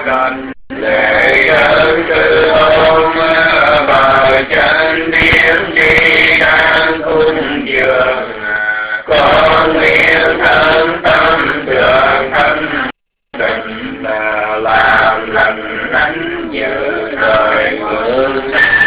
đảnh lễ ơn sư tôn bờ chân biến chi đang cung dường con nguyện thân tâm thường thanh định làm lành đánh giữ đời mượn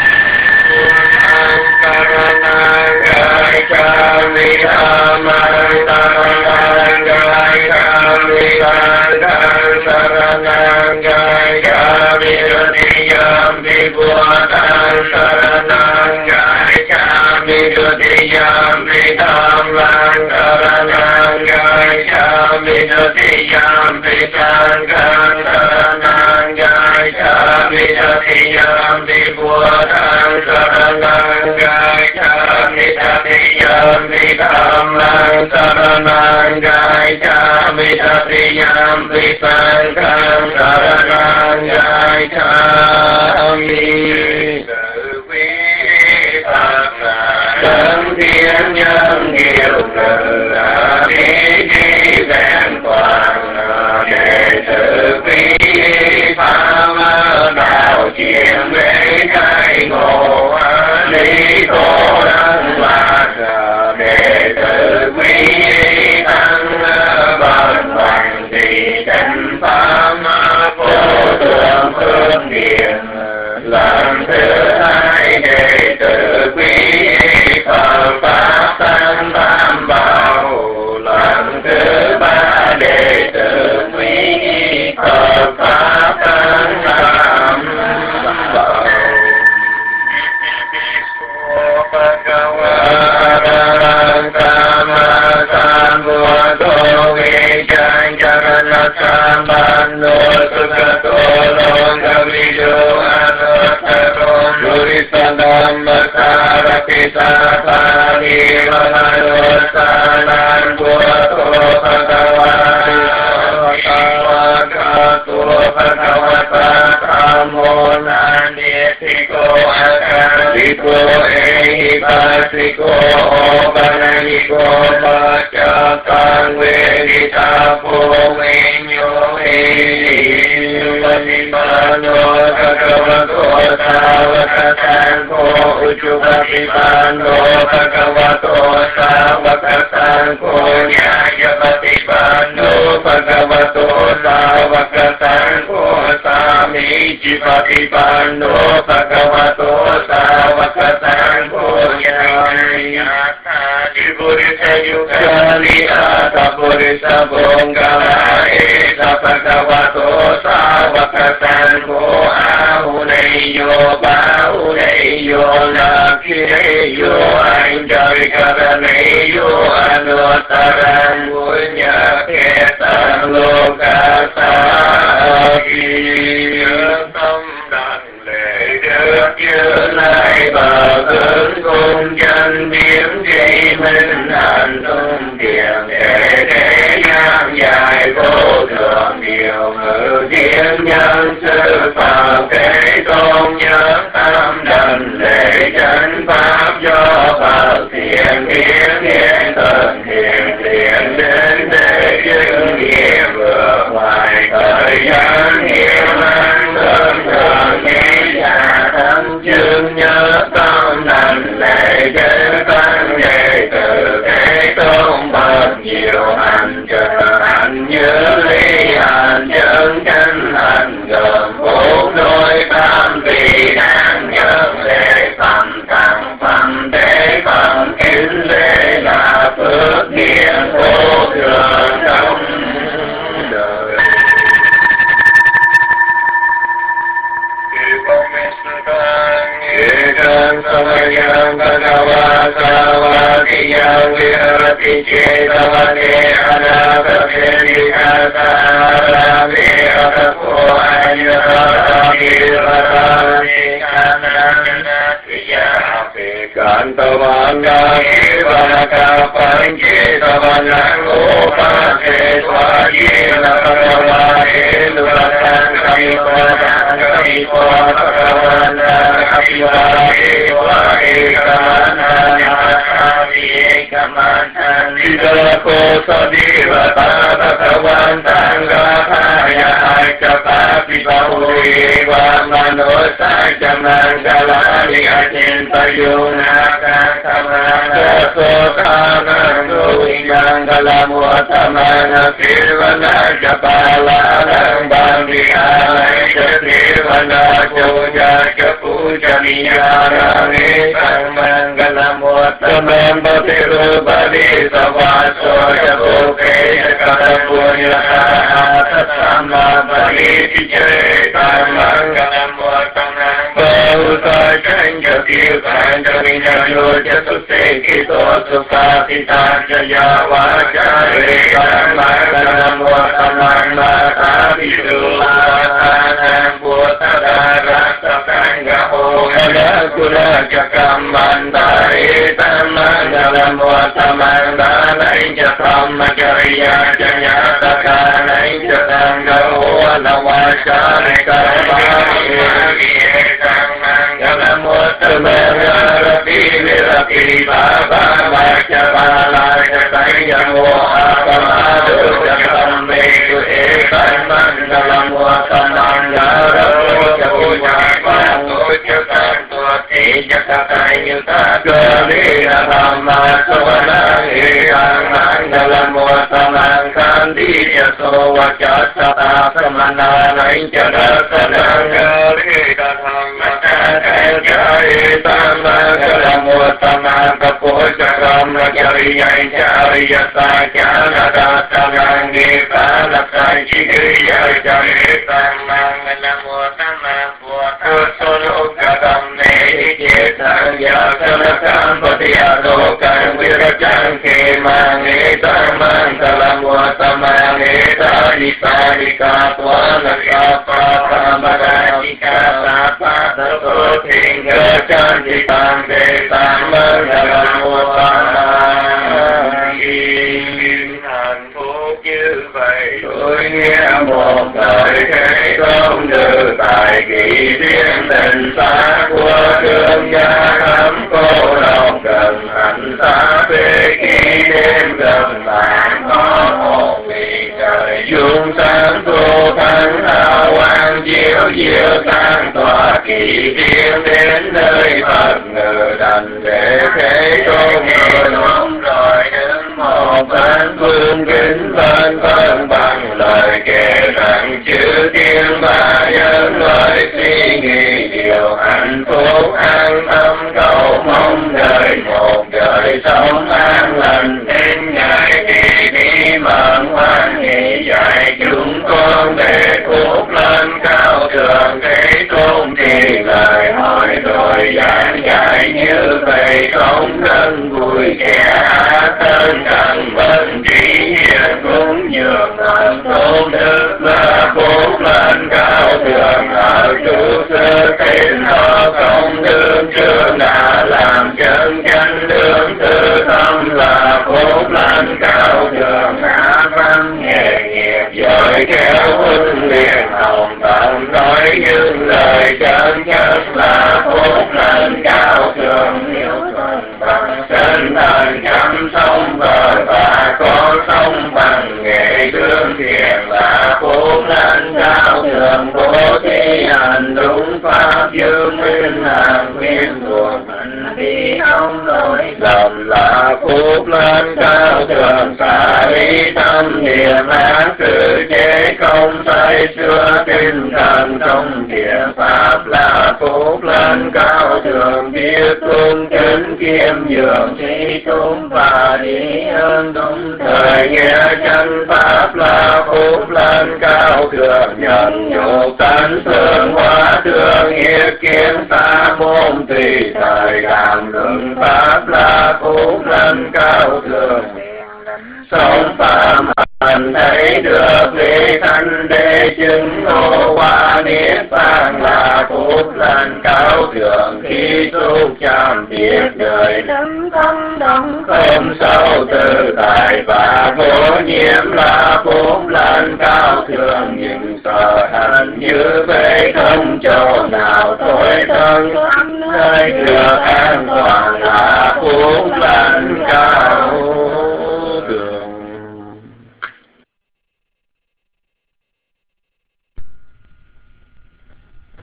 thiên nhân nhiều từ thế chi vẹn toàn đệ tử quý pháp đạo chuyện về khai ngộ lý tô đăng lạc đệ tử quý tăng bần hoàng thị chánh pháp vô thượng phương tiện lần thứ hai đệ tử quý Phật pháp tăng tam bảo lần thứ ba đệ tử quý Phật pháp tăng tam bảo vi va mano sa chamangala ni achintayuna kakamana sokana mangala muatamana sirvana japala bambihana sirvana puja puja niyana mangala muatamana tirubadi savaso japoke katapunya sama bali tijay mangala muatamana Bauta chanja kirtanja vinyayo jasute kito susatita jaya vajare mangala muatamana abidu atanam butara satanga hongala kula jakamandari mangala muatamana nainja samajariya jaya takanainja tanga hoala vajare karvani Mangala muatamana rapi baba vacha bala jataya mohamadu jatambedu ekan mangala muatamana rapi puja patu jatantu ati jatatayu tagalina nama sowana ekan mangala muatamana kandi jaso vacha sata samana nainjana sanangari Jai Mangala Muatamana Pujaram Jariya Jariya Sajana Dasanangi Palaksa Jigriya Jai Mangala Muatamana Pujaram Gadam Nehi Sanyasana Sampatiya Lokan Virajan Kemangi Mangala Muatamana Tari Sarika Tuana Sapa Magadika Sapa Sato Tingga Chanti Tante Mangala Muatamana hạnh phúc như vậy tôi nghe một lời kể công đức tại kỳ thiên tình xa của thương gia thắm cô độc gần hạnh xa về khi đêm gần bạn có một vị trời dung sáng tô thắng hào quang chiếu chiếu sáng tỏa kỳ thiên đến nơi Phật ngự đành để thế công người đúng rồi đứng một bên phương kính bên vân bằng lời kể rằng chữ thiên ba nhân loại suy nghĩ điều hạnh phúc an tâm cầu mong đời một đời sống an lành đến ngày kỳ đi mận hoan hỷ dạy chúng con để phúc lên cao thượng thế tôn thì lời hỏi rồi giảng dạy như vậy không thân vui kẻ tên cần bên trí hiền cũng nhường hạnh tôn đức là phúc lên cao thượng ở trụ sơ tín họ công đương trường đã làm chân chánh đương tư tâm là phúc lên cao thượng hạ văn nghề nghiệp giỏi khéo huấn luyện hồng tận nói những lời chân chất là phúc lên cao thượng hiếu thuận bằng sinh thần chăm sông bờ và có sông bằng nghệ đương thiện là phúc lên cao thượng bố thí hành đúng pháp dương minh hàng nguyên thuộc mình đi không lỗi lầm là phúc lên cao thượng xả lý tâm niệm ác sự chế công say xưa tinh thần trong thiện pháp là phúc lên cao thượng biết cung kính kiêm nhường trí tôn và đi ơn đúng thời nghe chân pháp là phúc lên cao thượng nhận nhục tánh thương hóa thương hiệp kiến xa môn tùy thời làm luận pháp là phúc lên cao thượng sống phạm hành thấy được vị thanh đế chứng ngộ qua niết bàn là phúc lên cao thượng khi tu chạm biết đời đấng thân đấng không sâu tự tại và vô nhiễm là phúc lên cao thượng nhưng sợ hành như vậy không chỗ nào thôi thân nơi được an toàn là phúc lên cao thượng.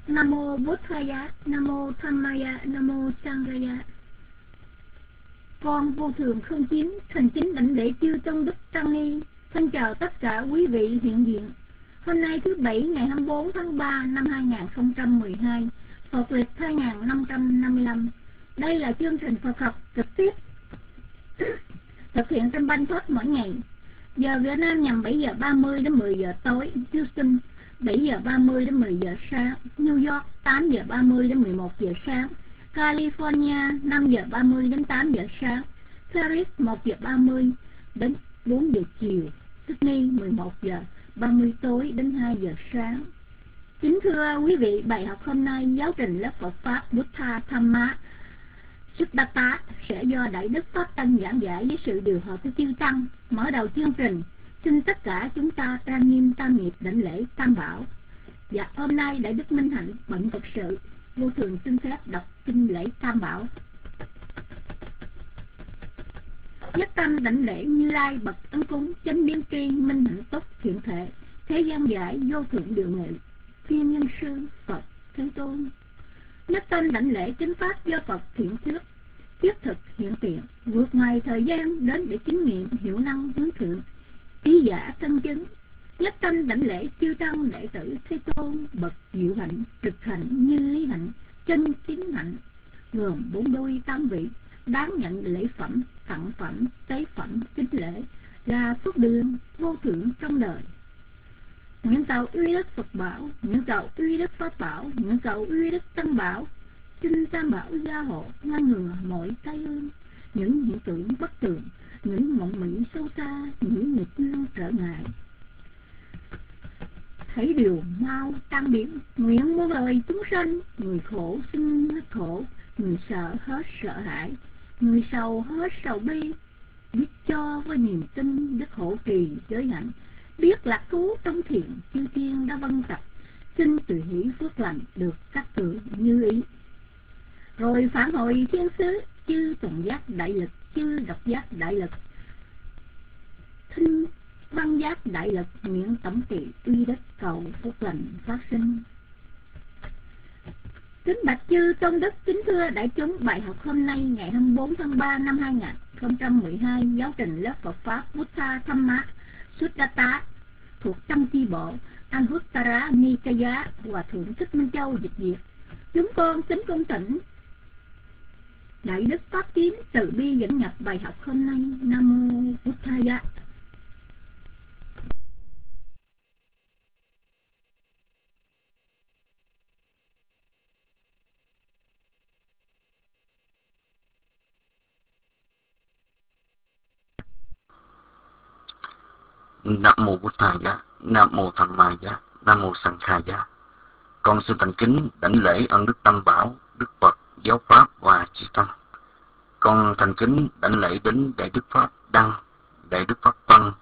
Nam mô Buddhaya, Nam mô Dhammaya, Nam mô Sanghaya. Con Vô Thường Không Chín thành kính đảnh lễ chư tôn đức tăng ni. Thân chào tất cả quý vị hiện diện. Hôm nay thứ Bảy ngày 24 tháng 3 năm 2012, Phật lịch 2555. Đây là chương trình Phật học trực tiếp thực hiện trên Banh Phật mỗi ngày. Giờ Việt Nam nhằm 7 giờ 30 đến 10 giờ tối, Houston 7 giờ 30 đến 10 giờ sáng, New York 8 giờ 30 đến 11 giờ sáng, California 5 giờ 30 đến 8 giờ sáng, Paris 1 giờ 30 đến 4 giờ chiều, Sydney 11 giờ 30 tối đến 2 giờ sáng. Kính thưa quý vị, bài học hôm nay giáo trình lớp Phật Pháp Buddha Dhamma Suttata sẽ do Đại Đức Pháp Tăng giảng giải với sự điều hợp của chư Tăng. Mở đầu chương trình, xin tất cả chúng ta trang nghiêm tam nghiệp đảnh lễ Tam Bảo. Và hôm nay Đại Đức Minh Hạnh bận thực sự, Vô Thường xin phép đọc kinh lễ Tam Bảo. Nhất tâm đảnh lễ Như Lai bậc ân cúng, chánh biến tri minh hạnh túc thiện thể, thế gian giải vô thượng điều nghệ, thiên nhân sư Phật Thế Tôn. Nhất tâm đảnh lễ chánh pháp do Phật thiện thuyết, thiết thực hiện tiện, vượt ngoài thời gian đến để chứng nghiệm hiệu năng hướng thượng, ý giả thân chứng. Nhất tâm đảnh lễ chư tăng đệ tử Thế Tôn bậc diệu hạnh, trực hạnh, như lý hạnh, chân chính hạnh, gồm 4 đôi tam vị, đáng nhận lễ phẩm, tặng phẩm, tế phẩm, kính lễ, là phước đường vô thượng trong đời. Nguyện cầu uy đức Phật bảo, nguyện cầu uy đức Pháp bảo, nguyện cầu uy đức Tăng bảo, xin Tam bảo gia hộ ngăn ngừa mọi tai ương, những hiện tượng bất tường, những mộng mị sâu xa, những nghịch duyên trở ngại. Thấy điều mau tan biến, nguyện muôn lời chúng sanh, người khổ xin hết khổ, người sợ hết sợ hãi, người sầu hết sầu bi, biết cho với niềm tin đức hộ trì giới hạnh, biết lạc thú trong thiện chư thiên đã vân tập, xin tùy hỷ phước lành được các tường như ý. Rồi phản hồi thiên sứ chư tuần giác đại lực, chư độc giác đại lực, thinh văn giác đại lực, nguyện tổng trị uy đức cầu phước lành phát sinh. Kính bạch chư tôn đức, kính thưa đại chúng, bài học hôm nay ngày 24 tháng 3 năm 2012 giáo trình lớp Phật Pháp Buddha Dhamma Suttata thuộc trong chi bộ Anguttara Nikaya, Hòa Thượng Thích Minh Châu dịch việt. Chúng con kính cung thỉnh Đại Đức Pháp Kiếm từ bi dẫn nhập bài học hôm nay. Nam mô Buddhaya. Nam mô Buddhaya, Nam mô Dhammaya, Nam mô Sanghaya. Con xin thành kính đảnh lễ ân đức Tam Bảo, Đức Phật, Giáo Pháp và chư Tăng. Con thành kính đảnh lễ đến Đại Đức Pháp Đăng, Đại Đức Pháp Tăng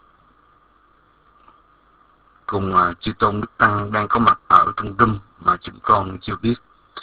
cùng chư tôn Đức Tăng đang có mặt ở trong room mà chúng con chưa biết.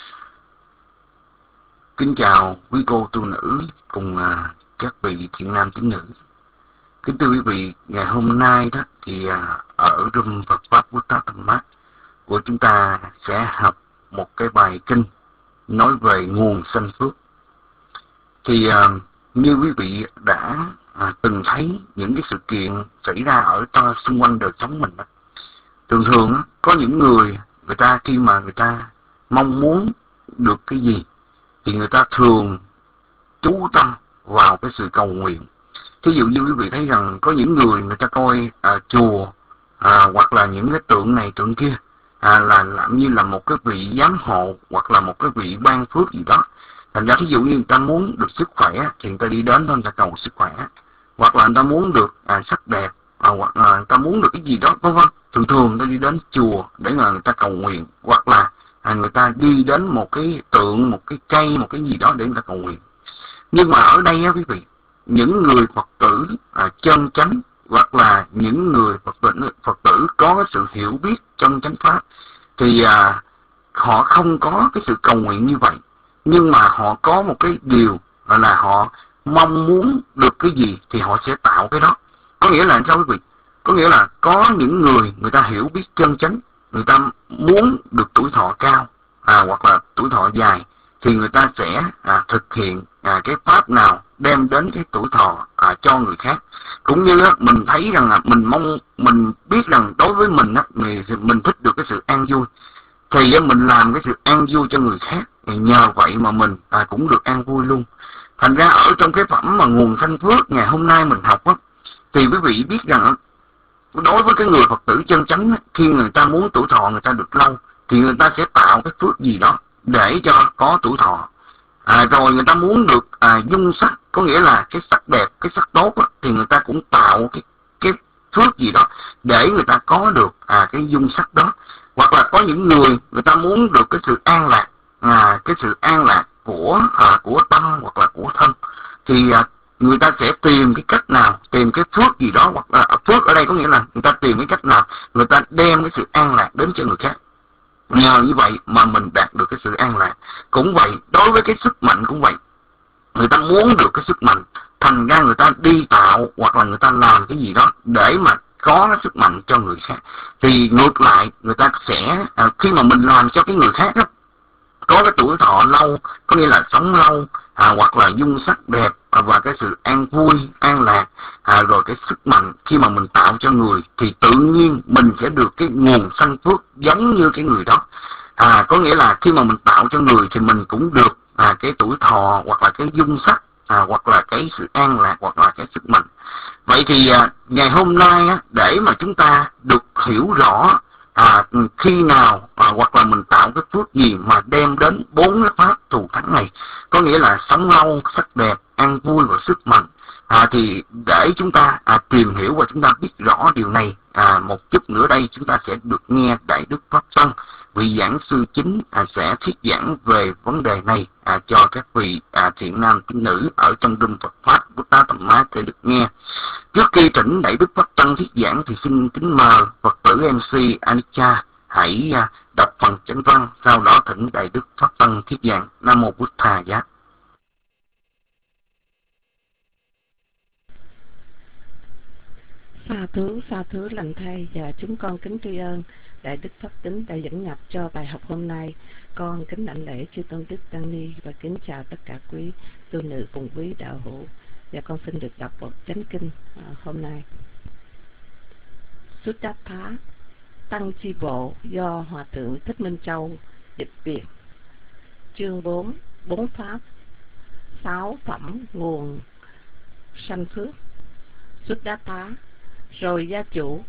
Kính chào quý cô tu nữ cùng các vị thiện nam tín nữ. Kính thưa quý vị, ngày hôm nay đó thì ở room Phật Pháp Buddha Dhamma của chúng ta sẽ học một cái bài kinh nói về nguồn sanh phước. Thì như quý vị đã từng thấy những cái sự kiện xảy ra ở xung quanh đời sống mình đó. Thường thường có những người ta khi mà người ta mong muốn được cái gì thì người ta thường chú tâm vào cái sự cầu nguyện. Thí dụ như quý vị thấy rằng có những người ta coi chùa hoặc là những cái tượng này tượng kia là làm như là một cái vị giám hộ hoặc là một cái vị ban phước gì đó. Thành ra thí dụ như người ta muốn được sức khỏe thì người ta đi đến thôi, người ta cầu sức khỏe, hoặc là người ta muốn được sắc đẹp, hoặc là người ta muốn được cái gì đó vân vân. Thường thường người ta đi đến chùa để mà người ta cầu nguyện, hoặc là người ta đi đến một cái tượng, một cái cây, một cái gì đó để người ta cầu nguyện. Nhưng mà ở đây quý vị, những người Phật tử chân chánh hoặc là những người Phật tử có cái sự hiểu biết chân chánh pháp thì họ không có cái sự cầu nguyện như vậy, nhưng mà họ có một cái điều là họ mong muốn được cái gì thì họ sẽ tạo cái đó. Có nghĩa là sao quý vị? Có nghĩa là có những người ta hiểu biết chân chánh, người ta muốn được tuổi thọ cao hoặc là tuổi thọ dài, thì người ta sẽ thực hiện cái pháp nào đem đến cái tuổi thọ cho người khác. Cũng như mình thấy rằng là mình biết rằng đối với mình mình thích được cái sự an vui, thì mình làm cái sự an vui cho người khác, thì nhờ vậy mà mình cũng được an vui luôn. Thành ra ở trong cái phẩm mà nguồn sanh phước ngày hôm nay mình học thì quý vị biết rằng đối với cái người Phật tử chân chánh, khi người ta muốn tuổi thọ người ta được lâu, thì người ta sẽ tạo cái phước gì đó để cho có tuổi thọ. Rồi người ta muốn được dung sắc, có nghĩa là cái sắc đẹp, cái sắc tốt thì người ta cũng tạo cái phước gì đó để người ta có được cái dung sắc đó. Hoặc là có những người ta muốn được cái sự an lạc, cái sự an lạc của tâm hoặc là của thân, thì người ta sẽ tìm cái cách nào, tìm cái phước gì đó, hoặc là phước ở đây có nghĩa là người ta tìm cái cách nào người ta đem cái sự an lạc đến cho người khác. Nhờ như vậy mà mình đạt được cái sự an lạc. Cũng vậy, đối với cái sức mạnh cũng vậy, người ta muốn được cái sức mạnh, thành ra người ta đi tạo hoặc là người ta làm cái gì đó để mà có cái sức mạnh cho người khác. Thì ngược lại, người ta sẽ khi mà mình làm cho cái người khác có cái tuổi thọ lâu, có nghĩa là sống lâu, hoặc là dung sắc đẹp, và cái sự an vui, an lạc, rồi cái sức mạnh khi mà mình tạo cho người, thì tự nhiên mình sẽ được cái nguồn sanh phước giống như cái người đó. Có nghĩa là khi mà mình tạo cho người thì mình cũng được cái tuổi thọ, hoặc là cái dung sắc, hoặc là cái sự an lạc, hoặc là cái sức mạnh. Vậy thì ngày hôm nay để mà chúng ta được hiểu rõ khi nào hoặc là mình tạo cái phước gì mà đem đến 4 cái pháp thù thắng này, có nghĩa là sống lâu, sắc đẹp, an vui và sức mạnh, thì để chúng ta tìm hiểu và chúng ta biết rõ điều này, một chút nữa đây chúng ta sẽ được nghe Đại Đức Pháp Tân, vị giảng sư chính sẽ thuyết giảng về vấn đề này cho các vị thiện nam tín nữ ở trong Rung Phật Pháp Buddha Dhamma để được nghe. Trước khi thỉnh Đại Đức Pháp Tân thuyết giảng thì xin kính mời Phật tử MC Anicca hãy đọc phần chánh văn, sau đó thỉnh Đại Đức Pháp Tân thuyết giảng. Nam mô Bụt Thà Giá. Sa thú lành thay, và chúng con kính tri ân Đại Đức Pháp Tính đã dẫn nhập cho bài học hôm nay. Con kính đảnh lễ chư tôn đức tăng ni và kính chào tất cả quý tu nữ cùng quý đạo hữu. Và con xin được đọc một chánh kinh hôm nay. Suttapá Tăng Chi Bộ do Hòa Thượng Thích Minh Châu dịch Việt. Chương 4, 4 Pháp. 6 phẩm nguồn sanh phước. Suttapá. Rồi gia chủ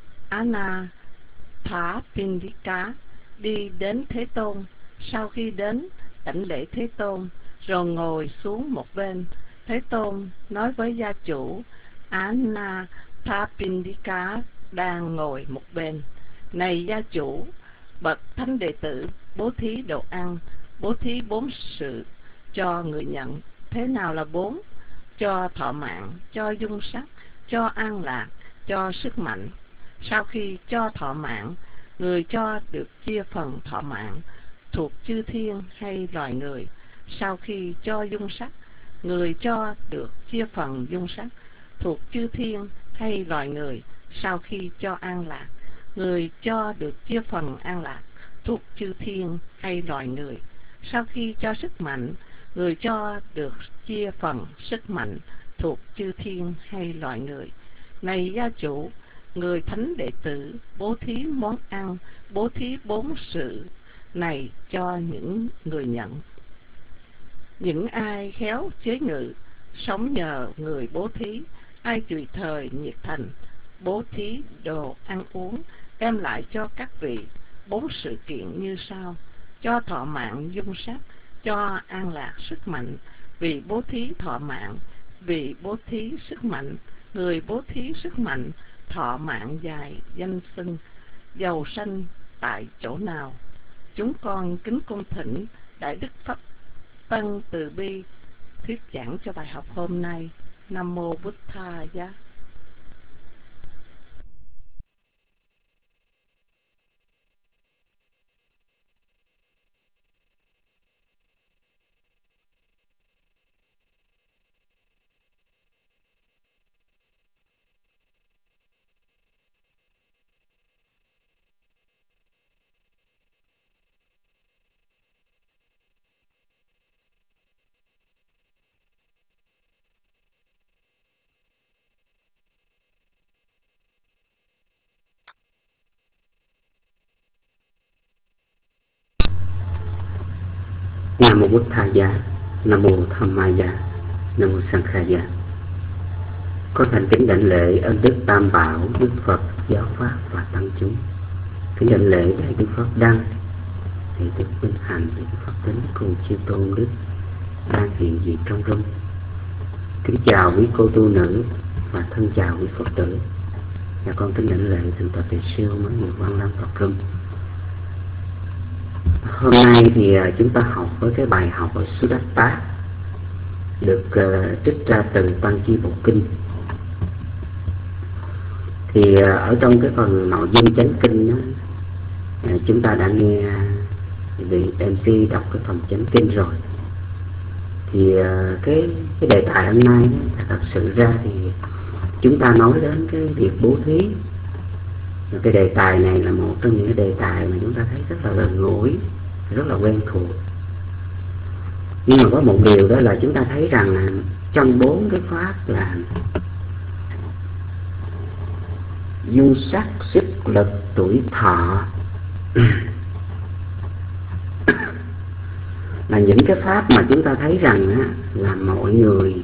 Anathapindika đi đến Thế Tôn. Sau khi đến đảnh lễ Thế Tôn rồi ngồi xuống một bên, Thế Tôn nói với gia chủ Anathapindika đang ngồi một bên: Này gia chủ, bậc thánh đệ tử bố thí đồ ăn, bố thí 4 sự cho người nhận. Thế nào là 4? Cho thọ mạng, cho dung sắc, cho an lạc, cho sức mạnh. Sau khi cho thọ mạng, người cho được chia phần thọ mạng thuộc chư thiên hay loài người. Sau khi cho dung sắc, người cho được chia phần dung sắc thuộc chư thiên hay loài người. Sau khi cho an lạc, người cho được chia phần an lạc thuộc chư thiên hay loài người. Sau khi cho sức mạnh, người cho được chia phần sức mạnh thuộc chư thiên hay loài người. Này gia chủ, người thánh đệ tử bố thí món ăn, bố thí 4 sự này cho những người nhận. Những ai khéo chế ngự, sống nhờ người bố thí, ai tùy thời nhiệt thành bố thí đồ ăn uống, đem lại cho các vị 4 sự kiện như sau: cho thọ mạng dung sắc, cho an lạc sức mạnh. Vì bố thí thọ mạng, vì bố thí sức mạnh, người bố thí sức mạnh, thọ mạng dài danh xưng, giàu sanh tại chỗ nào. Chúng con kính cung thỉnh Đại Đức Pháp Tân từ bi thuyết giảng cho bài học hôm nay. Nam mô Bụt Thà Giá. Nam mô Bụt Thaya, Nam mô Tham Maya, Nam mô Sankhaya. Có thành kính đảnh lễ ơn Đức Tam Bảo, Đức Phật, Giáo Pháp và Tăng chúng. Kính đảnh lễ Đại Đức Pháp Đăng, Thầy Đức Vinh Hạnh, Thầy Đức Pháp Tính cùng chư tôn đức đang hiện diện trong rung. Kính chào quý cô tu nữ và thân chào quý Phật tử. Và con kính đảnh lễ thượng tọa Thầy Siêu mới người Văn Lâm Phật Rung. Hôm nay thì chúng ta học với cái bài học ở Sudatta được trích ra từ Tăng Chi Bộ Kinh. Thì ở trong cái phần nội dung chánh kinh đó, chúng ta đã nghe vị MC đọc cái phần chánh kinh rồi. Thì cái đề tài hôm nay đó, thật sự ra thì chúng ta nói đến cái việc bố thí. Cái đề tài này là một trong những cái đề tài mà chúng ta thấy rất là gần gũi, rất là quen thuộc. Nhưng mà có một điều đó là chúng ta thấy rằng là trong 4 cái pháp là dung sắc, sức lực, tuổi thọ là những cái pháp mà chúng ta thấy rằng á, là mọi người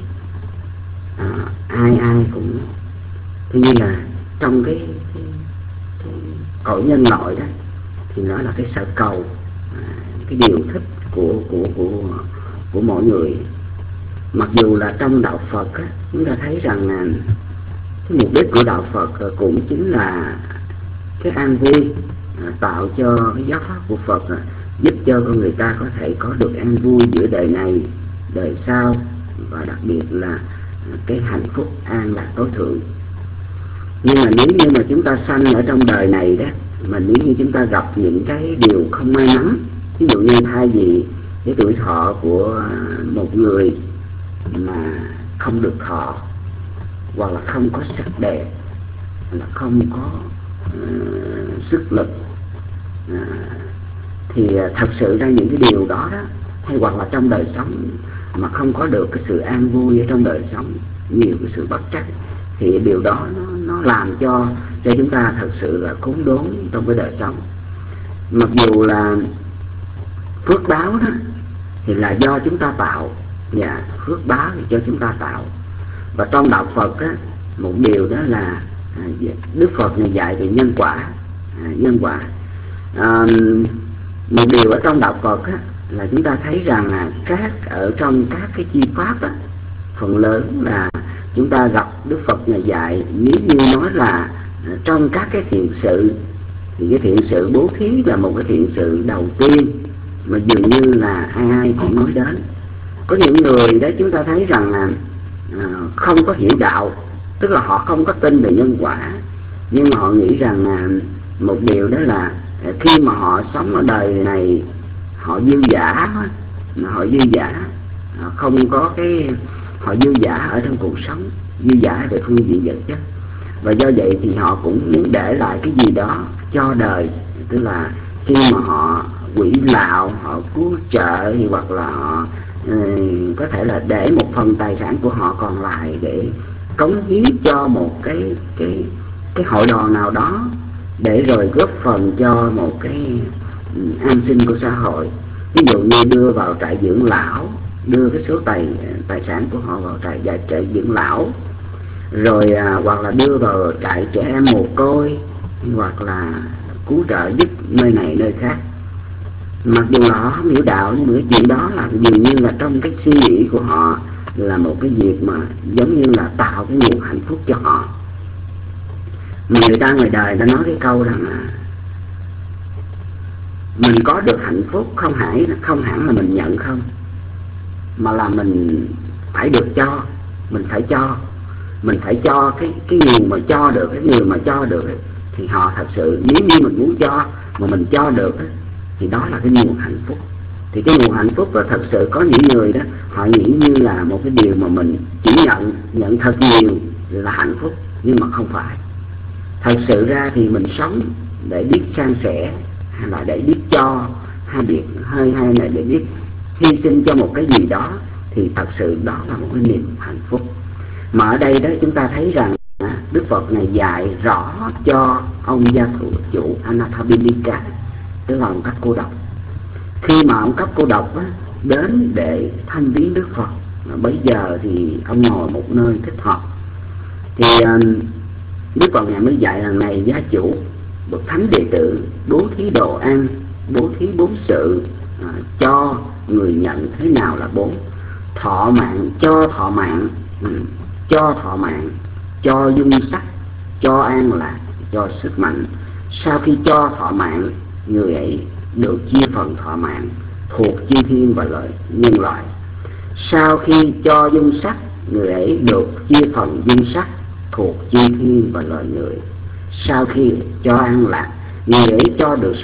ai cũng tuy nhiên là trong cái cõi nhân loại đó thì nó là cái sở cầu, cái điều thích của mọi người. Mặc dù là trong đạo Phật á, chúng ta thấy rằng là cái mục đích của đạo Phật cũng chính là cái an vui, tạo cho cái giáo pháp của Phật giúp cho con người ta có thể có được an vui giữa đời này, đời sau, và đặc biệt là cái hạnh phúc an lạc tối thượng. Nhưng mà nếu như mà chúng ta sanh ở trong đời này đó, mà nếu như chúng ta gặp những cái điều không may mắn, ví dụ như thay vì cái tuổi thọ của một người mà không được thọ, hoặc là không có sắc đẹp, là không có sức lực, thì thật sự ra những cái điều đó đó, hay hoặc là trong đời sống mà không có được cái sự an vui ở trong đời sống, nhiều cái sự bất trắc, thì điều đó nó làm cho chúng ta thật sự là khốn đốn trong cái đời sống. Mặc dù là phước báo đó thì là do chúng ta tạo, và phước báo thì cho chúng ta tạo. Và trong đạo Phật á, một điều đó là Đức Phật này dạy về nhân quả. Một điều ở trong đạo Phật á, là chúng ta thấy rằng là ở trong các cái chi pháp á, phần lớn là chúng ta gặp Đức Phật này dạy, nếu như nói là trong các cái thiện sự thì cái thiện sự bố thí là một cái thiện sự đầu tiên mà dường như là ai cũng nói đến. Có những người đó chúng ta thấy rằng là không có hiểu đạo, tức là họ không có tin về nhân quả, nhưng mà họ nghĩ rằng là một điều đó là khi mà họ sống ở đời này họ dư dả, không có cái, họ dư dả ở trong cuộc sống, dư dả về phương diện vật chất, và do vậy thì họ cũng muốn để lại cái gì đó cho đời. Tức là khi mà họ quỹ lạo, họ cứu trợ, hoặc là họ có thể là để một phần tài sản của họ còn lại để cống hiến cho một cái hội đoàn nào đó, để rồi góp phần cho một cái an sinh của xã hội. Ví dụ như đưa vào trại dưỡng lão, đưa cái số tài sản của họ vào trại dưỡng lão, rồi hoặc là đưa vào trại trẻ em mồ côi, hoặc là cứu trợ giúp nơi này nơi khác. Mặc dù là họ không hiểu đạo, nhưng mà cái chuyện đó là dường như là trong cái suy nghĩ của họ là một cái việc mà giống như là tạo cái nguồn hạnh phúc cho họ. Mà người ta ngoài đời đã nói cái câu rằng là mình có được hạnh phúc không hẳn là mình nhận không, mà là mình phải được cho, mình phải cho cái nguồn mà cho được, cái người mà cho được ấy, thì họ thật sự, nếu như mình muốn cho mà mình cho được ấy, thì đó là cái nguồn hạnh phúc. Thì cái nguồn hạnh phúc là thật sự có những người đó họ nghĩ như là một cái điều mà mình chỉ nhận thật nhiều là hạnh phúc, nhưng mà không phải. Thật sự ra thì mình sống để biết san sẻ, hay là để biết cho, hay là để biết hy sinh cho một cái gì đó, thì thật sự đó là một cái niềm hạnh phúc. Mà ở đây đó chúng ta thấy rằng Đức Phật này dạy rõ cho ông gia chủ Anathapindika, tức là ông cấp cô độc. Khi mà ông cấp cô độc á, đến để thăm viếng Đức Phật. Bây giờ thì ông ngồi một nơi thích hợp. Thì Đức Phật Ngài mới dạy rằng: này gia chủ, bậc thánh đệ tử bố thí đồ ăn, bố thí 4 sự, cho người nhận thế nào là 4. Thọ mạng, cho thọ mạng, cho thọ mạng, cho dung sắc, cho an lạc, cho sức mạnh. Sau khi cho thọ mạng, người ấy được chia phần thọ mạng thuộc chư thiên và lợi nhân loại. Sau khi cho dung sắc, người ấy được chia phần dung sắc thuộc chư thiên và lợi người. Sau khi cho an lạc, người ấy cho được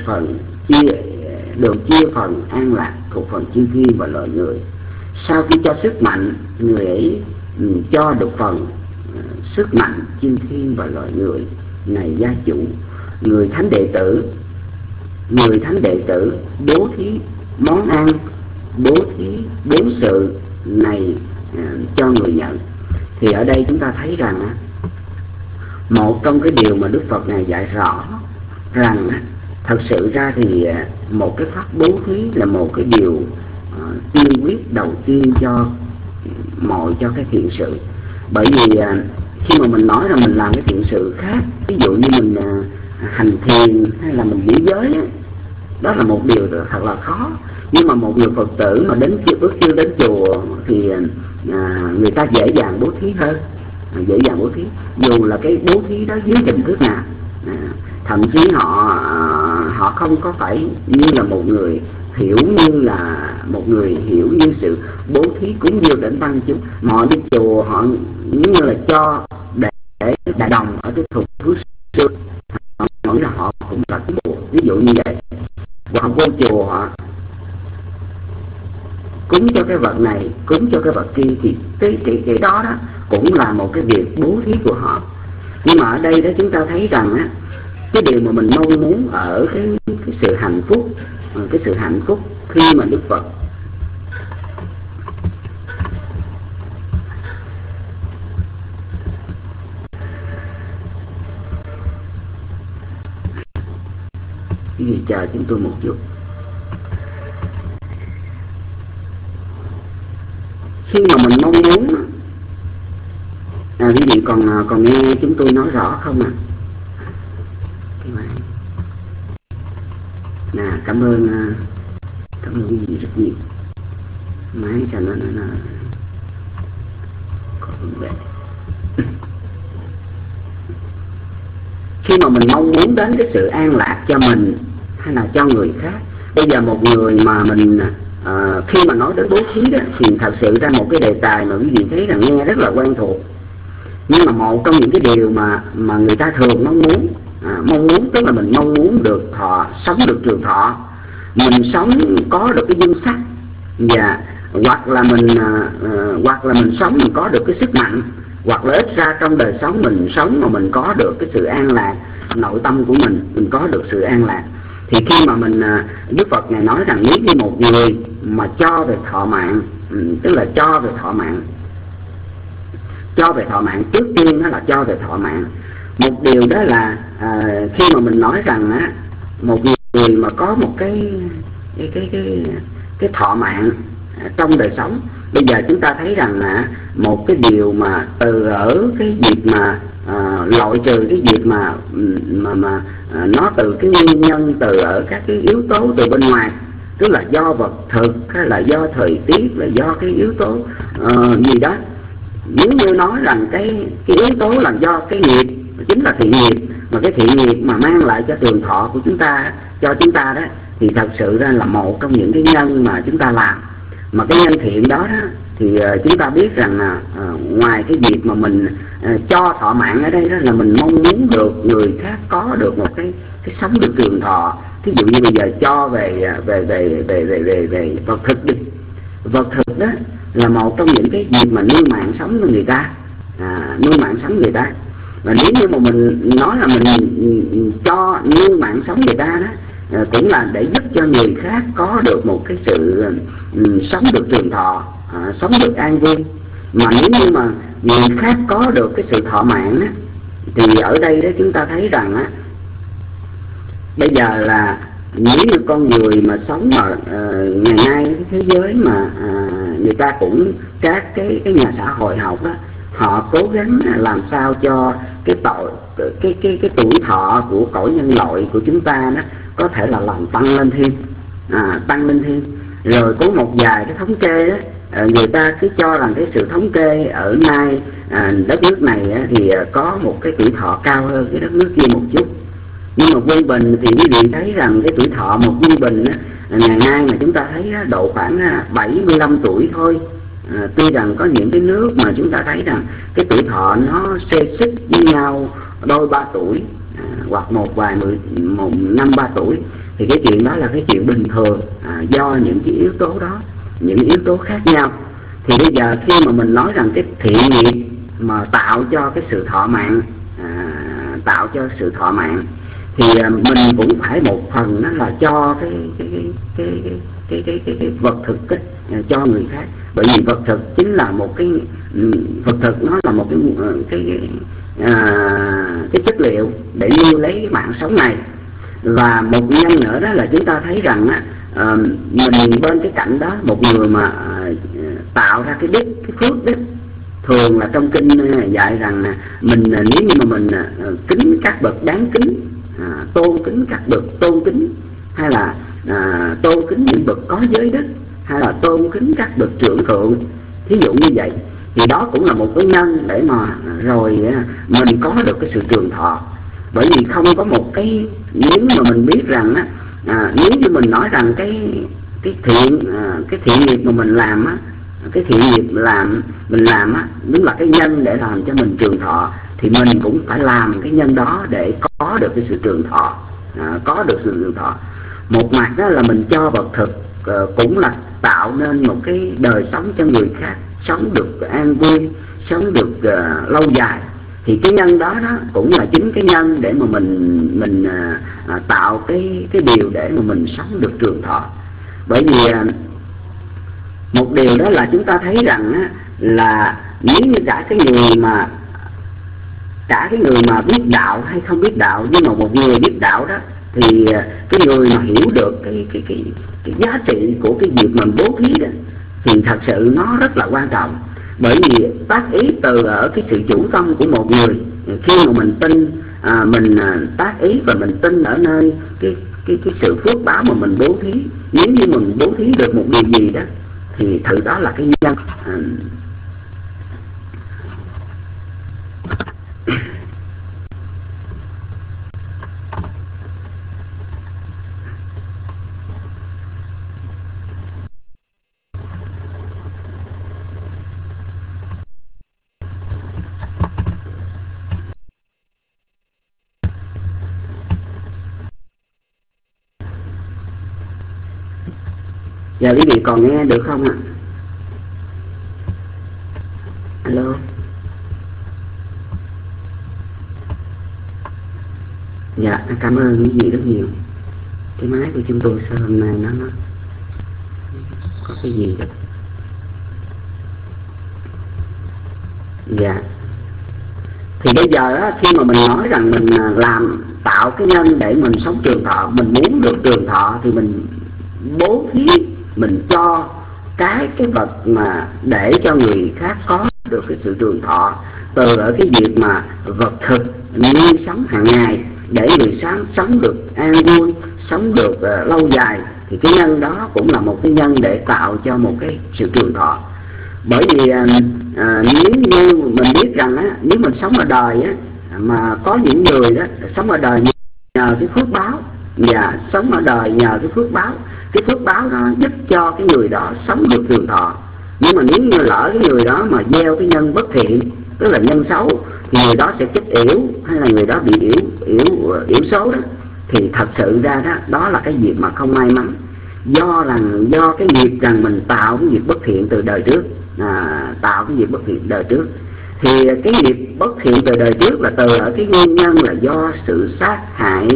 chia phần an lạc thuộc phần chư thiên và lợi người. Sau khi cho sức mạnh, người ấy cho được phần sức mạnh chư thiên và lợi người. Này gia chủ, người thánh đệ tử bố thí món ăn, bố thí 4 sự này cho người nhận. Thì ở đây chúng ta thấy rằng một trong cái điều mà Đức Phật này dạy rõ rằng thật sự ra thì một cái pháp bố thí là một cái điều tiên quyết đầu tiên cho cái thiện sự. Bởi vì khi mà mình nói là mình làm cái thiện sự khác, ví dụ như mình hành thiền hay là mình giữ giới ấy, đó là một điều thật là khó. Nhưng mà một người Phật tử mà bước chân đến chùa thì người ta dễ dàng bố thí hơn, dù là cái bố thí đó dưới hình thức nào. Thậm chí họ không có phải như là một người hiểu như sự bố thí cúng dường đến tăng chúng, mà họ đi chùa họ như là cho để đại đồng ở cái thùng phước xưa, họ nghĩ là họ cũng là cái bộ, ví dụ như vậy. Và họ vô chùa họ cúng cho cái vật này, cúng cho cái vật kia, thì cái đó cũng là một cái việc bố thí của họ. Nhưng mà ở đây đó chúng ta thấy rằng cái điều mà mình mong muốn ở cái sự hạnh phúc khi mà Đức Phật cái gì, chờ chúng tôi một chút. Khi mà mình mong muốn quý vị còn nghe chúng tôi nói rõ không ạ? Cảm ơn quý vị rất nhiều. Máy cho nó có vấn đề. Khi mà mình mong muốn đến cái sự an lạc cho mình hay là cho người khác, bây giờ một người mà mình khi mà nói đến bố thí đó thì thật sự ra một cái đề tài mà quý vị thấy là nghe rất là quen thuộc. Nhưng mà một trong những cái điều mà người ta thường mong muốn tức là mình mong muốn được sống được trường thọ, mình sống có được cái dung sắc, và hoặc là mình sống mình có được cái sức mạnh, hoặc là ít ra trong đời sống mình sống mà mình có được cái sự an lạc nội tâm của mình có được sự an lạc. Thì khi mà Đức Phật Ngài nói rằng nếu như một người mà cho về thọ mạng, tức là cho về thọ mạng trước tiên đó là cho về thọ mạng. Một điều đó là khi mà mình nói rằng một người mà có một cái thọ mạng trong đời sống, bây giờ chúng ta thấy rằng một cái điều mà từ ở cái việc mà loại trừ cái việc mà nó từ cái nguyên nhân từ ở các cái yếu tố từ bên ngoài, tức là do vật thực hay là do thời tiết, là do cái yếu tố gì đó. Nếu như nói rằng cái yếu tố là do cái nghiệp, chính là thiện nghiệp, mà cái thiện nghiệp mà mang lại cho trường thọ của chúng ta, cho chúng ta đó, thì thật sự ra là một trong những cái nhân mà chúng ta làm. Mà cái nhân thiện đó thì chúng ta biết rằng là ngoài cái việc mà mình cho thọ mạng ở đây đó là mình mong muốn được người khác có được một cái sống được trường thọ. Ví dụ như bây giờ cho về vật thực đi, vật thực đó là một trong những cái việc mà nuôi mạng sống của người ta, và nếu như mà mình nói là mình cho nuôi mạng sống người ta đó, cũng là để giúp cho người khác có được một cái sự sống được trường thọ, sống được an vui. Mà nếu như mà người khác có được cái sự thọ mạng thì ở đây đó chúng ta thấy rằng bây giờ là nếu như con người mà sống mà ngày nay thế giới mà người ta cũng các cái nhà xã hội học đó, họ cố gắng làm sao cho cái tuổi thọ của cõi nhân loại của chúng ta đó có thể là làm tăng lên thêm. Rồi có một vài cái thống kê đó, người ta cứ cho rằng cái sự thống kê ở nay đất nước này thì có một cái tuổi thọ cao hơn cái đất nước kia một chút, nhưng mà quân bình thì quý vị thấy rằng cái tuổi thọ một quân bình ngày nay mà chúng ta thấy độ khoảng 75 tuổi thôi. Tuy rằng có những cái nước mà chúng ta thấy rằng cái tuổi thọ nó xê xích với nhau đôi 3 tuổi, hoặc một năm 3 tuổi, thì cái chuyện đó là cái chuyện bình thường, do những cái yếu tố đó, những yếu tố khác nhau. Thì bây giờ khi mà mình nói rằng cái thiện nghiệp mà tạo cho cái sự thọ mạng, thì mình cũng phải một phần đó là cho cái vật thực ấy, cho người khác. Bởi vì vật thực chính là một cái vật thực, nó là một cái chất liệu để nuôi lấy cái mạng sống này. Và một nhân nữa đó là chúng ta thấy rằng mình bên cái cạnh đó, một người mà tạo ra cái phước đức, thường là trong kinh dạy rằng mình nếu như mà mình kính các bậc đáng kính, tôn kính các bậc tôn kính, hay là tôn kính những bậc có giới đức, hay là tôn kính các bậc trưởng thượng, thí dụ như vậy, thì đó cũng là một cái nhân để mà rồi mình có được cái sự trường thọ. Bởi vì không có một cái, nếu mà mình biết rằng nếu như mình nói rằng cái thiện nghiệp mà mình làm cái thiện nghiệp mình làm đúng là cái nhân để làm cho mình trường thọ, thì mình cũng phải làm cái nhân đó để có được cái sự trường thọ, Một mặt đó là mình cho vật thực, cũng là tạo nên một cái đời sống cho người khác sống được an vui, sống được lâu dài. Thì cái nhân đó cũng là chính cái nhân để mà mình tạo cái điều để mà mình sống được trường thọ. Bởi vì một điều đó là chúng ta thấy rằng là nếu như cả cái người mà biết đạo hay không biết đạo, nhưng mà một người biết đạo đó, thì cái người mà hiểu được cái giá trị của cái việc mình bố thí đó, thì thật sự nó rất là quan trọng. Bởi vì tác ý từ ở cái sự chủ tâm của một người. Khi mà mình tin, mình tác ý và mình tin ở nơi cái sự phước báo mà mình bố thí. Nếu như mình bố thí được một điều gì đó, thì thử đó là cái nhân. Giờ quý vị còn nghe được không ạ? Alo. Dạ, cảm ơn quý vị rất nhiều. Cái máy của chúng tôi sao hôm nay nó có cái gì đó. Dạ. Thì bây giờ khi mà mình nói rằng mình tạo cái nhân để mình sống trường thọ, mình muốn được trường thọ thì mình bố thí, mình cho cái vật mà để cho người khác có được cái sự trường thọ, từ ở cái việc mà vật thực nuôi sống hàng ngày để người sống được an vui, sống được lâu dài, thì cái nhân đó cũng là một cái nhân để tạo cho một cái sự trường thọ. Bởi vì nếu như mình biết rằng nếu mình sống ở đời mà có những người đó sống ở đời nhờ cái phước báo, và sống ở đời nhờ cái phước báo, cái phước báo đó giúp cho cái người đó sống được trường thọ. Nhưng mà nếu như lỡ cái người đó mà gieo cái nhân bất thiện, tức là nhân xấu, thì người đó sẽ chết yểu, hay là người đó bị yểu số đó, thì thật sự ra đó là cái việc mà không may mắn, do cái nghiệp rằng mình tạo cái việc bất thiện từ đời trước, thì cái nghiệp bất thiện từ đời trước là từ ở cái nguyên nhân là do sự sát hại,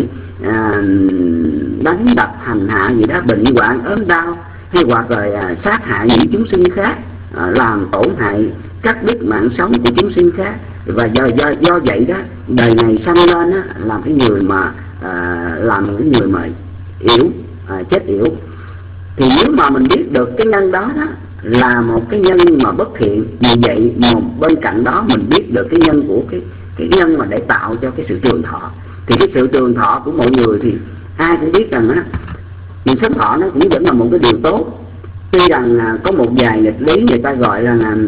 đánh đập hành hạ gì đó, bệnh hoạn ốm đau, hay hoặc là sát hại những chúng sinh khác, làm tổn hại cắt đứt mạng sống của chúng sinh khác. Và do vậy đó, đời này sanh lên làm cái người mà yểu, chết yểu. Thì nếu mà mình biết được cái nhân đó là một cái nhân mà bất thiện, vì vậy mà bên cạnh đó mình biết được cái nhân của cái nhân mà để tạo cho cái sự trường thọ, thì cái sự trường thọ của mọi người thì ai cũng biết rằng mình sống thọ nó cũng vẫn là một cái điều tốt. Tuy rằng có một vài nghịch lý người ta gọi rằng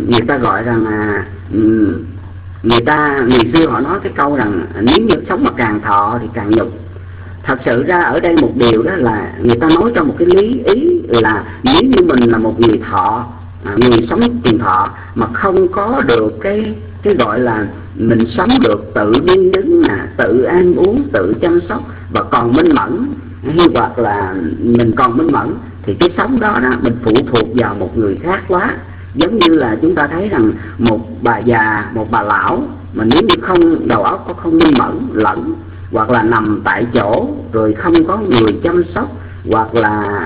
người xưa họ nói cái câu rằng nếu như sống mà càng thọ thì càng nhục. Thật sự ra ở đây một điều đó là người ta nói cho một cái lý ý là nếu như mình là một người thọ, người sống trường thọ mà không có được cái gọi là mình sống được tự đi đứng, tự ăn uống, tự chăm sóc và còn minh mẫn, hay hoặc là mình còn minh mẫn, thì cái sống đó mình phụ thuộc vào một người khác quá. Giống như là chúng ta thấy rằng một bà già, một bà lão mà nếu như không đầu óc không minh mẫn lẫn, hoặc là nằm tại chỗ rồi không có người chăm sóc, hoặc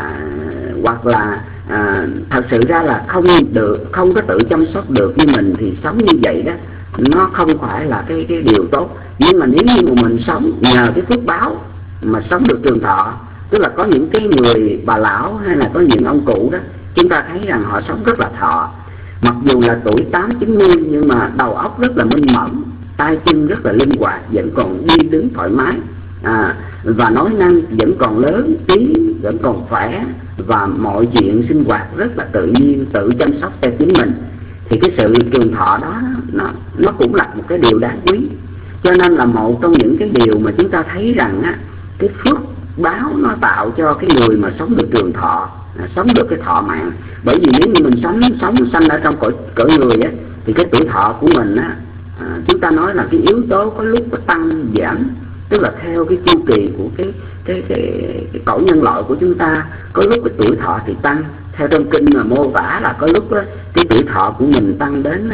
là thật sự ra là không có tự chăm sóc được như mình, thì sống như vậy đó nó không phải là cái điều tốt. Nhưng mà nếu như mà mình sống nhờ cái phước báo mà sống được trường thọ, tức là có những cái người bà lão hay là có những ông cụ đó, chúng ta thấy rằng họ sống rất là thọ, mặc dù là tuổi 80-90 nhưng mà đầu óc rất là minh mẫn, tay chân rất là linh hoạt, vẫn còn đi đứng thoải mái, và nói năng vẫn còn lớn, trí vẫn còn khỏe, và mọi chuyện sinh hoạt rất là tự nhiên, tự chăm sóc cho chính mình. Thì cái sự trường thọ đó nó cũng là một cái điều đáng quý. Cho nên là một trong những cái điều mà chúng ta thấy rằng cái phước báo nó tạo cho cái người mà sống được trường thọ, sống được cái thọ mạng. Bởi vì nếu như mình sống sanh ở trong cõi người thì cái tuổi thọ của mình chúng ta nói là cái yếu tố có lúc có tăng giảm, tức là theo cái chu kỳ của cái cõi nhân loại của chúng ta. Có lúc cái tuổi thọ thì tăng, theo trong kinh mà mô tả là có lúc cái tuổi thọ của mình tăng đến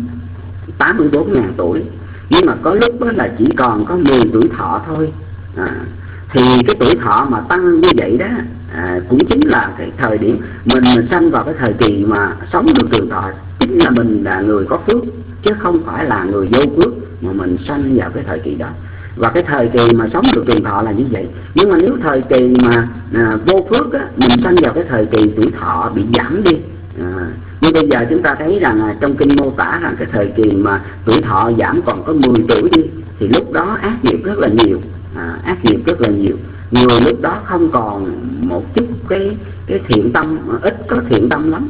84.000 tuổi, nhưng mà có lúc là chỉ còn có 10 tuổi thọ thôi. Thì cái tuổi thọ mà tăng như vậy đó cũng chính là cái thời điểm mình sanh vào cái thời kỳ mà sống được trường thọ, chính là mình là người có phước, chứ không phải là người vô phước mà mình sanh vào cái thời kỳ đó. Và cái thời kỳ mà sống được trường thọ là như vậy. Nhưng mà nếu thời kỳ mà vô phước mình sanh vào cái thời kỳ tuổi thọ bị giảm đi. Như bây giờ chúng ta thấy rằng trong kinh mô tả rằng cái thời kỳ mà tuổi thọ giảm còn có 10 tuổi đi, thì lúc đó ác nghiệp rất là nhiều, người lúc đó không còn một chút cái thiện tâm, ít có thiện tâm lắm,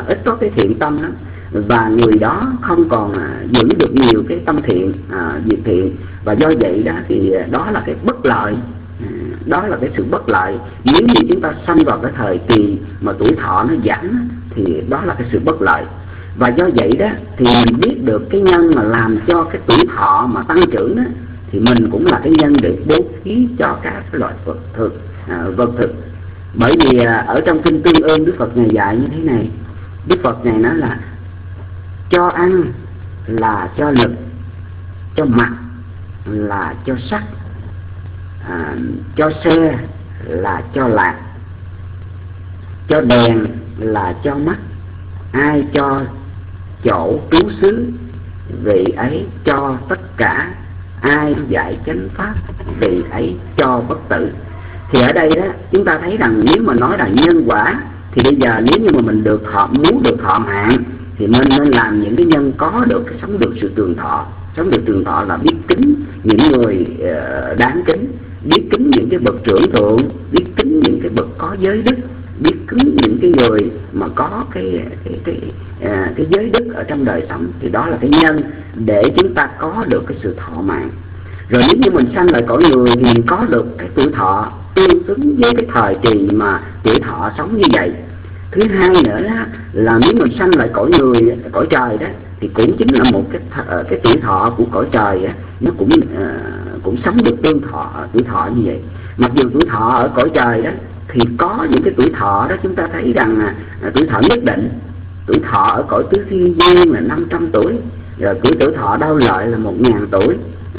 và người đó không còn giữ được nhiều cái tâm thiện, việc thiện, và do vậy đó thì đó là cái bất lợi, đó là cái sự bất lợi. Nếu như chúng ta sanh vào cái thời kỳ mà tuổi thọ nó giảm thì đó là cái sự bất lợi. Và do vậy đó thì mình biết được cái nhân mà làm cho cái tuổi thọ mà tăng trưởng đó, thì mình cũng là cái nhân để bố thí cho các loại vật thực. Bởi vì ở trong kinh Tương Ưng, Đức Phật Ngài dạy như thế này. Đức Phật Ngài nói là cho ăn là cho lực, cho mặc là cho sắc, cho xe là cho lạc, cho đèn là cho mắt. Ai cho chỗ trú xứ, vị ấy cho tất cả. Ai dạy chánh pháp, vị ấy cho bất tử. Thì ở đây đó chúng ta thấy rằng nếu mà nói là nhân quả, thì bây giờ nếu như mà mình muốn được thọ mạng thì mình nên làm những cái nhân có được cái sống được sự trường thọ. Sống được trường thọ là biết kính những người đáng kính, biết kính những cái bậc trưởng thượng, biết kính những cái bậc có giới đức, biết kính những cái người mà có cái giới đức ở trong đời sống. Thì đó là cái nhân để chúng ta có được cái sự thọ mạng. Rồi nếu như mình sanh lại cõi người thì mình có được cái tuổi thọ tương xứng với cái thời kỳ mà tuổi thọ sống như vậy. Thứ hai nữa đó, là nếu mình sanh lại cõi người, cõi trời đó, thì cũng chính là một cái tuổi thọ của cõi trời đó, nó cũng sống được tuổi thọ như vậy. Mặc dù tuổi thọ ở cõi trời đó thì có những cái tuổi thọ đó chúng ta thấy rằng tuổi thọ nhất định. Tuổi thọ ở cõi tứ thiên vương là 500 tuổi, rồi tuổi thọ Đau Lợi là 1000 tuổi.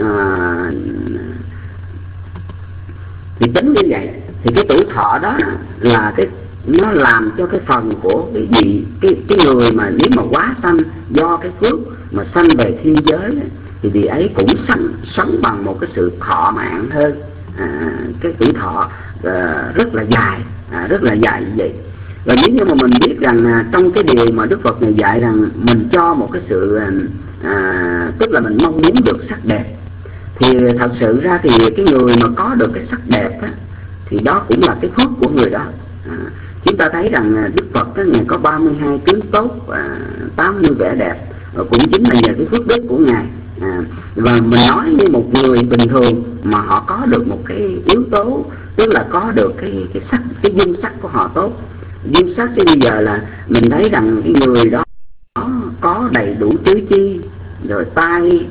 Thì tính như vậy thì cái tuổi thọ đó là nó làm cho cái phần của cái người mà nếu mà quá sanh do cái phước mà sanh về thiên giới thì vị ấy cũng sống bằng một cái sự thọ mạng hơn cái tuổi thọ rất là dài, rất là dài như vậy. Và nếu như mà mình biết rằng trong cái điều mà Đức Phật này dạy rằng mình cho một cái sự tức là mình mong muốn được sắc đẹp, thì thật sự ra thì cái người mà có được cái sắc đẹp á, thì đó cũng là cái phước của người đó. Chúng ta thấy rằng Đức Phật đó, Ngài có 32 tướng tốt, 80 vẻ đẹp, cũng chính là nhờ cái phước đức của Ngài. Và mình nói như một người bình thường mà họ có được một cái yếu tố, tức là có được cái sắc, cái dung sắc của họ tốt. Dung sắc thì bây giờ là mình thấy rằng cái người đó có đầy đủ tứ chi, rồi tai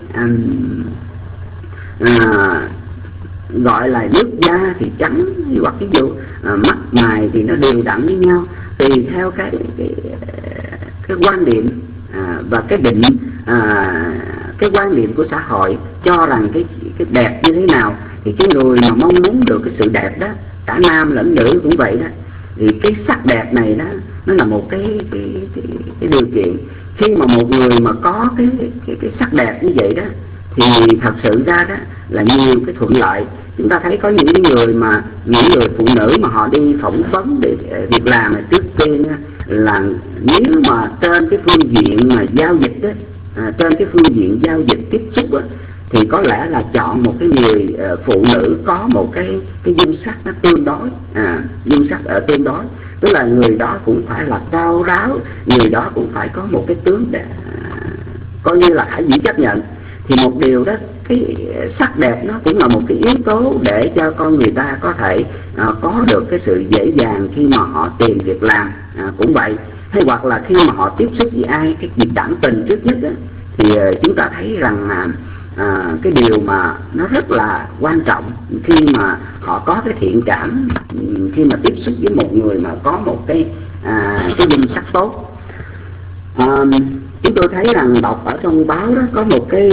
gọi là nước da thì trắng, hoặc ví dụ mắt mày thì nó đều đặn với nhau, tùy theo cái quan điểm và cái định cái quan niệm của xã hội cho rằng cái đẹp như thế nào, thì cái người mà mong muốn được cái sự đẹp đó, cả nam lẫn nữ cũng vậy đó, thì cái sắc đẹp này đó nó là một cái điều kiện. Khi mà một người mà có cái sắc đẹp như vậy đó, thì thật sự ra đó là nhiều cái thuận lợi. Chúng ta thấy có những người mà những người phụ nữ mà họ đi phỏng vấn để việc làm này, trước tiên là nếu mà trên cái phương diện mà giao dịch đó, trên cái phương diện giao dịch tiếp xúc đó, thì có lẽ là chọn một cái người phụ nữ có một cái dung sắc nó tương đối, dung sắc ở tương đối, tức là người đó cũng phải là cao ráo, người đó cũng phải có một cái tướng để coi như là khả dĩ chấp nhận. Thì một điều đó, cái sắc đẹp nó cũng là một cái yếu tố để cho con người ta có thể có được cái sự dễ dàng khi mà họ tìm việc làm, cũng vậy. Hay hoặc là khi mà họ tiếp xúc với ai, cái việc cảm tình trước nhất đó, thì chúng ta thấy rằng cái điều mà nó rất là quan trọng khi mà họ có cái thiện cảm, khi mà tiếp xúc với một người mà có một cái dung sắc tốt. Chúng tôi thấy rằng đọc ở trong báo đó có một cái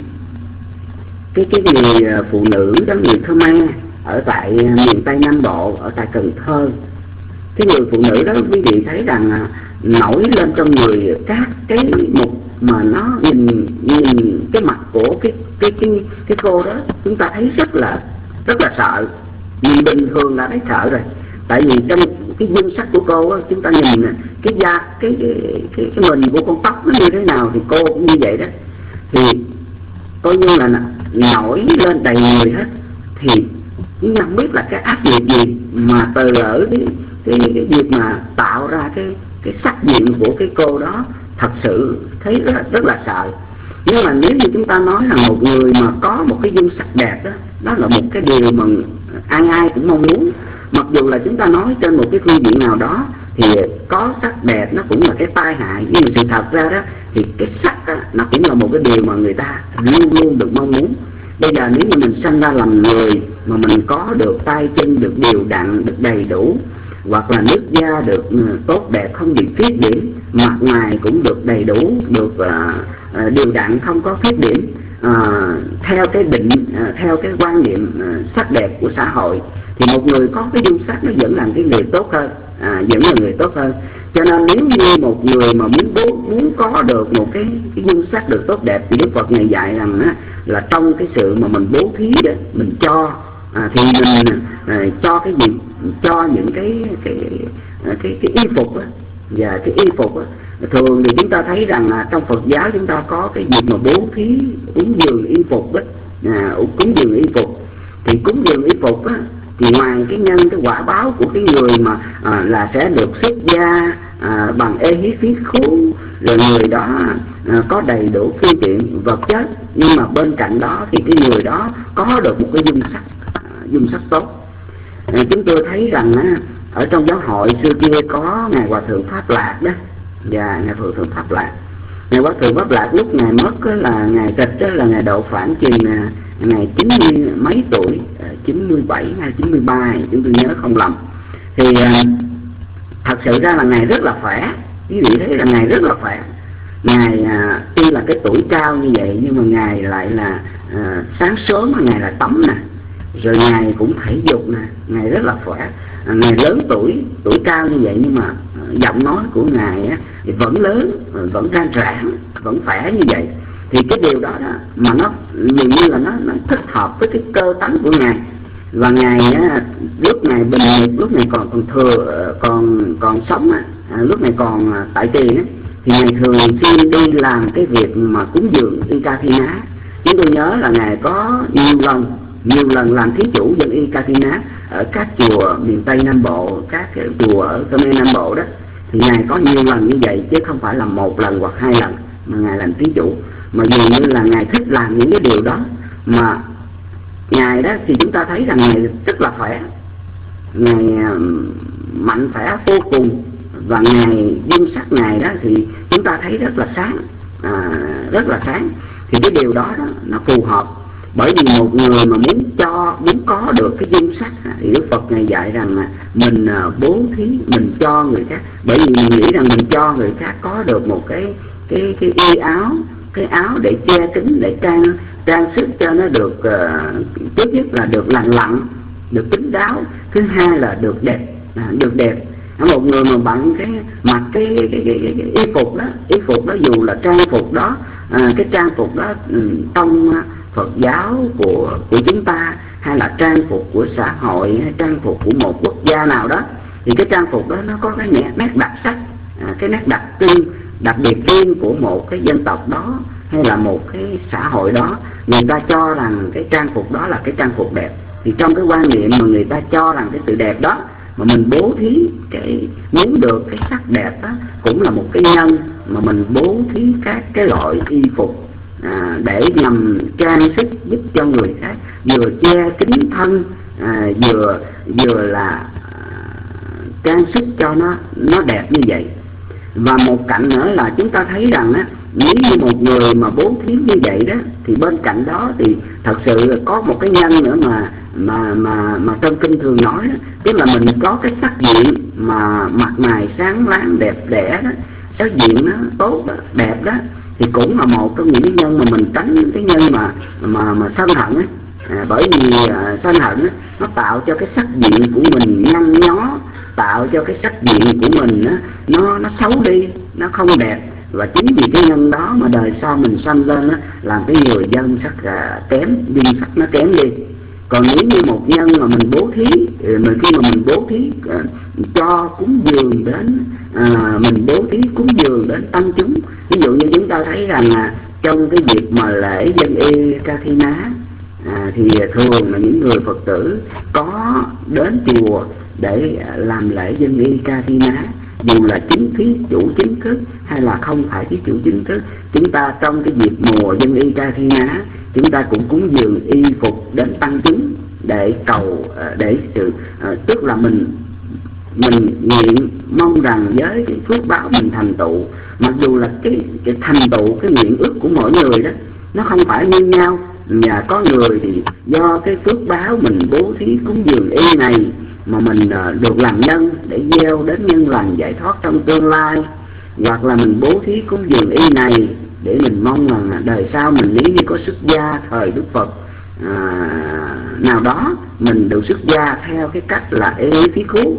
người phụ nữ đó, người Khmer ở tại miền Tây Nam Bộ, ở tại Cần Thơ. Cái người phụ nữ đó quý vị thấy rằng nổi lên trong người các cái mục mà nó nhìn cái mặt của cái cô đó, chúng ta thấy rất là sợ. Nhìn bình thường là thấy sợ rồi, tại vì trong cái dung sắc của cô á, chúng ta nhìn cái da, cái mình của con tóc nó như thế nào thì cô cũng như vậy đó, thì coi như là nổi lên đầy người hết. Thì nhưng không biết là cái áp lực gì mà từ ở cái việc mà tạo ra cái sắc diện của cái cô đó, thật sự thấy rất là sợ. Nhưng mà nếu như chúng ta nói là một người mà có một cái dung sắc đẹp đó, đó là một cái điều mà ai cũng mong muốn. Mặc dù là chúng ta nói trên một cái phương diện nào đó thì có sắc đẹp nó cũng là cái tai hại, nhưng mà sự thật ra đó thì cái sắc đó, nó cũng là một cái điều mà người ta luôn luôn được mong muốn. Bây giờ nếu như mình sinh ra làm người mà mình có được tay chân được đều đặn, được đầy đủ, hoặc là nước da được tốt đẹp, không bị khuyết điểm, mặt ngoài cũng được đầy đủ, được đều đặn, không có khuyết điểm, theo cái định, theo cái quan niệm sắc đẹp của xã hội, thì một người có cái dung sắc nó vẫn là cái người tốt hơn, vẫn là người tốt hơn. Cho nên nếu như một người mà muốn có được một cái dung sắc được tốt đẹp, thì Đức Phật này dạy rằng là trong cái sự mà mình bố thí đó, mình cho thì mình cho cái gì, cho những cái y phục đó, và cái y phục đó. Thường thì chúng ta thấy rằng trong Phật giáo chúng ta có cái việc mà bố thí cúng dường y phục đó, cúng dường y phục. Thì cúng dường y phục á, thì ngoài cái nhân cái quả báo của cái người mà là sẽ được xuất gia bằng ê hí phí khú, rồi người đó có đầy đủ phương tiện vật chất, nhưng mà bên cạnh đó thì cái người đó có được một cái dung sắc tốt. Chúng tôi thấy rằng ở trong giáo hội xưa kia có Ngài Hòa Thượng Pháp Lạc đó, và Ngài Hòa Thượng Pháp Lạc. Ngài Hòa Thượng Pháp Lạc lúc Ngài mất là Ngài tịch là Ngài độ khoảng chừng Ngài 90 mấy tuổi, 97 hay 93, chúng tôi nhớ không lầm. Thì thật sự ra là Ngài rất là khỏe. Quý vị thấy là Ngài rất là khỏe. Ngài tuy là cái tuổi cao như vậy, nhưng mà Ngài lại là sáng sớm mà Ngài là tắm nè, rồi Ngài cũng thể dục nè, Ngài rất là khỏe. Ngài lớn tuổi cao như vậy, nhưng mà giọng nói của Ngài thì vẫn lớn, vẫn rang rãng, vẫn khỏe như vậy. Thì cái điều đó mà nó dường như là nó thích hợp với cái cơ tánh của Ngài. Và Ngài lúc Ngài bình nghiệp, lúc Ngài còn thừa còn sống lúc Ngài còn tại trì thì Ngài thường xuyên đi làm cái việc mà cúng dường Ekathina. Chúng tôi nhớ là Ngài có nhiều lần làm thí chủ dân Ekathina ở các chùa miền Tây Nam Bộ, các cái chùa ở Khmer Nam Bộ đó. Thì Ngài có nhiều lần như vậy, chứ không phải là một lần hoặc hai lần mà Ngài làm thí chủ. Mà dường như là Ngài thích làm những cái điều đó. Mà Ngài đó thì chúng ta thấy rằng Ngài rất là khỏe, Ngài mạnh khỏe vô cùng. Và Ngài dung sắc Ngài đó thì chúng ta thấy rất là sáng, rất là sáng. Thì cái điều đó nó phù hợp. Bởi vì một người mà muốn có được cái dung sắc thì Đức Phật Ngài dạy rằng là mình bố thí, mình cho người khác. Bởi vì mình nghĩ rằng mình cho người khác có được một cái y áo, cái áo để che kín, để trang sức cho nó được trước nhất là được lặng, được kín đáo. Thứ hai là được đẹp. Một người mà bận mặc cái y phục đó dù là trang phục đó, cái trang phục đó trong Phật giáo của chúng ta, hay là trang phục của xã hội, hay trang phục của một quốc gia nào đó, thì cái trang phục đó nó có cái nét đặc sắc, cái nét đặc trưng đặc biệt riêng của một cái dân tộc đó, hay là một cái xã hội đó. Người ta cho rằng cái trang phục đó là cái trang phục đẹp. Thì trong cái quan niệm mà người ta cho rằng cái sự đẹp đó, mà mình bố thí muốn được cái sắc đẹp đó, cũng là một cái nhân mà mình bố thí các cái loại y phục để nhằm trang sức giúp cho người khác, vừa che kín thân, vừa là trang sức cho nó đẹp như vậy. Và một cạnh nữa là chúng ta thấy rằng nếu như một người mà bố thí như vậy đó, thì bên cạnh đó thì thật sự có một cái nhân nữa mà trong kinh thường nói đó, tức là mình có cái sắc diện mà mặt mày sáng láng đẹp đẽ đó, sắc diện nó tốt đó, đẹp đó, thì cũng là một trong những cái nhân mà mình tránh cái nhân mà sân hận ấy. Bởi vì sân hận nó tạo cho cái sắc diện của mình nhăn nhó, tạo cho cái sắc diện của mình nó xấu đi, nó không đẹp. Và chính vì cái nhân đó mà đời sau mình sanh lên làm cái người dân sắc kém, dung sắc nó kém đi. Còn nếu như một nhân mà mình bố thí, khi mà mình bố thí cho cúng dường đến, mình bố thí cúng dường đến tăng chúng. Ví dụ như chúng ta thấy rằng trong cái việc mà lễ dân Ekathina thì thường là những người Phật tử có đến chùa để làm lễ dân Ekathina, dù là thí chủ chính thức hay là không phải thí chủ chính thức. Chúng ta trong cái dịp mùa dân Ekathina, chúng ta cũng cúng dường y phục đến tăng chúng để cầu, để sự tức là mình nguyện mong rằng với cái phước báo mình thành tựu. Mặc dù là cái thành tựu, cái nguyện ước của mỗi người đó nó không phải như nhau. Và có người thì do cái phước báo mình bố thí cúng dường y này mà mình được làm nhân để gieo đến nhân lành giải thoát trong tương lai, hoặc là mình bố thí cúng dường y này để mình mong rằng đời sau mình nếu như có xuất gia thời Đức Phật nào đó, mình được xuất gia theo cái cách là ê thí khú,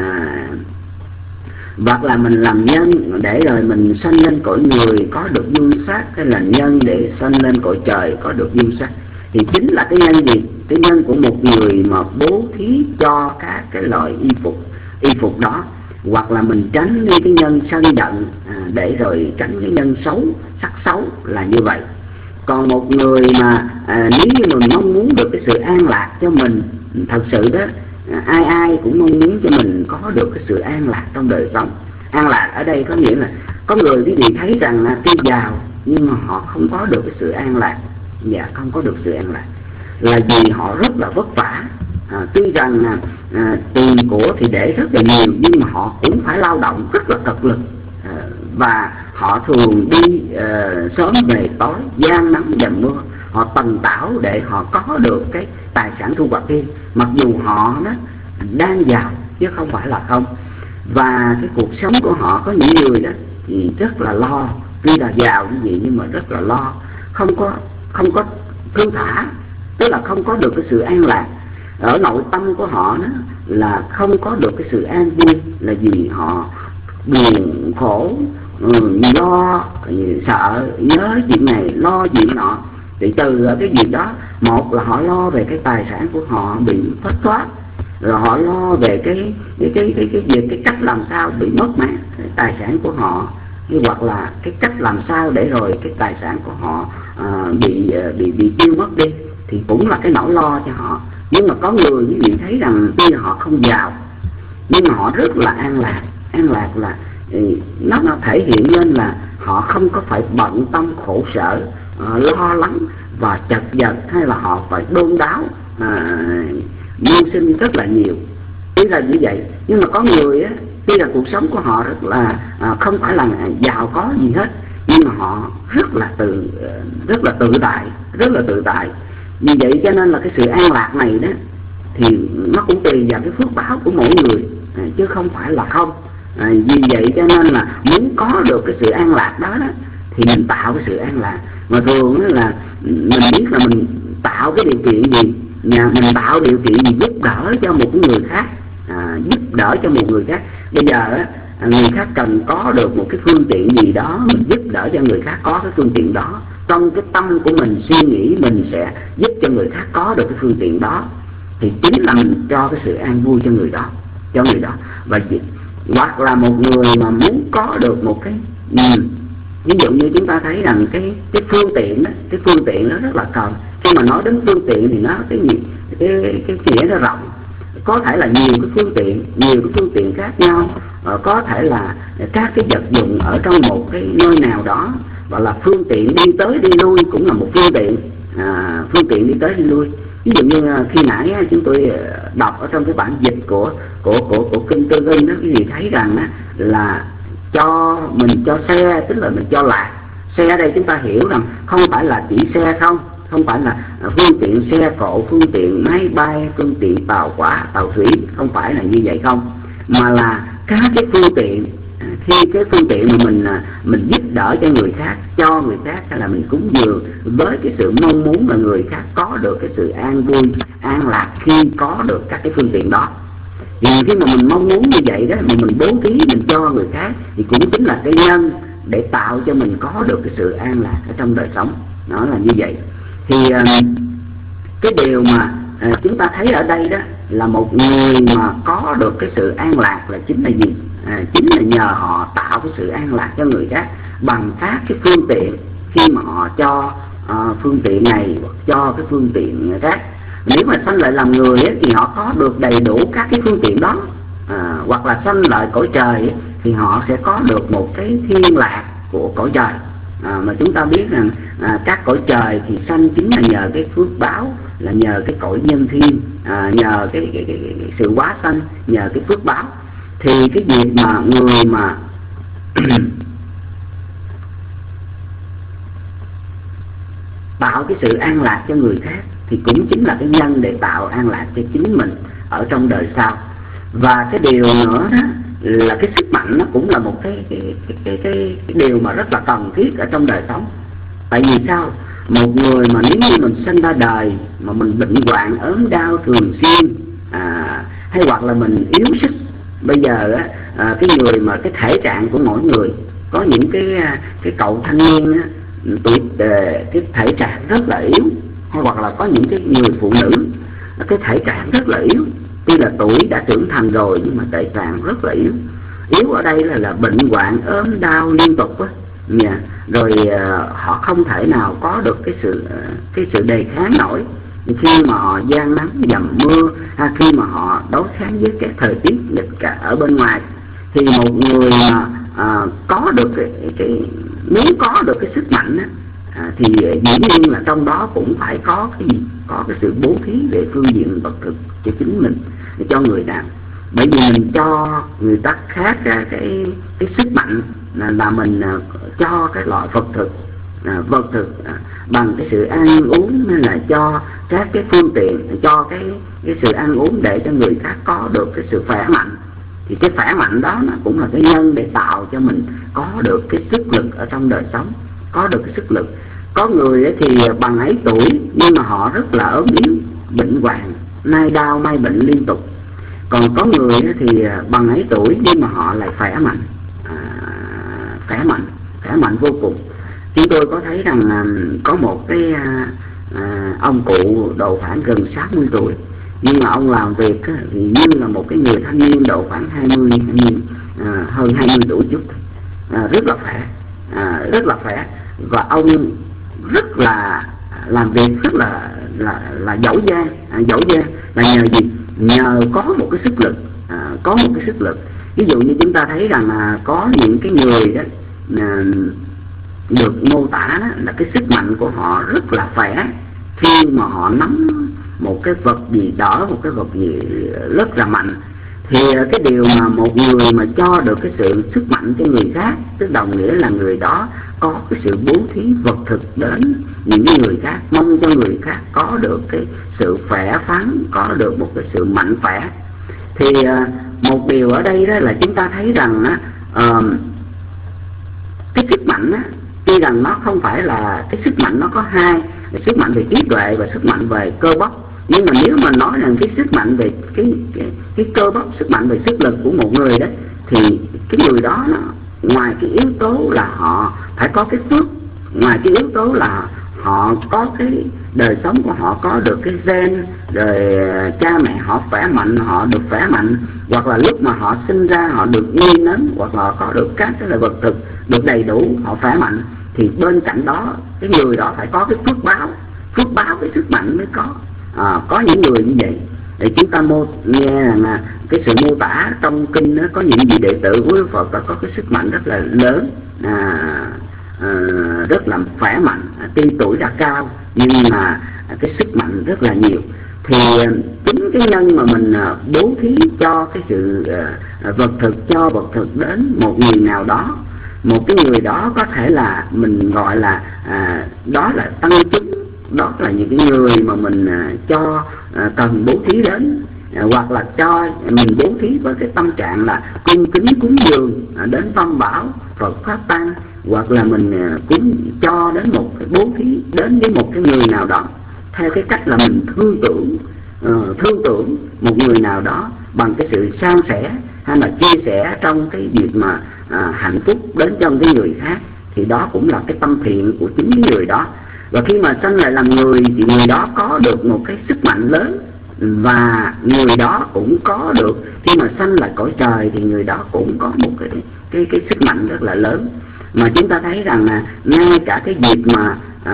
hoặc là mình làm nhân để rồi mình sanh lên cõi người có được dung sắc, hay là nhân để sanh lên cõi trời có được dung sắc. Thì chính là cái nhân gì? Cái nhân của một người mà bố thí cho các cái loại y phục đó. Hoặc là mình tránh đi cái nhân sân giận để rồi tránh cái nhân xấu, sắc xấu, là như vậy. Còn một người mà nếu như mình mong muốn được cái sự an lạc cho mình, thật sự đó ai cũng mong muốn cho mình có được cái sự an lạc trong đời sống. An lạc ở đây có nghĩa là có người quý vị thấy rằng là tuy giàu nhưng mà họ không có được cái sự an lạc. Dạ, không có được sự an lạc là vì họ rất là vất vả. Tuy rằng tiền của thì để rất là nhiều, nhưng mà họ cũng phải lao động rất là cực lực, và họ thường đi sớm về tối, gian nắng dầm mưa, họ tần tảo để họ có được cái tài sản thu hoạch kia. Mặc dù họ đó đang giàu chứ không phải là không. Và cái cuộc sống của họ, có những người đó thì rất là lo, tuy là giàu như vậy nhưng mà rất là lo, không có thư thả, tức là không có được cái sự an lạc. Ở nội tâm của họ đó là không có được cái sự an vui, là vì họ buồn khổ, lo sợ, nhớ chuyện này lo chuyện nọ. Thì từ cái việc đó Một là họ lo về cái tài sản của họ bị thất thoát, rồi họ lo về cái cách làm sao bị mất mát cái tài sản của họ, hoặc là cái cách làm sao để rồi cái tài sản của họ bị tiêu mất đi, thì cũng là cái nỗi lo cho họ. Nhưng mà có người quý vị thấy rằng tuy họ không giàu nhưng mà họ rất là an lạc. An lạc là nó thể hiện lên là họ không có phải bận tâm khổ sở, lo lắng và chật vật, hay là họ phải đôn đáo mưu sinh rất là nhiều. Tuy là như vậy, nhưng mà có người á, tuy là cuộc sống của họ rất là không phải là giàu có gì hết, nhưng mà họ rất là tự tại. Vì vậy cho nên là cái sự an lạc này đó thì nó cũng tùy vào cái phước báo của mỗi người, chứ không phải là không. Vì vậy cho nên là muốn có được cái sự an lạc đó, thì mình tạo cái sự an lạc. Mà thường là mình biết là mình tạo cái điều kiện gì, mình tạo điều kiện gì giúp đỡ cho một người khác, Bây giờ người khác cần có được một cái phương tiện gì đó, mình giúp đỡ cho người khác có cái phương tiện đó. Trong cái tâm của mình suy nghĩ mình sẽ giúp cho người khác có được cái phương tiện đó, thì chính là mình cho cái sự an vui cho người đó. Và hoặc là một người mà muốn có được một cái ví dụ như chúng ta thấy rằng cái phương tiện đó, cái phương tiện nó rất là cần. Khi mà nói đến phương tiện thì nó cái nghĩa nó rộng, có thể là nhiều cái phương tiện khác nhau, có thể là các cái vật dụng ở trong một cái nơi nào đó, gọi là phương tiện đi tới đi lui cũng là một phương tiện đi tới đi lui. Ví dụ như khi nãy chúng tôi đọc ở trong cái bản dịch của kinh Tư Vinh đó, quý vị thấy rằng là mình cho xe, tức là mình cho lạc. Xe ở đây chúng ta hiểu rằng không phải là chỉ xe không phải là phương tiện xe cộ, phương tiện máy bay, phương tiện tàu hỏa, tàu thủy, không phải là như vậy không, mà là các cái phương tiện. Khi cái phương tiện mà mình giúp đỡ cho người khác, cho người khác, hay là mình cúng dường với cái sự mong muốn là người khác có được cái sự an vui, an lạc khi có được các cái phương tiện đó. Thì khi mà mình mong muốn như vậy đó, mà mình bố thí, mình cho người khác, thì cũng chính là cái nhân để tạo cho mình có được cái sự an lạc ở trong đời sống. Nó là như vậy. Thì cái điều mà chúng ta thấy ở đây đó là một người mà có được cái sự an lạc là chính là gì? Chính là nhờ họ tạo cái sự an lạc cho người khác bằng các cái phương tiện. Khi mà họ cho phương tiện này, cho cái phương tiện khác, nếu mà sanh lại làm người ấy, thì họ có được đầy đủ các cái phương tiện đó, hoặc là sanh lại cõi trời ấy, thì họ sẽ có được một cái thiên lạc của cõi trời. Mà chúng ta biết rằng các cõi trời thì sanh chính là nhờ cái phước báo, là nhờ cái cõi nhân thiên, nhờ cái sự hóa sanh, nhờ cái phước báo. Thì cái việc mà người mà tạo cái sự an lạc cho người khác thì cũng chính là cái nhân để tạo an lạc cho chính mình ở trong đời sau. Và cái điều nữa đó là cái sức mạnh, nó cũng là một cái điều mà rất là cần thiết ở trong đời sống. Tại vì sao? Một người mà nếu như mình sinh ra đời mà mình bệnh hoạn ốm đau thường xuyên, hay hoặc là mình yếu sức, bây giờ cái người mà cái thể trạng của mỗi người, có những cái cậu thanh niên cái thể trạng rất là yếu, hay hoặc là có những cái người phụ nữ cái thể trạng rất là yếu, tuy là tuổi đã trưởng thành rồi nhưng mà thể trạng rất là yếu. Yếu ở đây là bệnh hoạn ốm đau liên tục á, rồi họ không thể nào có được cái sự đề kháng nổi khi mà họ gian nắng dầm mưa, hay khi mà họ đối kháng với cái thời tiết nghịch cả ở bên ngoài. Thì một người mà có được cái muốn có được cái sức mạnh á, thì dĩ nhiên là trong đó cũng phải có cái gì, có cái sự bố thí về phương diện vật thực cho chính mình, để cho người nào. Bởi vì mình cho người ta khác cái sức mạnh là mình cho cái loại vật thực bằng cái sự ăn uống, hay là cho các cái phương tiện, cho cái sự ăn uống để cho người khác có được cái sự khỏe mạnh. Thì cái khỏe mạnh đó nó cũng là cái nhân để tạo cho mình có được cái sức lực ở trong đời sống, có được cái sức lực. Có người thì bằng ấy tuổi nhưng mà họ rất là ốm yếu, bệnh hoạn, nay đau nay bệnh liên tục. Còn có người thì bằng ấy tuổi nhưng mà họ lại khỏe mạnh vô cùng. Chúng tôi có thấy rằng có một ông cụ độ khoảng gần 60 tuổi, nhưng mà ông làm việc thì như là một cái người thanh niên độ khoảng 20 hơn 20 tuổi chút, rất là khỏe, rất là khỏe. Và ông rất là làm việc rất là giỏi giang, là nhờ gì? Nhờ có một cái sức lực, có một cái sức lực. Ví dụ như chúng ta thấy rằng có những cái người đó được mô tả đó, là cái sức mạnh của họ rất là khỏe khi mà họ nắm một cái vật gì đó, một cái vật gì rất là mạnh. Thì cái điều mà một người mà cho được cái sự sức mạnh cho người khác, tức đồng nghĩa là người đó có cái sự bố thí vật thực đến những người khác, mong cho người khác có được cái sự khỏe khoắn, có được một cái sự mạnh khỏe. Thì một điều ở đây đó là chúng ta thấy rằng cái sức mạnh á, tuy rằng nó không phải là cái sức mạnh, nó có hai, sức mạnh về trí tuệ và sức mạnh về cơ bắp. Nhưng mà nếu mà nói rằng cái sức mạnh về cái cơ bắp, sức mạnh về sức lực của một người đó, thì cái người đó nó, ngoài cái yếu tố là họ phải có cái phước, ngoài cái yếu tố là họ có cái đời sống của họ, có được cái gen, rồi cha mẹ họ khỏe mạnh, họ được khỏe mạnh, hoặc là lúc mà họ sinh ra họ được nuôi nấng, hoặc là có được các cái loại vật thực được đầy đủ, họ khỏe mạnh, thì bên cạnh đó cái người đó phải có cái phước báo cái sức mạnh mới có. Có những người như vậy. Để chúng ta nghe là cái sự mô tả trong kinh đó, có những vị đệ tử của Đức Phật đã có cái sức mạnh rất là lớn, rất là khỏe mạnh, tuy tuổi đã cao nhưng mà cái sức mạnh rất là nhiều. Thì chính cái nhân mà mình bố thí cho cái sự vật thực, cho vật thực đến một người nào đó, một cái người đó có thể là mình gọi là đó là tăng chúng, đó là những cái người mà mình cho cần bố thí đến, hoặc là cho mình bố thí với cái tâm trạng là cung kính cúng dường đến Tam Bảo, Phật Pháp Tăng, hoặc là mình cúng cho đến một cái bố thí đến với một cái người nào đó theo cái cách là mình thương tưởng một người nào đó bằng cái sự san sẻ hay là chia sẻ trong cái việc mà hạnh phúc đến cho cái người khác, thì đó cũng là cái tâm thiện của chính cái người đó. Và khi mà sanh lại làm người thì người đó có được một cái sức mạnh lớn, và người đó cũng có được, khi mà sanh lại cõi trời thì người đó cũng có một cái sức mạnh rất là lớn. Mà chúng ta thấy rằng là ngay cả cái việc mà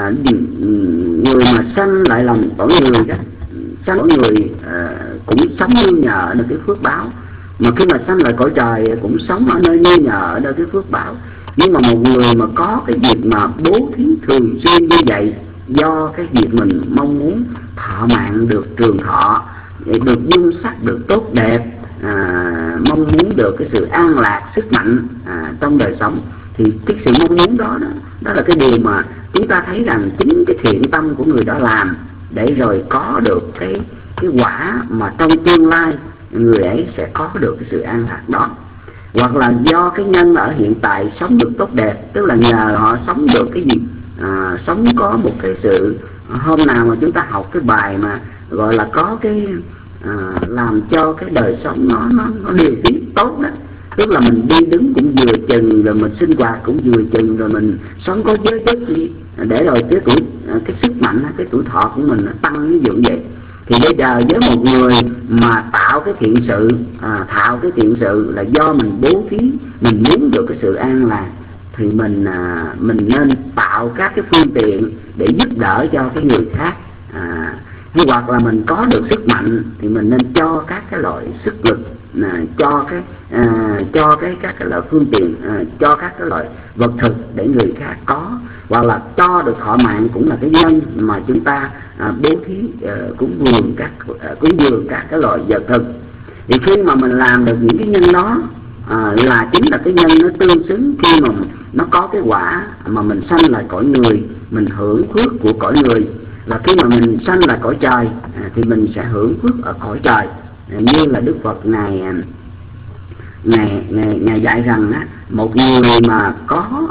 người mà sanh lại làm cõi người đó, sanh cõi người cũng sống như nhờ được cái phước báo, mà khi mà sanh lại cõi trời cũng sống ở nơi như nhờ ở nơi cái phước báo. Nhưng mà một người mà có cái việc mà bố thí thường xuyên như vậy, do cái việc mình mong muốn thọ mạng được trường thọ, được dung sắc, được tốt đẹp, mong muốn được cái sự an lạc, sức mạnh trong đời sống, thì cái sự mong muốn đó là cái điều mà chúng ta thấy rằng chính cái thiện tâm của người đó làm, để rồi có được cái quả mà trong tương lai người ấy sẽ có được cái sự an lạc đó. Hoặc là do cái nhân ở hiện tại sống được tốt đẹp, tức là nhờ họ sống được cái gì, sống có một cái sự, hôm nào mà chúng ta học cái bài mà gọi là có cái làm cho cái đời sống nó điều tiết tốt đó, tức là mình đi đứng cũng vừa chừng, rồi mình sinh hoạt cũng vừa chừng, rồi mình sống có giới đức gì, để rồi cái sức mạnh, cái tuổi thọ của mình nó tăng, ví dụ vậy. Thì bây giờ với một người mà tạo cái thiện sự, là do mình bố thí, mình muốn được cái sự an lạc, thì mình nên tạo các cái phương tiện để giúp đỡ cho cái người khác. Hoặc là mình có được sức mạnh thì mình nên cho các cái loại sức lực, cho các cái loại phương tiện, cho các cái loại vật thực để người khác có. Hoặc là cho được thọ mạng cũng là cái nhân mà chúng ta bố thí, cúng dường các cái loại vật thực. Thì khi mà mình làm được những cái nhân đó, là chính là cái nhân nó tương xứng, khi mà nó có cái quả mà mình sanh lại cõi người, mình hưởng phước của cõi người. Và khi mà mình sanh lại cõi trời thì mình sẽ hưởng phước ở cõi trời. Như là Đức Phật Ngài dạy rằng một người mà có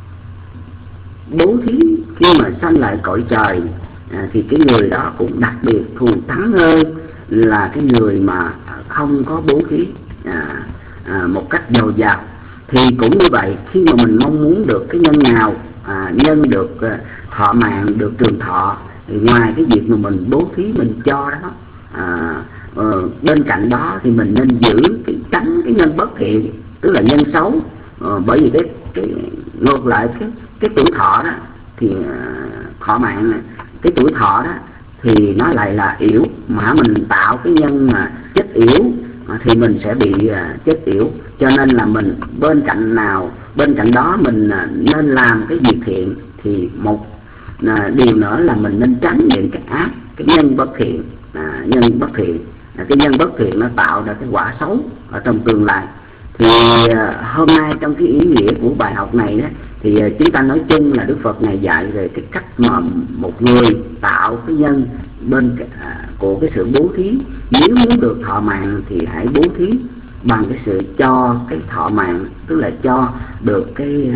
bố thí khi mà sanh lại cõi trời thì cái người đó cũng đặc biệt thù thắng hơn là cái người mà không có bố thí một cách dồi dào. Thì cũng như vậy, khi mà mình mong muốn được cái nhân nào, nhân được thọ mạng, được trường thọ, thì ngoài cái việc mà mình bố thí mình cho đó, bên cạnh đó thì mình nên giữ tránh cái nhân bất thiện, tức là nhân xấu. Bởi vì cái ngược lại cái tuổi thọ đó thì thọ mạng này, cái tuổi thọ đó thì nó lại là yểu, mà mình tạo cái nhân mà chết yểu thì mình sẽ bị chết yểu. Cho nên là mình bên cạnh đó mình nên làm cái việc thiện, thì một điều nữa là mình nên tránh những cái ác, cái nhân bất thiện. Cái nhân bất thiện nó tạo ra cái quả xấu ở trong tương lai. Thì hôm nay trong cái ý nghĩa của bài học này đó, thì chúng ta nói chung là Đức Phật Ngài dạy về cái cách mà một người tạo cái nhân của cái sự bố thí. Nếu muốn được thọ mạng thì hãy bố thí bằng cái sự cho cái thọ mạng, tức là cho được cái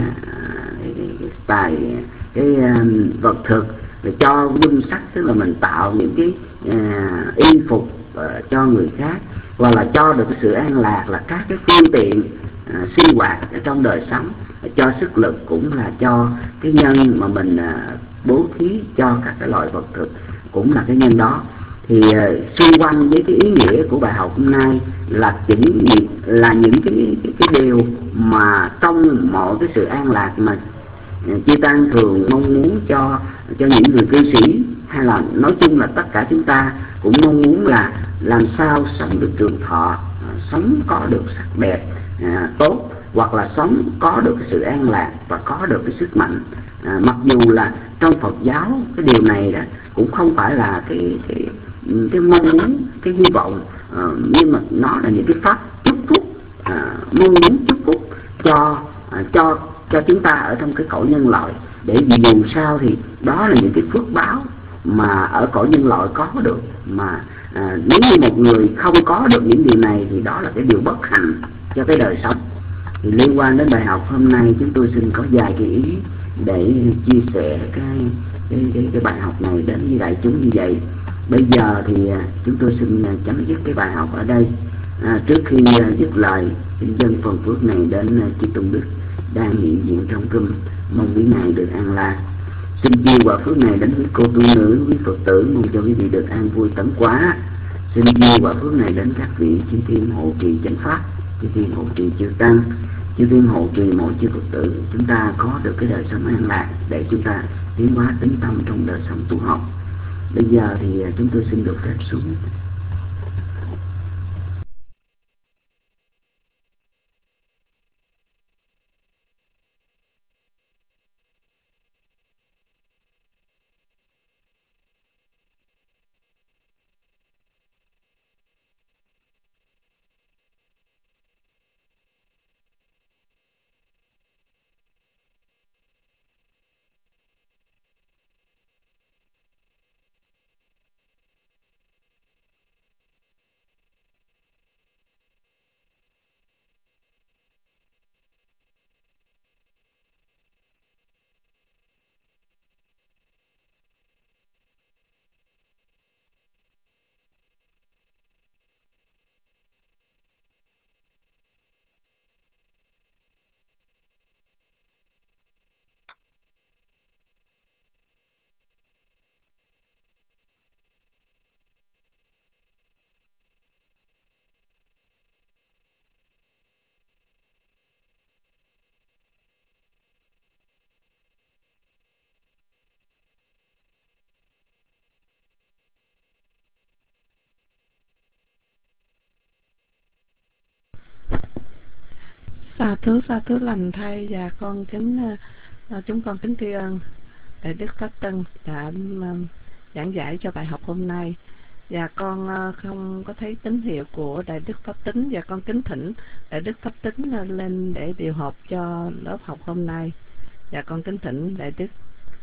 vật thực, rồi cho dung sắc, tức là mình tạo những cái y phục cho người khác, hoặc là cho được cái sự an lạc là các cái phương tiện sinh hoạt ở trong đời sống. Cho sức lực cũng là cho cái nhân mà mình bố thí cho các cái loại vật thực, cũng là cái nhân đó. Thì xung quanh với cái ý nghĩa của bài học hôm nay là những cái điều mà trong mọi cái sự an lạc mà Chư Tăng thường mong muốn cho những người cư sĩ, hay là nói chung là tất cả chúng ta cũng mong muốn là làm sao sống được trường thọ, sống có được sắc đẹp tốt, hoặc là sống có được cái sự an lạc và có được cái sức mạnh. Mặc dù là trong Phật giáo cái điều này đó cũng không phải là cái mong muốn, cái hy vọng, nhưng mà nó là những cái pháp chúc phúc, mong muốn chúc phúc cho chúng ta ở trong cái cõi nhân loại. Để vì dù sao thì đó là những cái phước báo mà ở cõi nhân loại có được, mà nếu như một người không có được những điều này thì đó là cái điều bất hạnh cho cái đời sống. Thì liên quan đến bài học hôm nay, chúng tôi xin có vài cái ý để chia sẻ cái bài học này đến với đại chúng như vậy. Bây giờ thì chúng tôi xin chấm dứt cái bài học ở đây. Trước khi dứt lời, xin dâng phần phước này đến chư Tôn Đức đang hiện diện trong room, mong quý ngài được an lạc. Xin chia quả phước này đến quý cô tu nữ, quý Phật tử, mong cho quý vị được an vui tấn quá. Xin chia quả phước này đến các vị chư thiên hộ trì chánh pháp, chư thiên hộ trì chư tăng, chư thiên hộ trì mỗi chư Phật tử, chúng ta có được cái đời sống an lạc để chúng ta tiến hóa tính tâm trong đời sống tu học. Bây giờ thì chúng tôi xin được phép xuống. Sa thú lành thay. Và con chúng con kính tri ân Đại Đức Pháp Tân đã giảng giải cho bài học hôm nay. Và con không có thấy tín hiệu của Đại Đức Pháp Tính, và con kính thỉnh Đại Đức Pháp Tính lên để điều hộp cho lớp học hôm nay. Và con kính thỉnh Đại Đức.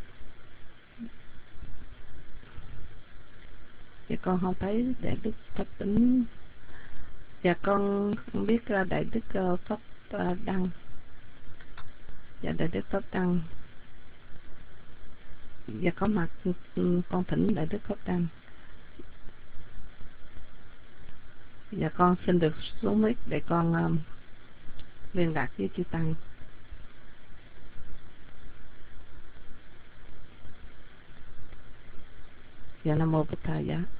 Và con không thấy Đại Đức Pháp Tính. Và con không biết Đại Đức Pháp Đăng. Và Đại Đức Pháp Đăng. Và có mặt, con thỉnh Đại Đức Pháp Đăng. Và con xin được xuống mic để con liên lạc với chư Tăng. Dạ Nam Mô Bích Thầy Giá.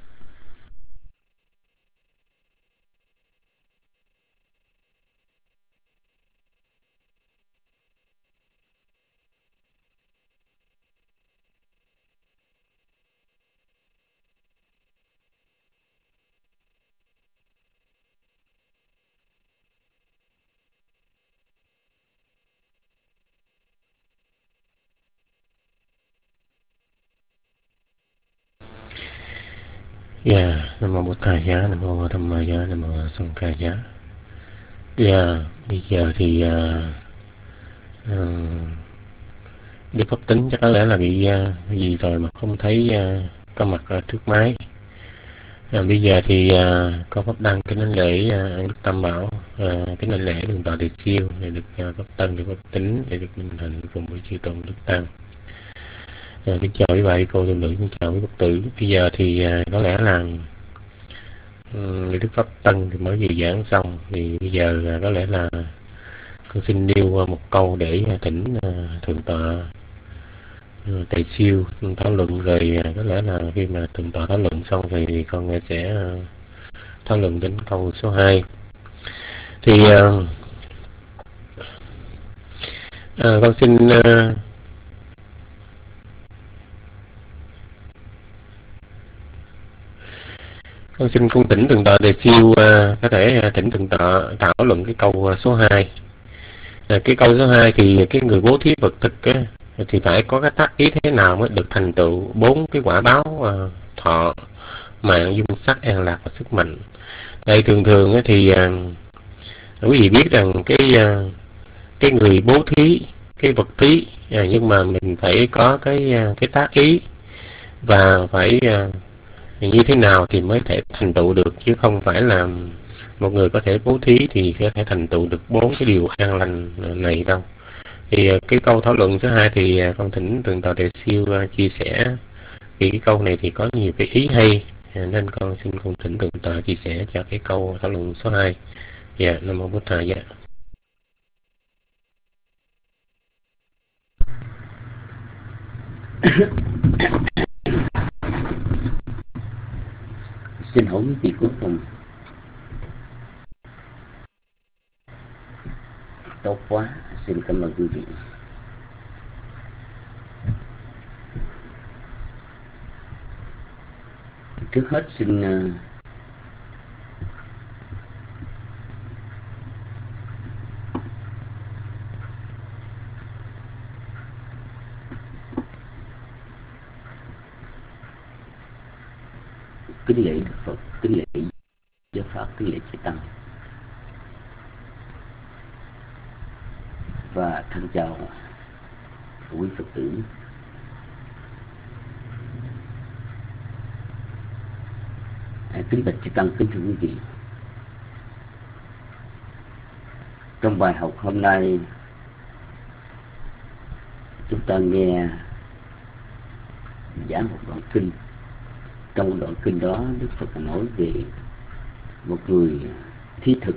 Dạ, Nam Mô Bổn Thầy Giá, Nam Mô Tham Ma Giá, Nam Mô Sanh Ca Giá. Dạ, bây giờ thì Đức Pháp Tính chắc có lẽ là bị gì rồi mà không thấy có mặt ở trước máy. Bây giờ thì có Pháp Đăng kính đảnh lễ An Đức Tam Bảo, kính đảnh lễ Đường Tọa Tề Siêu để được Pháp Tân, được Pháp Tính để được minh thành cùng với chư tôn Đức Tăng. Kính chào quý bà, quý cô, tôn nữ, kính chào quý Phật tử. Bây giờ thì có lẽ là Đức Pháp Tân thì mới vừa giảng xong, thì bây giờ có lẽ là con xin nêu một câu để thỉnh Thượng tọa Tề Siêu thảo luận, rồi có lẽ là khi mà Thượng tọa thảo luận xong thì con sẽ thảo luận đến câu số 2. Thì con xin cung thỉnh Thượng tọa Tề Siêu có thể thỉnh Thượng tọa thảo luận cái câu số 2. Cái câu số 2 thì cái người bố thí vật thực á, thì phải có cái tác ý thế nào mới được thành tựu 4 cái quả báo thọ, mạng, dung sắc, an lạc và sức mạnh. Đây thường thường á, thì quý vị biết rằng cái người bố thí cái vật thí, nhưng mà mình phải có cái tác ý và phải như thế nào thì mới thể thành tựu được, chứ không phải là một người có thể bố thí thì có thể thành tựu được 4 cái điều an lành này đâu. Thì cái câu thảo luận số 2 thì con thỉnh Thượng tọa Tề Siêu chia sẻ. Vì cái câu này thì có nhiều cái ý hay, nên con xin cung thỉnh Thượng tọa chia sẻ cho cái câu thảo luận số 2. Dạ, Nam Mô Bổn Thầy. Dạ. Xin hỏi quý vị cuối cùng. Tốt quá, xin cảm ơn quý vị. Trước hết xin kính lễ Đức Phật, kính lễ Giáo Pháp, kính lễ Chư Tăng, và thân chào quý Phật tử. Kính bạch Chư Tăng, kính thưa quý vị. Trong bài học hôm nay, chúng ta nghe giảng một đoạn kinh. Trong đoạn kinh đó, Đức Phật nói về một người thí thực.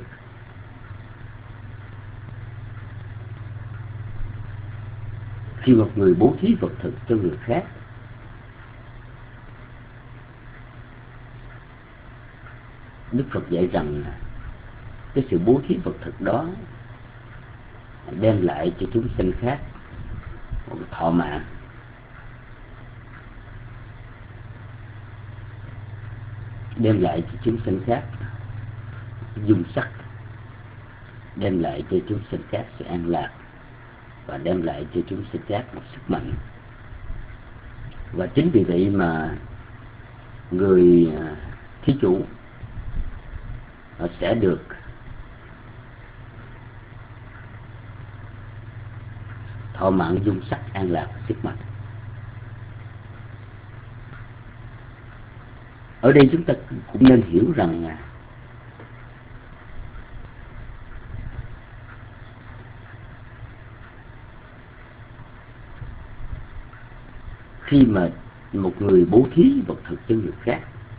Khi một người bố thí vật thực cho người khác, Đức Phật dạy rằng cái sự bố thí vật thực đó đem lại cho chúng sinh khác một thọ mạng, đem lại cho chúng sinh khác dung sắc, đem lại cho chúng sinh khác sự an lạc, và đem lại cho chúng sinh khác một sức mạnh. Và chính vì vậy mà người thí chủ họ sẽ được thọ mạng, dung sắc, an lạc, sức mạnh. Ở đây chúng ta cũng nên hiểu rằng khi mà một người bố thí vật thực cho người khác,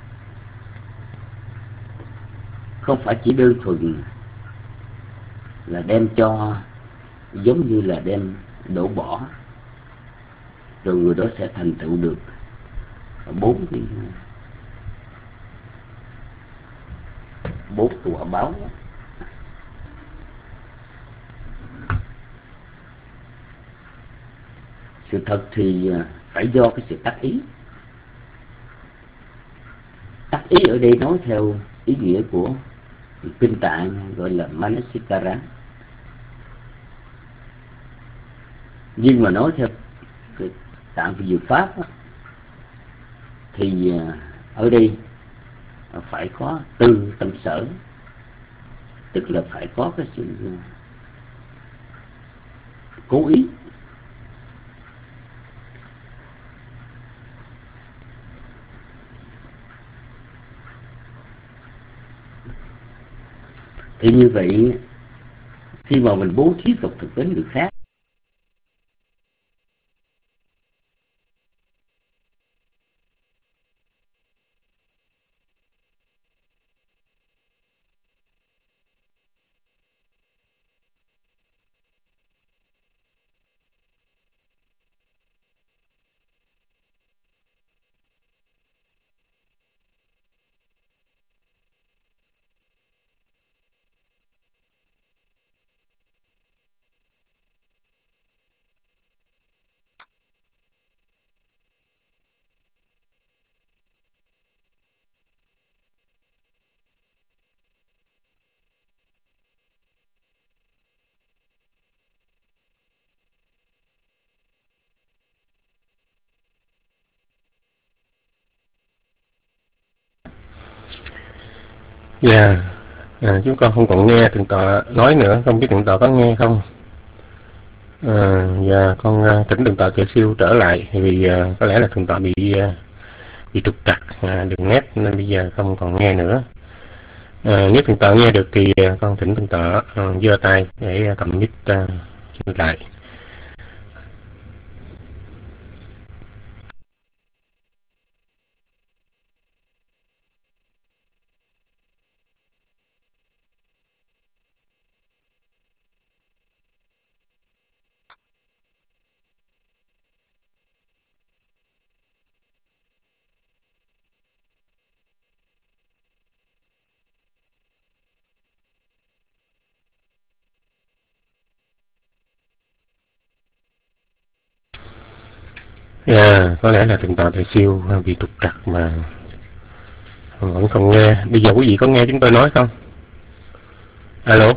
không phải chỉ đơn thuần là đem cho, giống như là đem đổ bỏ rồi người đó sẽ thành tựu được bốn quả báo. Sự thật thì phải do cái sự tác ý. Tác ý ở đây nói theo ý nghĩa của kinh tạng gọi là manasikara. Nhưng mà nói theo cái tạng Diệu Pháp đó, thì ở đây phải có tư tâm sở, tức là phải có cái sự cố ý. Thì như vậy, khi mà mình bố thí tục thực đến người khác, Dạ, chúng con không còn nghe thượng tọa nói nữa, không biết thượng tọa có nghe không? Dạ, con thỉnh thượng tọa Tuệ Siêu trở lại, vì có lẽ là thượng tọa bị trục trặc đường nét nên bây giờ không còn nghe nữa. Nếu thượng tọa nghe được thì con thỉnh thượng tọa giơ tay để cầm mic lại. Dạ, có lẽ là thượng tọa Tuệ Siêu bị trục trặc mà vẫn không nghe. Bây giờ quý vị có nghe chúng tôi nói không? Alo,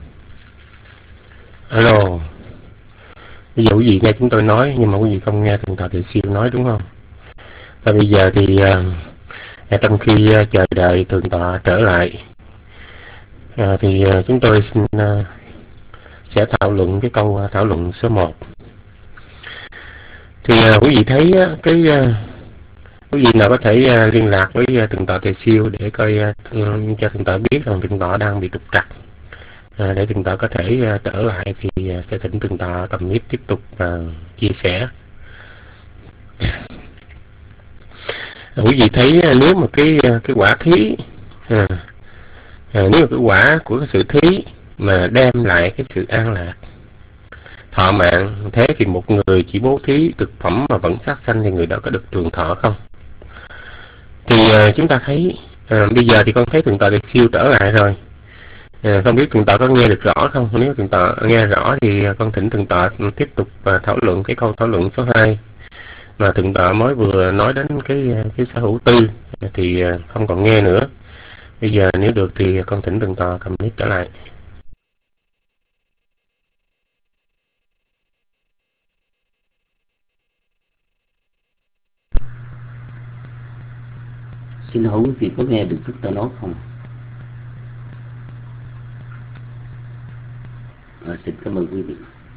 alo. Bây giờ quý vị nghe chúng tôi nói nhưng mà quý vị không nghe thượng tọa Tuệ Siêu nói đúng không? Và bây giờ thì trong khi chờ đợi thượng tọa trở lại, thì chúng tôi xin sẽ thảo luận cái câu thảo luận số 1. Thì quý vị thấy quý vị nào có thể liên lạc với thượng tọa Tuệ Siêu để coi cho thượng tọa biết rằng thượng tọa đang bị trục trặc, để thượng tọa có thể trở lại thì sẽ thỉnh thượng tọa cầm mic tiếp tục chia sẻ. Quý vị thấy nếu mà cái quả thí, nếu mà cái quả của cái sự thí mà đem lại cái sự an lạc, thọ mạng, thế thì một người chỉ bố thí thực phẩm mà vẫn sát sanh thì người đó có được trường thọ không? Thì chúng ta thấy bây giờ thì con thấy thượng tọa Tuệ Siêu trở lại rồi. Không biết thượng tọa có nghe được rõ không? Nếu thượng tọa nghe rõ thì con thỉnh thượng tọa tiếp tục thảo luận cái câu thảo luận số 2 mà thượng tọa mới vừa nói đến cái sở hữu tư, thì không còn nghe nữa. Bây giờ nếu được thì con thỉnh thượng tọa cầm mic trở lại. Xin hỏi quý vị có nghe được chúng ta nói không? Xin cảm ơn quý vị.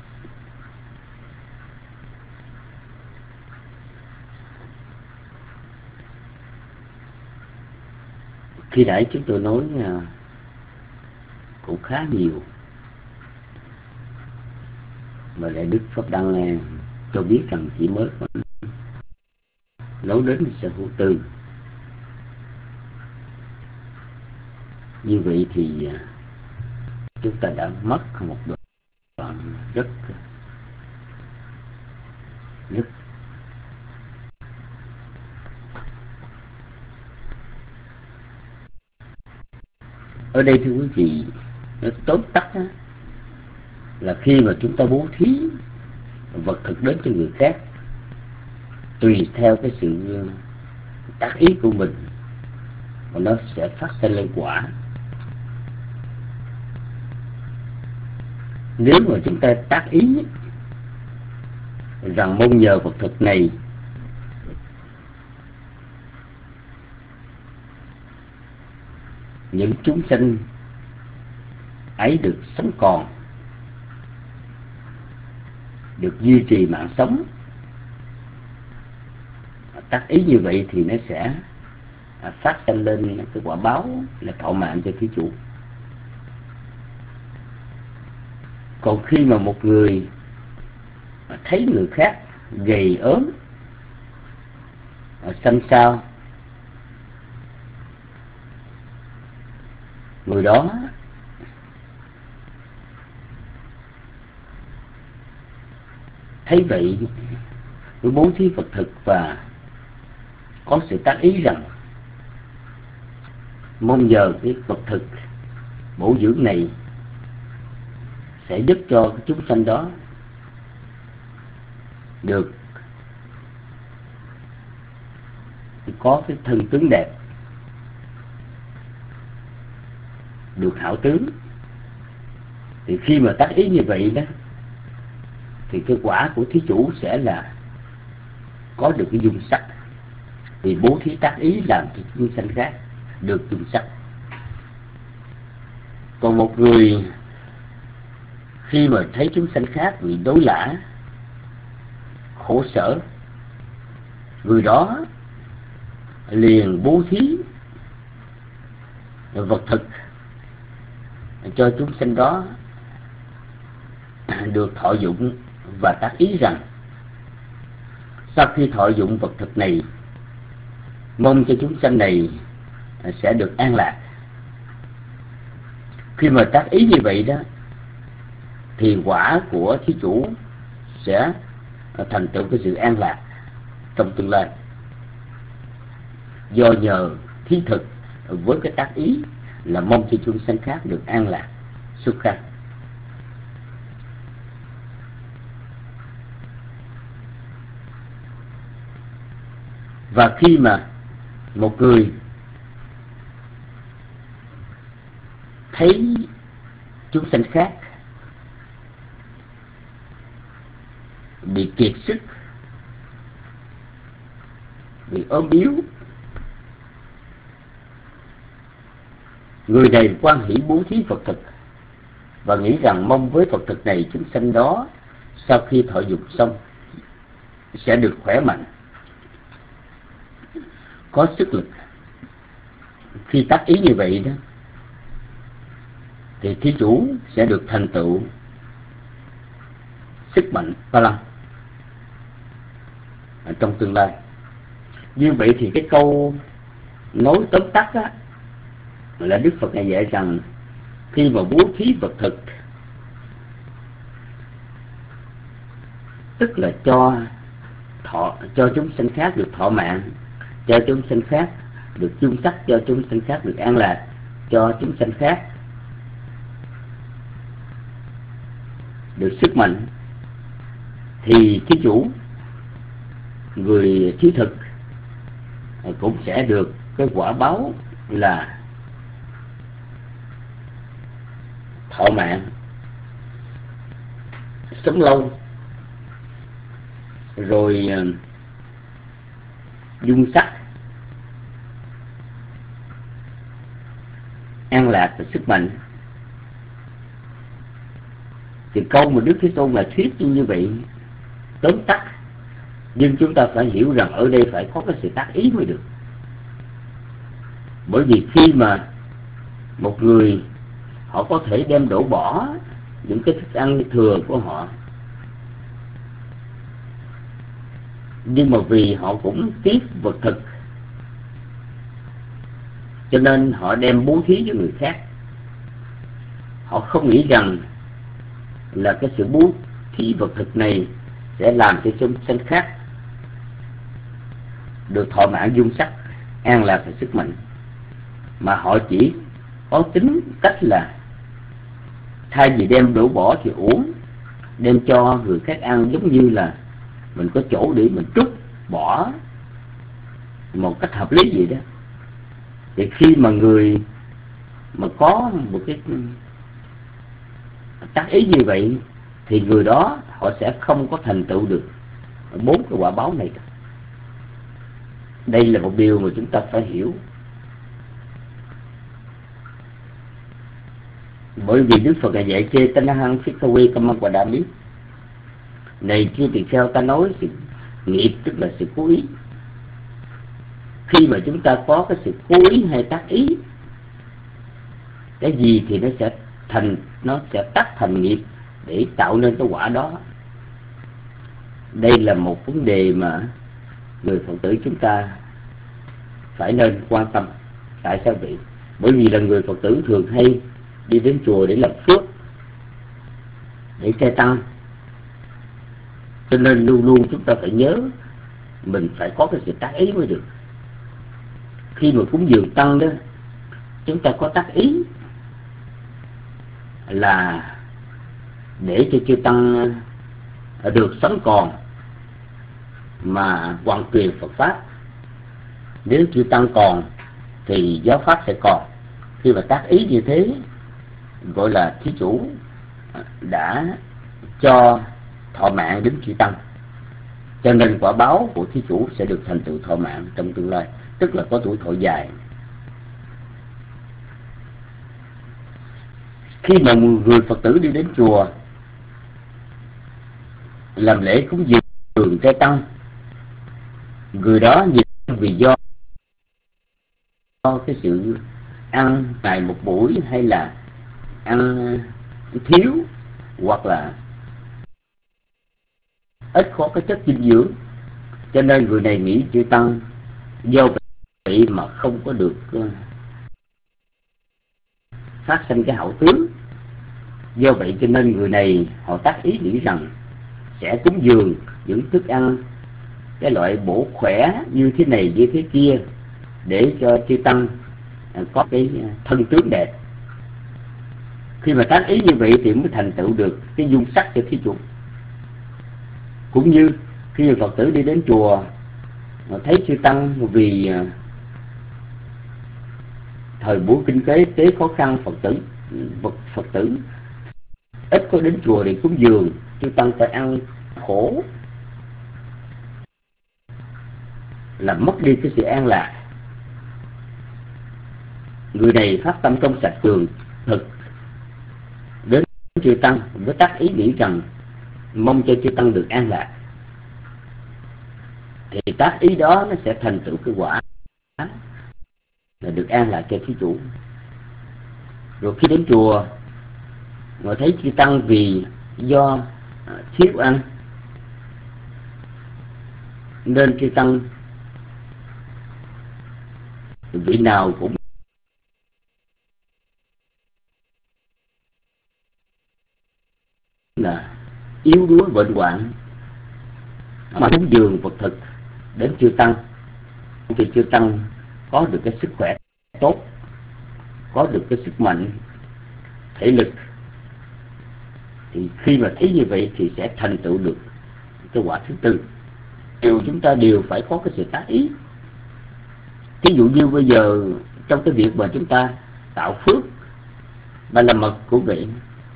Khi nãy chúng tôi nói cũng khá nhiều, mà Đại Đức Pháp Đăng cho biết rằng chỉ mới nói đến sở hữu tư. Như vậy thì chúng ta đã mất một đoạn rất Ở đây thưa quý vị, nó tóm tắt á, là khi mà chúng ta bố thí vật thực đến cho người khác, tùy theo cái sự tác ý của mình mà nó sẽ phát sinh lên quả. Nếu mà chúng ta tác ý rằng mong nhờ vật thực này những chúng sanh ấy được sống còn, được duy trì mạng sống, tác ý như vậy thì nó sẽ phát sinh lên cái quả báo là thọ mạng cho thí chủ. Còn khi mà một người thấy người khác gầy ốm, xanh xao, người đó thấy vậy với bố thí vật thực và có sự tác ý rằng mong nhờ cái vật thực bổ dưỡng này sẽ giúp cho cái chúng sanh đó được có cái thân tướng đẹp, được hảo tướng. Thì khi mà tác ý như vậy đó, thì cái quả của thí chủ sẽ là có được cái dung sắc. Vì bố thí tác ý làm cho chúng sanh khác được dung sắc. Còn một người khi mà thấy chúng sanh khác bị đối lã, khổ sở, người đó liền bố thí vật thực cho chúng sanh đó được thọ dụng, và tác ý rằng sau khi thọ dụng vật thực này, mong cho chúng sanh này sẽ được an lạc. Khi mà tác ý như vậy đó, thì quả của thí chủ sẽ thành tựu cái sự an lạc trong tương lai, do nhờ thí thực với cái tác ý là mong cho chúng sanh khác được an lạc, xuất khang. Và khi mà một người thấy chúng sanh khác bị kiệt sức, bị ốm yếu, người này quan hỷ bố thí Phật thực và nghĩ rằng mong với Phật thực này chúng sanh đó sau khi thọ dụng xong sẽ được khỏe mạnh, có sức lực. Khi tác ý như vậy đó, thì thí chủ sẽ được thành tựu sức mạnh ba lăng trong tương lai. Như vậy thì cái câu nói tóm tắt á, là Đức Phật này dạy rằng khi mà bố thí vật thực, tức là cho chúng sanh khác được thọ mạng, cho chúng sanh khác được chung sắc, cho chúng sanh khác được an lạc, cho chúng sanh khác được sức mạnh, thì thí chủ, người thí thực, cũng sẽ được cái quả báo là thọ mạng, sống lâu, rồi dung sắc, an lạc và sức mạnh. Thì câu mà Đức Thế Tôn là thuyết như vậy tóm tắt, nhưng chúng ta phải hiểu rằng ở đây phải có cái sự tác ý mới được. Bởi vì khi mà một người họ có thể đem đổ bỏ những cái thức ăn thừa của họ, nhưng mà vì họ cũng tiếc vật thực, cho nên họ đem bố thí cho người khác. Họ không nghĩ rằng là cái sự bố thí vật thực này sẽ làm cho chúng sanh khác được thọ mạng dung sắc, an lạc và sức mạnh, mà họ chỉ có tính cách là thay vì đem đổ bỏ thì uống, đem cho người khác ăn, giống như là mình có chỗ để mình trút bỏ một cách hợp lý gì đó. Thì khi mà người mà có một cái tác ý như vậy thì người đó họ sẽ không có thành tựu được 4 cái quả báo này. Đây là một điều mà chúng ta phải hiểu. Bởi vì Đức Phật dạy chê Tanahang Phikawe Kamang Quả Đà biết. Này chư tỳ kheo, ta nói sự nghiệp tức là sự cố ý. Khi mà chúng ta có cái sự cố ý hay tác ý, cái gì thì nó sẽ tác thành nghiệp để tạo nên cái quả đó. Đây là một vấn đề mà người Phật tử chúng ta phải nên quan tâm. Tại sao vậy? Bởi vì là người Phật tử thường hay đi đến chùa để làm phước, để trai tăng, cho nên luôn luôn chúng ta phải nhớ mình phải có cái sự tác ý mới được. Khi mà cúng dường tăng đó, chúng ta có tác ý là để cho chư tăng được sống còn mà hoàn truyền Phật pháp. Nếu chư tăng còn thì giáo pháp sẽ còn. Khi mà tác ý như thế gọi là thí chủ đã cho thọ mạng đến chư tăng, cho nên quả báo của thí chủ sẽ được thành tựu thọ mạng trong tương lai, tức là có tuổi thọ dài. Khi mà người Phật tử đi đến chùa làm lễ cúng dường trai tăng, người đó vì do cái sự ăn ngày một buổi hay là ăn thiếu hoặc là ít có cái chất dinh dưỡng, cho nên người này nghĩ chư tăng do vậy mà không có được phát sinh cái hậu tướng. Do vậy cho nên người này họ tác ý nghĩ rằng sẽ cúng dường những thức ăn cái loại bổ khỏe như thế này như thế kia để cho chư tăng có cái thân tướng đẹp. Khi mà tác ý như vậy thì mới thành tựu được cái dung sắc cho thí chủ. Cũng như khi Phật tử đi đến chùa mà thấy chư tăng vì thời buổi kinh tế khó khăn, Phật tử ít có đến chùa để cúng dường, chư tăng phải ăn khổ, làm mất đi cái sự an lạc. Người này phát tâm trong sạch tường thực đến chư tăng với tác ý nghĩ rằng mong cho chư tăng được an lạc, thì tác ý đó nó sẽ thành tựu cái quả là được an lạc cho thí chủ. Rồi khi đến chùa mà thấy chư tăng vì do thiếu ăn nên chư tăng vị nào cũng là yếu đuối bệnh hoạn mà cúng dường vật thực đến chư tăng, thì chư tăng có được cái sức khỏe tốt, có được cái sức mạnh thể lực, thì khi mà thấy như vậy thì sẽ thành tựu được cái quả thứ tư. Chúng ta đều phải có cái sự tác ý. Thí dụ như bây giờ trong cái việc mà chúng ta tạo phước và làm mật cũng vậy.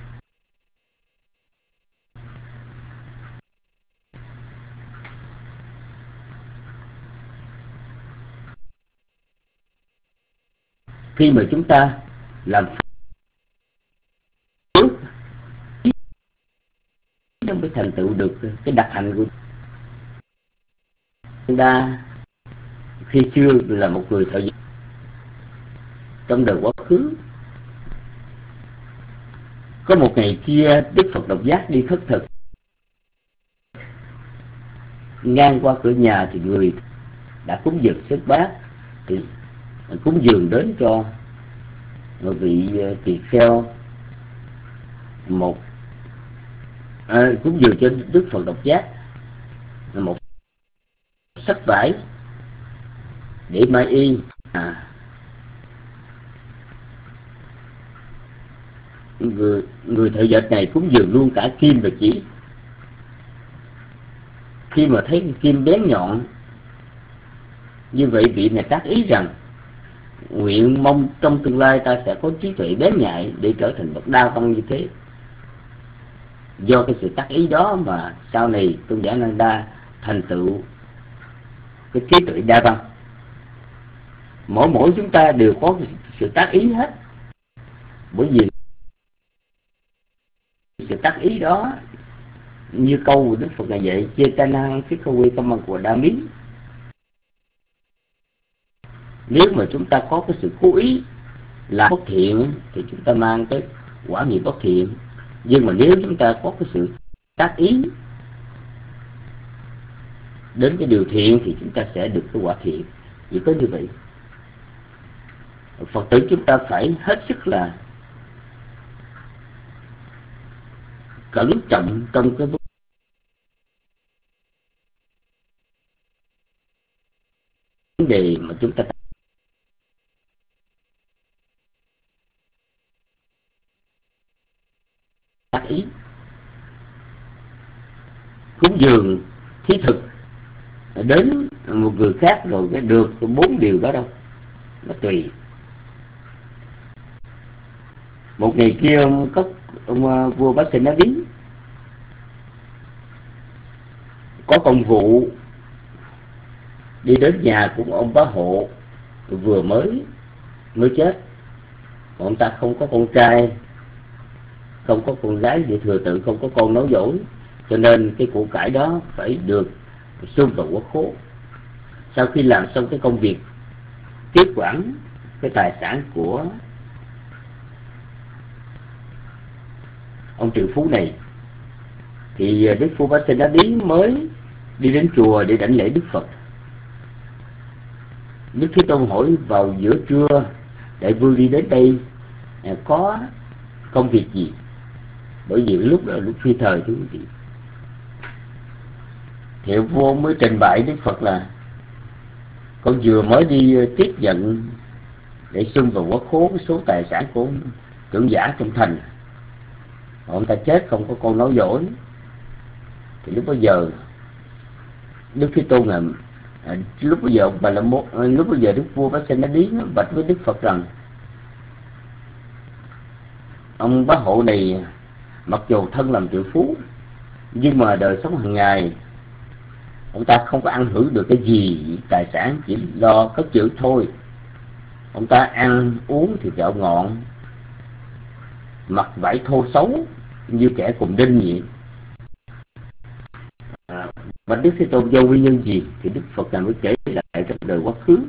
Khi mà chúng ta làm phước nó mới thành tựu được cái đặc hạnh của chúng ta. Khi xưa là một người thợ giỏi, trong đời quá khứ có một ngày kia Đức Phật Độc Giác đi khất thực, ngang qua cửa nhà thì người đã cúng dường xếp bát, thì cúng dường đến cho một vị tỳ kheo cúng dường cho Đức Phật Độc Giác một sách vải để mai y. người thợ dệt này cúng dường luôn cả kim và chỉ. Khi mà thấy cái kim bén nhọn như vậy, vị này tác ý rằng nguyện mong trong tương lai ta sẽ có trí tuệ bén nhạy để trở thành bậc đa văn như thế. Do cái sự tác ý đó mà sau này tôn giả Nanda thành tựu cái trí tuệ đa văn. Mỗi chúng ta đều có sự tác ý hết, bởi vì sự tác ý đó như câu của Đức Phật này vậy: Chetana Phikawe Kamang của Đa Mí. Nếu mà chúng ta có cái sự cố ý làm bất thiện thì chúng ta mang tới quả nghiệp bất thiện. Nhưng mà nếu chúng ta có cái sự tác ý đến cái điều thiện thì chúng ta sẽ được cái quả thiện. Chỉ có như vậy. Phật tử chúng ta phải hết sức là cẩn trọng trong cái vấn đề mà chúng ta tác ý. Cúng dường thí thực đến một người khác rồi cái được 4 điều đó đâu, nó tùy. Một ngày kia ông vua Bá Sinh Đí có công vụ đi đến nhà của ông Bá Hộ vừa mới chết. Ông ta không có con trai, không có con gái để thừa tự, không có con nối dõi, cho nên cái của cải đó phải được xung vào quốc khố. Sau khi làm xong cái công việc tiếp quản cái tài sản của ông triệu phú này, thì Đức Vua Bá Sinh Đí mới đi đến chùa để đảnh lễ Đức Phật. Đức Thế Tôn hỏi vào giữa trưa đại vương đi đến đây có công việc gì? Bởi vì lúc đó là lúc phi thời thưa quý vị. Thì vua mới trình bày Đức Phật là con vừa mới đi tiếp nhận để xung vào quốc khố cái số tài sản của trưởng giả trong thành. Ông ta chết không có con nối dõi. Thì lúc bây giờ Đức Thế Tôn là lúc bây giờ Đức Vua Bá Sinh Đí bạch với Đức Phật rằng ông Bá Hộ này mặc dù thân làm triệu phú, nhưng mà đời sống hàng ngày ông ta không có ăn hưởng được cái gì tài sản, chỉ lo cất trữ thôi. Ông ta ăn uống thì gạo ngọn, mặc vải thô xấu như kẻ cùng đinh vậy. Và Đức Thế Tôn do nguyên nhân gì thì Đức Phật mới kể lại trong đời quá khứ.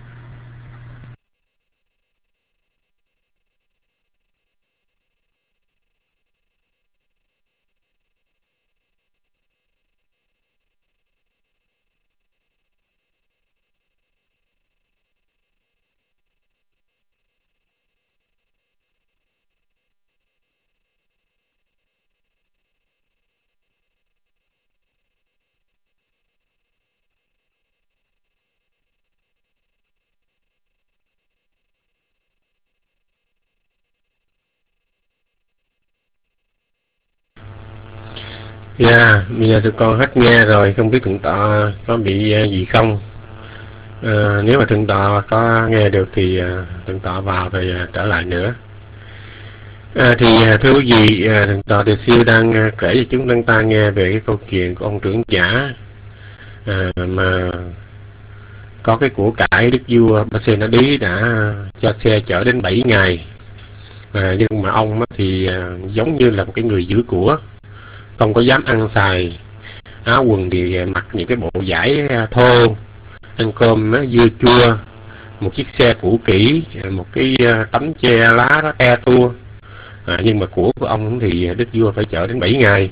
Dạ, bây giờ tụi con hết nghe rồi, không biết thượng tọa có bị gì không? Nếu mà thượng tọa có nghe được thì thượng tọa vào rồi trở lại nữa. Thì thưa quý vị, thượng tọa Từ Siêu đang kể cho chúng ta nghe về cái câu chuyện của ông trưởng giả mà có cái của cải Đức Vua Bá Sinh Đí đã cho xe chở đến 7 ngày. Nhưng mà ông thì giống như là một cái người giữ của, không có dám ăn xài, áo quần thì mặc những cái bộ vải thô, ăn cơm dưa chua, một chiếc xe cũ kỹ, một cái tấm che lá đó te tua. Nhưng mà của ông thì Đức Vua phải chở đến 7 ngày.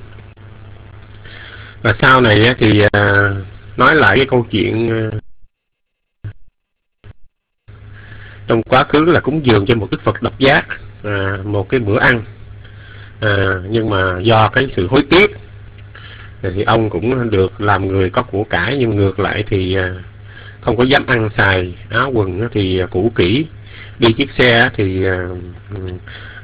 Và sau này thì nói lại cái câu chuyện trong quá khứ là cúng dường cho một Đức Phật độc giác một cái bữa ăn. Nhưng mà do cái sự hối tiếc thì ông cũng được làm người có của cải, nhưng ngược lại thì không có dám ăn xài, áo quần thì cũ kỹ, đi chiếc xe thì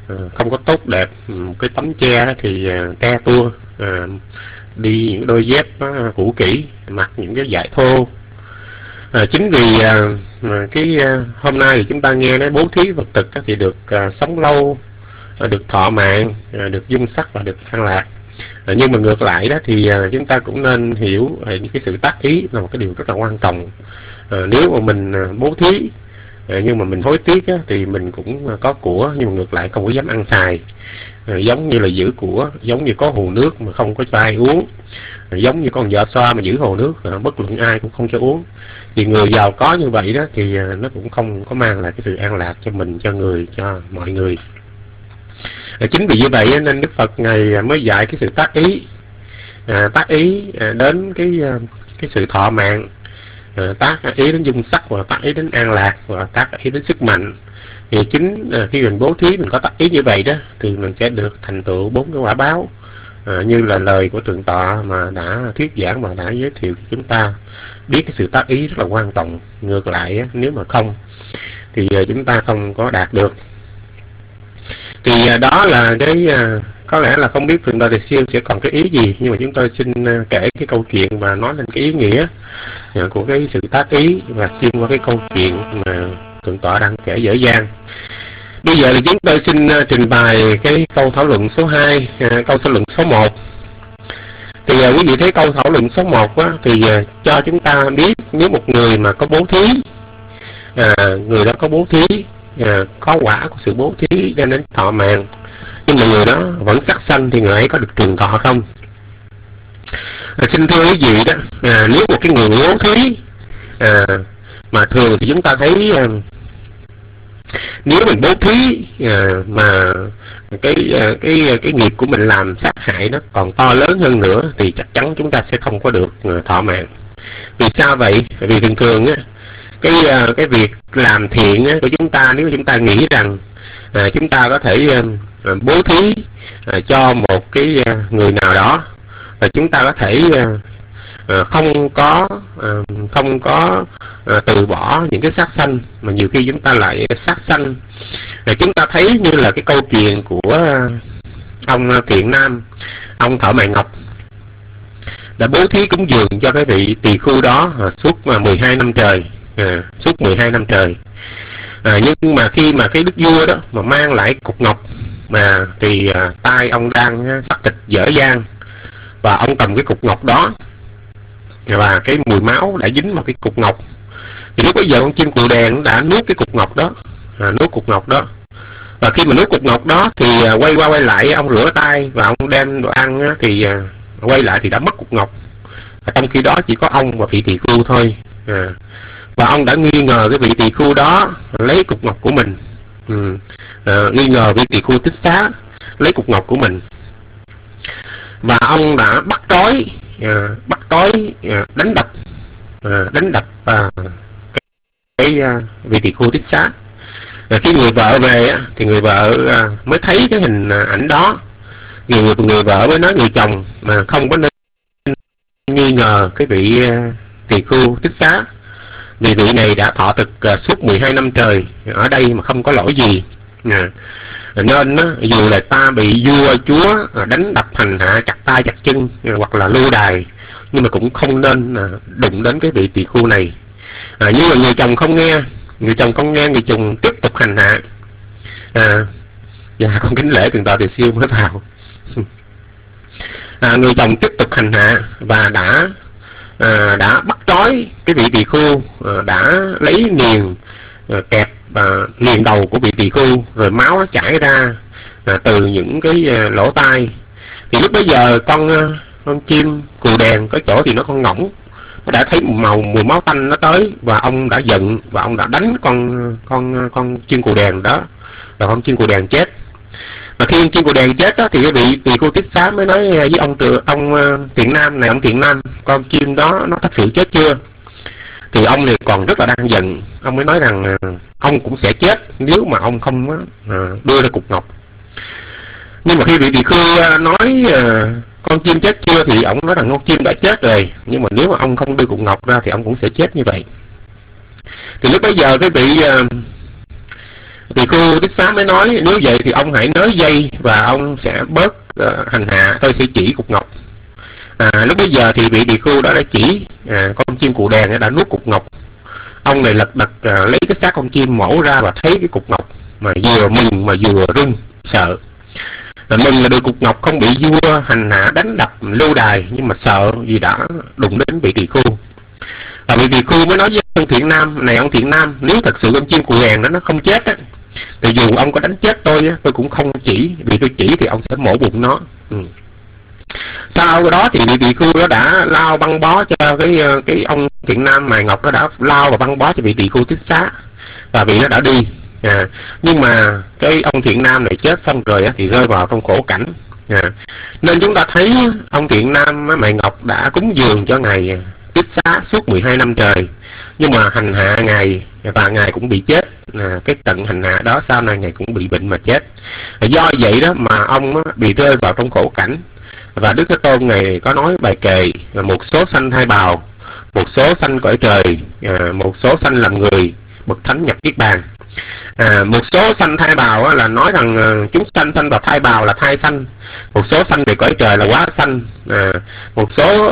không có tốt đẹp, một cái tấm che thì te tua, đi những đôi dép cũ kỹ, mặc những cái vải thô. Chính vì hôm nay thì chúng ta nghe nói bố thí vật thực thì được sống lâu, được thọ mạng, được dung sắc và được an lạc. Nhưng mà ngược lại đó thì chúng ta cũng nên hiểu những cái sự tác ý là một cái điều rất là quan trọng. Nếu mà mình bố thí nhưng mà mình hối tiếc á, thì mình cũng có của nhưng mà ngược lại không có dám ăn xài. Giống như là giữ của, giống như có hồ nước mà không có cho ai uống, giống như con vợ xoa mà giữ hồ nước bất luận ai cũng không cho uống. Thì người giàu có như vậy đó thì nó cũng không có mang lại cái sự an lạc cho mình, cho người, cho mọi người. Chính vì như vậy nên Đức Phật Ngài mới dạy cái sự tác ý đến cái sự thọ mạng, tác ý đến dung sắc, và tác ý đến an lạc, và tác ý đến sức mạnh. Thì chính khi mình bố thí, mình có tác ý như vậy đó thì mình sẽ được thành tựu 4 cái quả báo, như là lời của Thượng Tọa mà đã thuyết giảng và đã giới thiệu cho chúng ta biết cái sự tác ý rất là quan trọng. Ngược lại nếu mà không thì chúng ta không có đạt được. Thì đó là cái có lẽ là không biết Thượng Tọa Đại Siêu sẽ còn cái ý gì, nhưng mà chúng tôi xin kể cái câu chuyện và nói lên cái ý nghĩa của cái sự tác ý, và xuyên qua cái câu chuyện mà Thượng Tọa đang kể dở dang. Bây giờ thì chúng tôi xin trình bày cái câu thảo luận số 2, câu thảo luận số 1. Thì quý vị thấy câu thảo luận số 1 á, thì cho chúng ta biết nếu một người mà có bố thí, người đó có bố thí, có quả của sự bố thí đem đến thọ mạng, nhưng mà người đó vẫn sát sanh thì người ấy có được trường thọ không? Xin thưa quý vị đó, nếu một cái người bố thí mà thường thì chúng ta thấy nếu mình bố thí mà cái nghiệp của mình làm sát hại nó còn to lớn hơn nữa thì chắc chắn chúng ta sẽ không có được thọ mạng. Vì sao vậy? Vì thường thường á, cái việc làm thiện á, của chúng ta, nếu chúng ta nghĩ rằng chúng ta có thể bố thí cho một cái người nào đó, và chúng ta có thể không có từ bỏ những cái sát sanh, mà nhiều khi chúng ta lại sát sanh. Chúng ta thấy như là cái câu chuyện của ông Thiện Nam, ông Thợ Mày Ngọc đã bố thí cúng dường cho cái vị tỳ khưu đó suốt 12 năm trời, suốt 12 năm trời. Nhưng mà khi mà cái đức vua đó mà mang lại cục ngọc mà thì tay ông đang sắc thịt dở dang, và ông cầm cái cục ngọc đó và cái mùi máu đã dính vào cái cục ngọc, thì lúc bấy giờ con chim cù đèn đã nuốt cái cục ngọc đó, nuốt cục ngọc đó. Và khi mà nuốt cục ngọc đó thì quay qua quay lại ông rửa tay và ông đem đồ ăn thì quay lại thì đã mất cục ngọc. Trong khi đó chỉ có ông và vị tỳ khưu thôi, và ông đã nghi ngờ cái vị tỳ khưu đó lấy cục ngọc của mình, nghi ngờ vị tỳ khưu Tích Xá lấy cục ngọc của mình, và ông đã bắt trói đánh đập cái vị tỳ khưu Tích Xá. Khi người vợ về thì người vợ mới thấy cái hình ảnh đó, người vợ mới nói người chồng mà không có nên nghi ngờ cái vị tỳ khưu Tích Xá, vì vị này đã thọ thực suốt 12 năm trời ở đây mà không có lỗi gì. Nên dù là ta bị vua chúa đánh đập hành hạ, chặt tay chặt chân hoặc là lưu đày, nhưng mà cũng không nên đụng đến cái vị tỳ khưu này. Nhưng mà người chồng không nghe, người chồng tiếp tục hành hạ. Dạ con kính lễ Thượng Tọa Từ Siêu mới vào. Người chồng tiếp tục hành hạ và đã bắt trói cái vị tỳ khưu, đã lấy niềng kẹp niềng đầu của vị tỳ khưu, rồi máu nó chảy ra từ những cái lỗ tai. Thì lúc bấy giờ con chim cù đèn có chỗ thì nó con ngỗng, nó đã thấy mùi máu tanh nó tới, và ông đã giận và ông đã đánh con chim cù đèn đó, và con chim cù đèn chết. Và khi con chim cù đèn chết đó, thì cái vị tỳ khưu Tích Xá mới nói với ông Thiện Nam này, ông Thiện Nam, con chim đó nó thật sự chết chưa? Thì ông này còn rất là đang giận, ông mới nói rằng ông cũng sẽ chết nếu mà ông không đưa ra cục ngọc. Nhưng mà khi vị tỳ khưu nói con chim chết chưa, thì ông nói rằng con chim đã chết rồi, nhưng mà nếu mà ông không đưa cục ngọc ra thì ông cũng sẽ chết như vậy. Thì lúc bấy giờ cái vị Tỳ khưu Thích Xá mới nói nếu vậy thì ông hãy nới dây và ông sẽ bớt hành hạ, tôi sẽ chỉ cục ngọc. Lúc bấy giờ thì vị tỳ khưu đó đã chỉ con chim cụ đèn đã nuốt cục ngọc. Ông này lật đật lấy cái xác con chim mổ ra và thấy cái cục ngọc mà vừa mừng mà vừa run sợ. Mừng là được cục ngọc không bị vua hành hạ đánh đập lưu đày, nhưng mà sợ vì đã đụng đến vị tỳ khưu. Và vị tỳ khưu mới nói với ông Thiện Nam này, ông Thiện Nam, nếu thật sự con chim cụ đèn đó nó không chết á, thì dù ông có đánh chết tôi cũng không chỉ, vì tôi chỉ thì ông sẽ mổ bụng nó. Sau đó thì vị tỳ khưu đó đã lao băng bó cho cái ông Thiện Nam mài ngọc, nó đã lao và băng bó cho vị tỳ khưu Thích Xá, và vị nó đã đi. Nhưng mà cái ông Thiện Nam này chết xong rồi thì rơi vào trong khổ cảnh. Nên chúng ta thấy ông Thiện Nam mài ngọc đã cúng dường cho ngài Thích Xá suốt 12 năm trời, nhưng mà hành hạ ngài và ngài cũng bị chết. Cái trận hành hạ đó sau này ngài cũng bị bệnh mà chết. Do vậy đó mà ông bị rơi vào trong khổ cảnh. Và Đức Thế Tôn ngài có nói bài kệ một số sanh thai bào, một số sanh cõi trời, một số sanh làm người, bậc thánh nhập niết bàn. Một số sanh thai bào là nói rằng chúng sanh vào thai bào là thai sanh, một số sanh về cõi trời là quá sanh, một số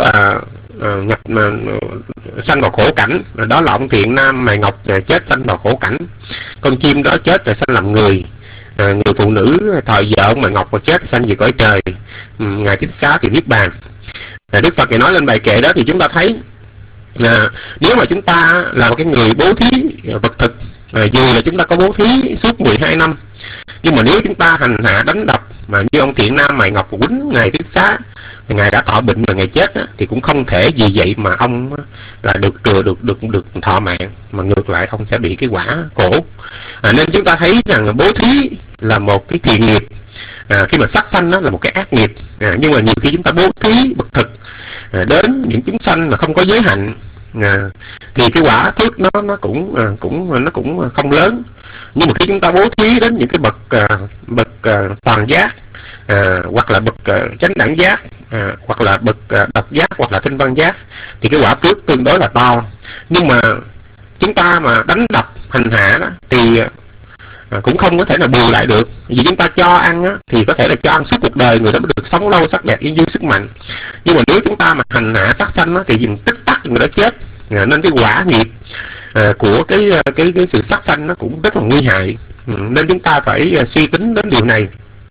sanh vào khổ cảnh, đó là ông Thiện Nam mài ngọc chết sanh vào khổ cảnh. Con chim đó chết rồi sanh làm người. Người phụ nữ thời vợ ông mài ngọc và chết sanh về cõi trời. Ngài Thích Xá thì niết bàn. Đức Phật nói lên bài kệ đó thì chúng ta thấy nếu mà chúng ta là một cái người bố thí vật thực, dù là chúng ta có bố thí suốt 12 năm, nhưng mà nếu chúng ta hành hạ đánh đập mà như ông Thiện Nam mài ngọc quýnh ngài Thích Xá, ngài đã thọ bệnh và ngài chết thì cũng không thể vì vậy mà ông là được thọ mạng, mà ngược lại ông sẽ bị cái quả khổ. Nên chúng ta thấy rằng bố thí là một cái thiện nghiệp, khi mà sát sanh đó là một cái ác nghiệp. Nhưng mà nhiều khi chúng ta bố thí vật thực đến những chúng sanh mà không có giới hạnh, thì cái quả phước nó cũng không lớn. Nhưng mà khi chúng ta bố thí đến những cái bậc toàn giác, hoặc là bậc chánh đẳng giác, hoặc là bậc độc giác, hoặc là tinh văn giác, thì cái quả phước tương đối là to. Nhưng mà chúng ta mà đánh đập hành hạ đó, thì cũng không có thể nào bù lại được. Vì chúng ta cho ăn á, thì có thể là cho ăn suốt cuộc đời, người đó mới được sống lâu, sắc đẹp, yên vui, sức mạnh. Nhưng mà nếu chúng ta mà hành hạ sát sanh á, thì dừng tích tắc người đó chết. Nên cái quả nghiệp của cái sự sát sanh nó cũng rất là nguy hại. Nên chúng ta phải suy tính đến điều này.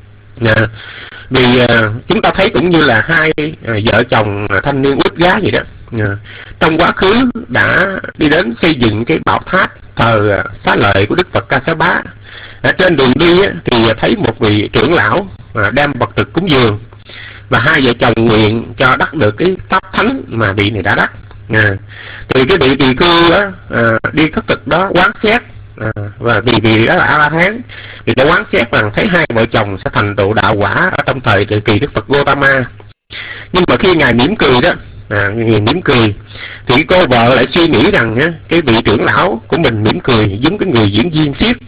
Vì chúng ta thấy cũng như là hai vợ chồng thanh niên út gái vậy đó, trong quá khứ đã đi đến xây dựng cái bảo tháp thờ Xá Lợi của Đức Phật Ca Xá Bá. Ở trên đường đi thì thấy một vị trưởng lão đem vật thực cúng dường, và hai vợ chồng nguyện cho đắc được cái pháp thánh mà vị này đã đắc. Thì cái vị tỳ khưu đi khất thực đó quán xét, và vì đó là A-la-hán, thì đã quán xét rằng thấy hai vợ chồng sẽ thành tựu đạo quả ở trong thời kỳ Đức Phật Gotama. Nhưng mà khi ngài mỉm cười đó, ngài mỉm cười, thì cô vợ lại suy nghĩ rằng cái vị trưởng lão của mình mỉm cười giống cái người diễn viên xiếc.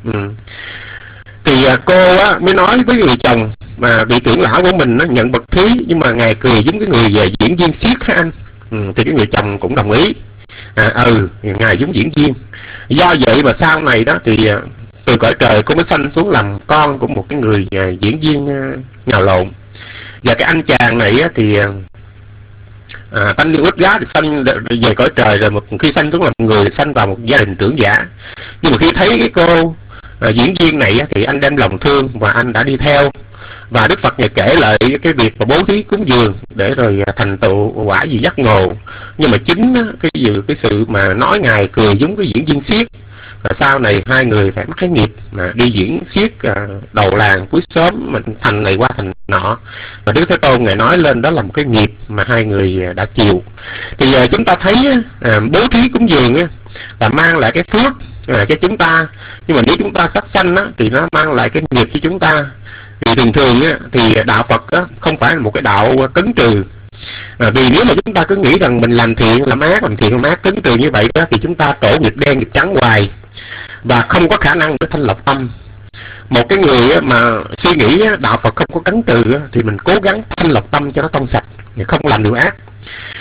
Thì cô mới nói với người chồng mà vị trưởng lão của mình nó nhận bậc thí, nhưng mà ngài cười giống cái người về diễn viên xiếc hả anh? Thì cái người chồng cũng đồng ý. Ngài giống diễn viên. Do vậy mà sau này đó thì từ cõi trời cô mới sanh xuống làm con của một cái người diễn viên nhào lộn. Và cái anh chàng này thì thanh niên út gá thì sanh về cõi trời, rồi một khi sanh xuống làm người sanh vào một gia đình trưởng giả. Nhưng mà khi thấy cái cô diễn viên này thì anh đem lòng thương và anh đã đi theo. Và Đức Phật ngài kể lại cái việc mà bố thí cúng dường để rồi thành tựu quả gì giác ngộ. Nhưng mà chính cái sự mà nói ngài cười giống cái diễn viên xiếc, và sau này hai người phải mắc cái nghiệp mà đi diễn xiếc đầu làng cuối xóm, mình thành này qua thành nọ. Và Đức Thế Tôn ngài nói lên đó là một cái nghiệp mà hai người đã chịu. Thì chúng ta thấy bố thí cúng dường là mang lại cái phước cho chúng ta, nhưng mà nếu chúng ta sát sanh thì nó mang lại cái nghiệp cho chúng ta. Vì thường thường thì đạo Phật không phải là một cái đạo cấn trừ. Vì nếu mà chúng ta cứ nghĩ rằng mình làm thiện làm ác cấn trừ như vậy thì chúng ta trổ nghiệp đen nghiệp trắng hoài và không có khả năng để thanh lọc tâm. Một cái người mà suy nghĩ đạo Phật không có cấn trừ thì mình cố gắng thanh lọc tâm cho nó trong sạch, không làm điều ác.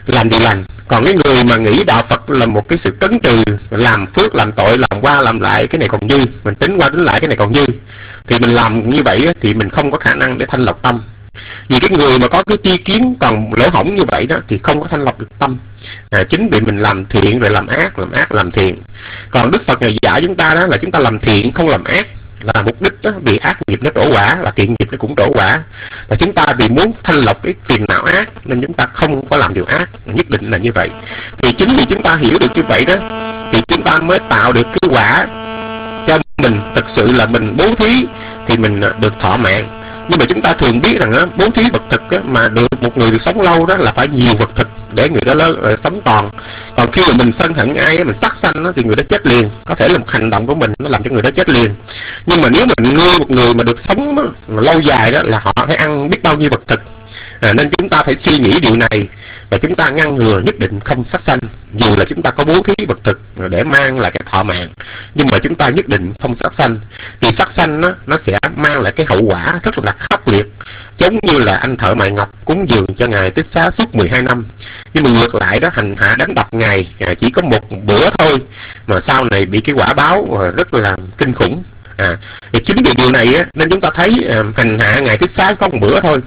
làm điều lành. Còn cái người mà nghĩ đạo Phật là một cái sự cấn trừ, làm phước làm tội, làm qua làm lại, cái này còn dư, mình tính qua tính lại cái này còn dư, thì mình làm như vậy thì mình không có khả năng để thanh lọc tâm. Vì cái người mà có cái tri kiến còn lỗ hổng như vậy đó thì không có thanh lọc được tâm. Chính vì mình làm thiện rồi làm ác làm thiện. Còn Đức Phật Ngài dạy chúng ta đó là chúng ta làm thiện không làm ác, là mục đích đó, vì ác nghiệp nó trổ quả, là thiện nghiệp nó cũng trổ quả. Và chúng ta vì muốn thanh lọc cái phiền não ác nên chúng ta không có làm điều ác, nhất định là như vậy. Thì chính vì chúng ta hiểu được như vậy đó thì chúng ta mới tạo được cái quả cho mình. Thực sự là mình bố thí thì mình được thọ mạng. Nhưng mà chúng ta thường biết rằng bố thí vật thực mà được một người được sống lâu đó là phải nhiều vật thực để người đó sống còn. Còn khi mà mình sân hận ai, mình sát sanh thì người đó chết liền. Có thể là một hành động của mình nó làm cho người đó chết liền. Nhưng mà nếu mình nuôi một người mà được sống lâu dài đó là họ phải ăn biết bao nhiêu vật thực. Nên chúng ta phải suy nghĩ điều này và chúng ta ngăn ngừa nhất định không sát sanh. Dù là chúng ta có bố thí vật thực để mang lại cái thọ mạng, nhưng mà chúng ta nhất định không sát sanh. Vì sát sanh nó sẽ mang lại cái hậu quả rất là khốc liệt, giống như là anh thợ mài ngọc cúng dường cho Ngài Tích Xá suốt 12 năm. Nhưng mà ngược lại đó, hành hạ đánh đập Ngài chỉ có một bữa thôi, mà sau này bị cái quả báo rất là kinh khủng. Thì chính vì điều này nên chúng ta thấy hành hạ Ngài Tích Xá có một bữa thôi,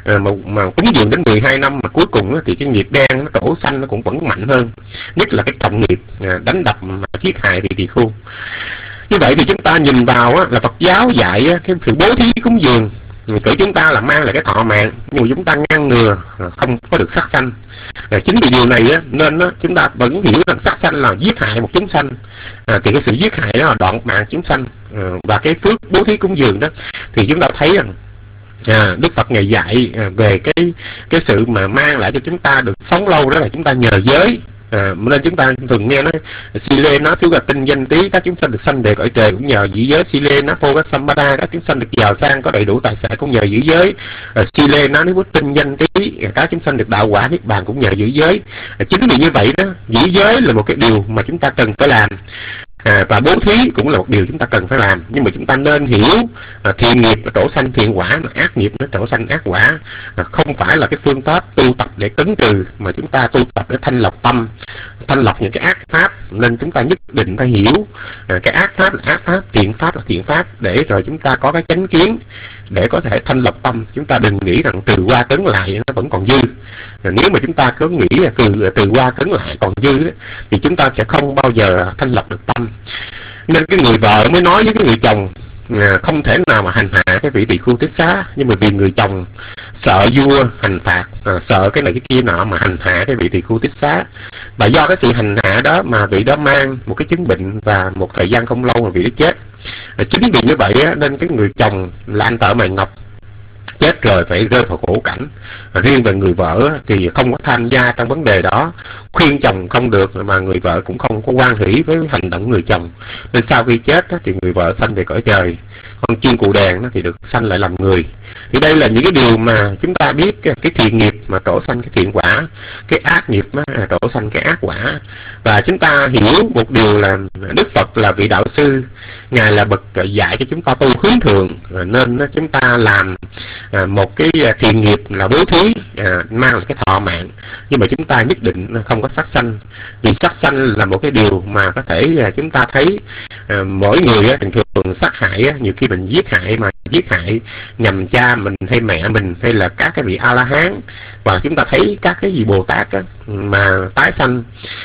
mà cúng dường đến 12 năm mà cuối cùng thì cái nghiệp đen nó trổ xanh nó cũng vẫn mạnh hơn, nhất là cái trọng nghiệp đánh đập giết hại Vị Tỳ Khưu. Như vậy thì chúng ta nhìn vào là Phật giáo dạy cái sự bố thí cúng dường cử chúng ta là mang lại cái thọ mạng, nhưng mà chúng ta ngăn ngừa không có được sát sanh. Chính vì điều này nên chúng ta vẫn hiểu rằng sát sanh là giết hại một chúng sanh, thì cái sự giết hại đó là đoạn mạng chúng sanh. Và cái phước bố thí cúng dường đó thì chúng ta thấy rằng Đức Phật Ngài dạy về cái sự mà mang lại cho chúng ta được sống lâu, đó là chúng ta nhờ giới. Nên chúng ta thường nghe nói Sile nó thiếu là tinh danh tí, các chúng sanh được sanh về cõi trời cũng nhờ giữ giới. Sile nó phô các sampada, các chúng sanh được giàu sang có đầy đủ tài sản cũng nhờ giữ giới. Sile nó nếu có tinh danh tí, các chúng sanh được đạo quả niết bàn cũng nhờ giữ giới. Chính vì như vậy đó, giữ giới là một cái điều mà chúng ta cần phải làm. Và bố thí cũng là một điều chúng ta cần phải làm. Nhưng mà chúng ta nên hiểu thiện nghiệp trổ sanh thiện quả, mà ác nghiệp nó trổ sanh ác quả. Không phải là cái phương pháp tu tập để cấn trừ, mà chúng ta tu tập để thanh lọc tâm, thanh lọc những cái ác pháp. Nên chúng ta nhất định phải hiểu cái ác pháp là ác pháp, thiện pháp là thiện pháp, để rồi chúng ta có cái chánh kiến để có thể thanh lọc tâm. Chúng ta đừng nghĩ rằng từ qua cấn lại nó vẫn còn dư. Nếu mà chúng ta cứ nghĩ là từ qua cấn lại còn dư thì chúng ta sẽ không bao giờ thanh lọc được tâm. Nên cái người vợ mới nói với cái người chồng không thể nào mà hành hạ cái Vị Tỳ Khưu Tích Xá, nhưng mà vì người chồng sợ vua hành phạt, sợ cái này cái kia nọ mà hành hạ cái Vị Tỳ Khưu Tích Xá. Và do cái sự hành hạ đó mà vị đó mang một cái chứng bệnh, và một thời gian không lâu mà vị đó chết. Chính vì như vậy nên cái người chồng là anh thợ mài ngọc chết rồi phải rơi vào khổ cảnh. Riêng về người vợ thì không có tham gia trong vấn đề đó, khuyên chồng không được, mà người vợ cũng không có hoan hỷ với hành động người chồng. Nên sau khi chết thì người vợ sanh về cõi trời, còn chim cụ đèn thì được sanh lại làm người. Thì đây là những cái điều mà chúng ta biết, cái thiện nghiệp mà trổ sanh cái thiện quả, cái ác nghiệp mà trổ sanh cái ác quả. Và chúng ta hiểu một điều là Đức Phật là vị đạo sư, Ngài là bậc dạy cho chúng ta tu hướng thượng, nên chúng ta làm một cái thiện nghiệp là bố thí mang lại cái thọ mạng. Nhưng mà chúng ta nhất định không có sát sanh, vì sát sanh là một cái điều mà có thể chúng ta thấy mỗi người thường sát hại, nhiều khi mình giết hại mà giết hại nhằm cha mình hay mẹ mình hay là các cái vị A La Hán. Và chúng ta thấy các cái vị Bồ Tát mà tái sanh,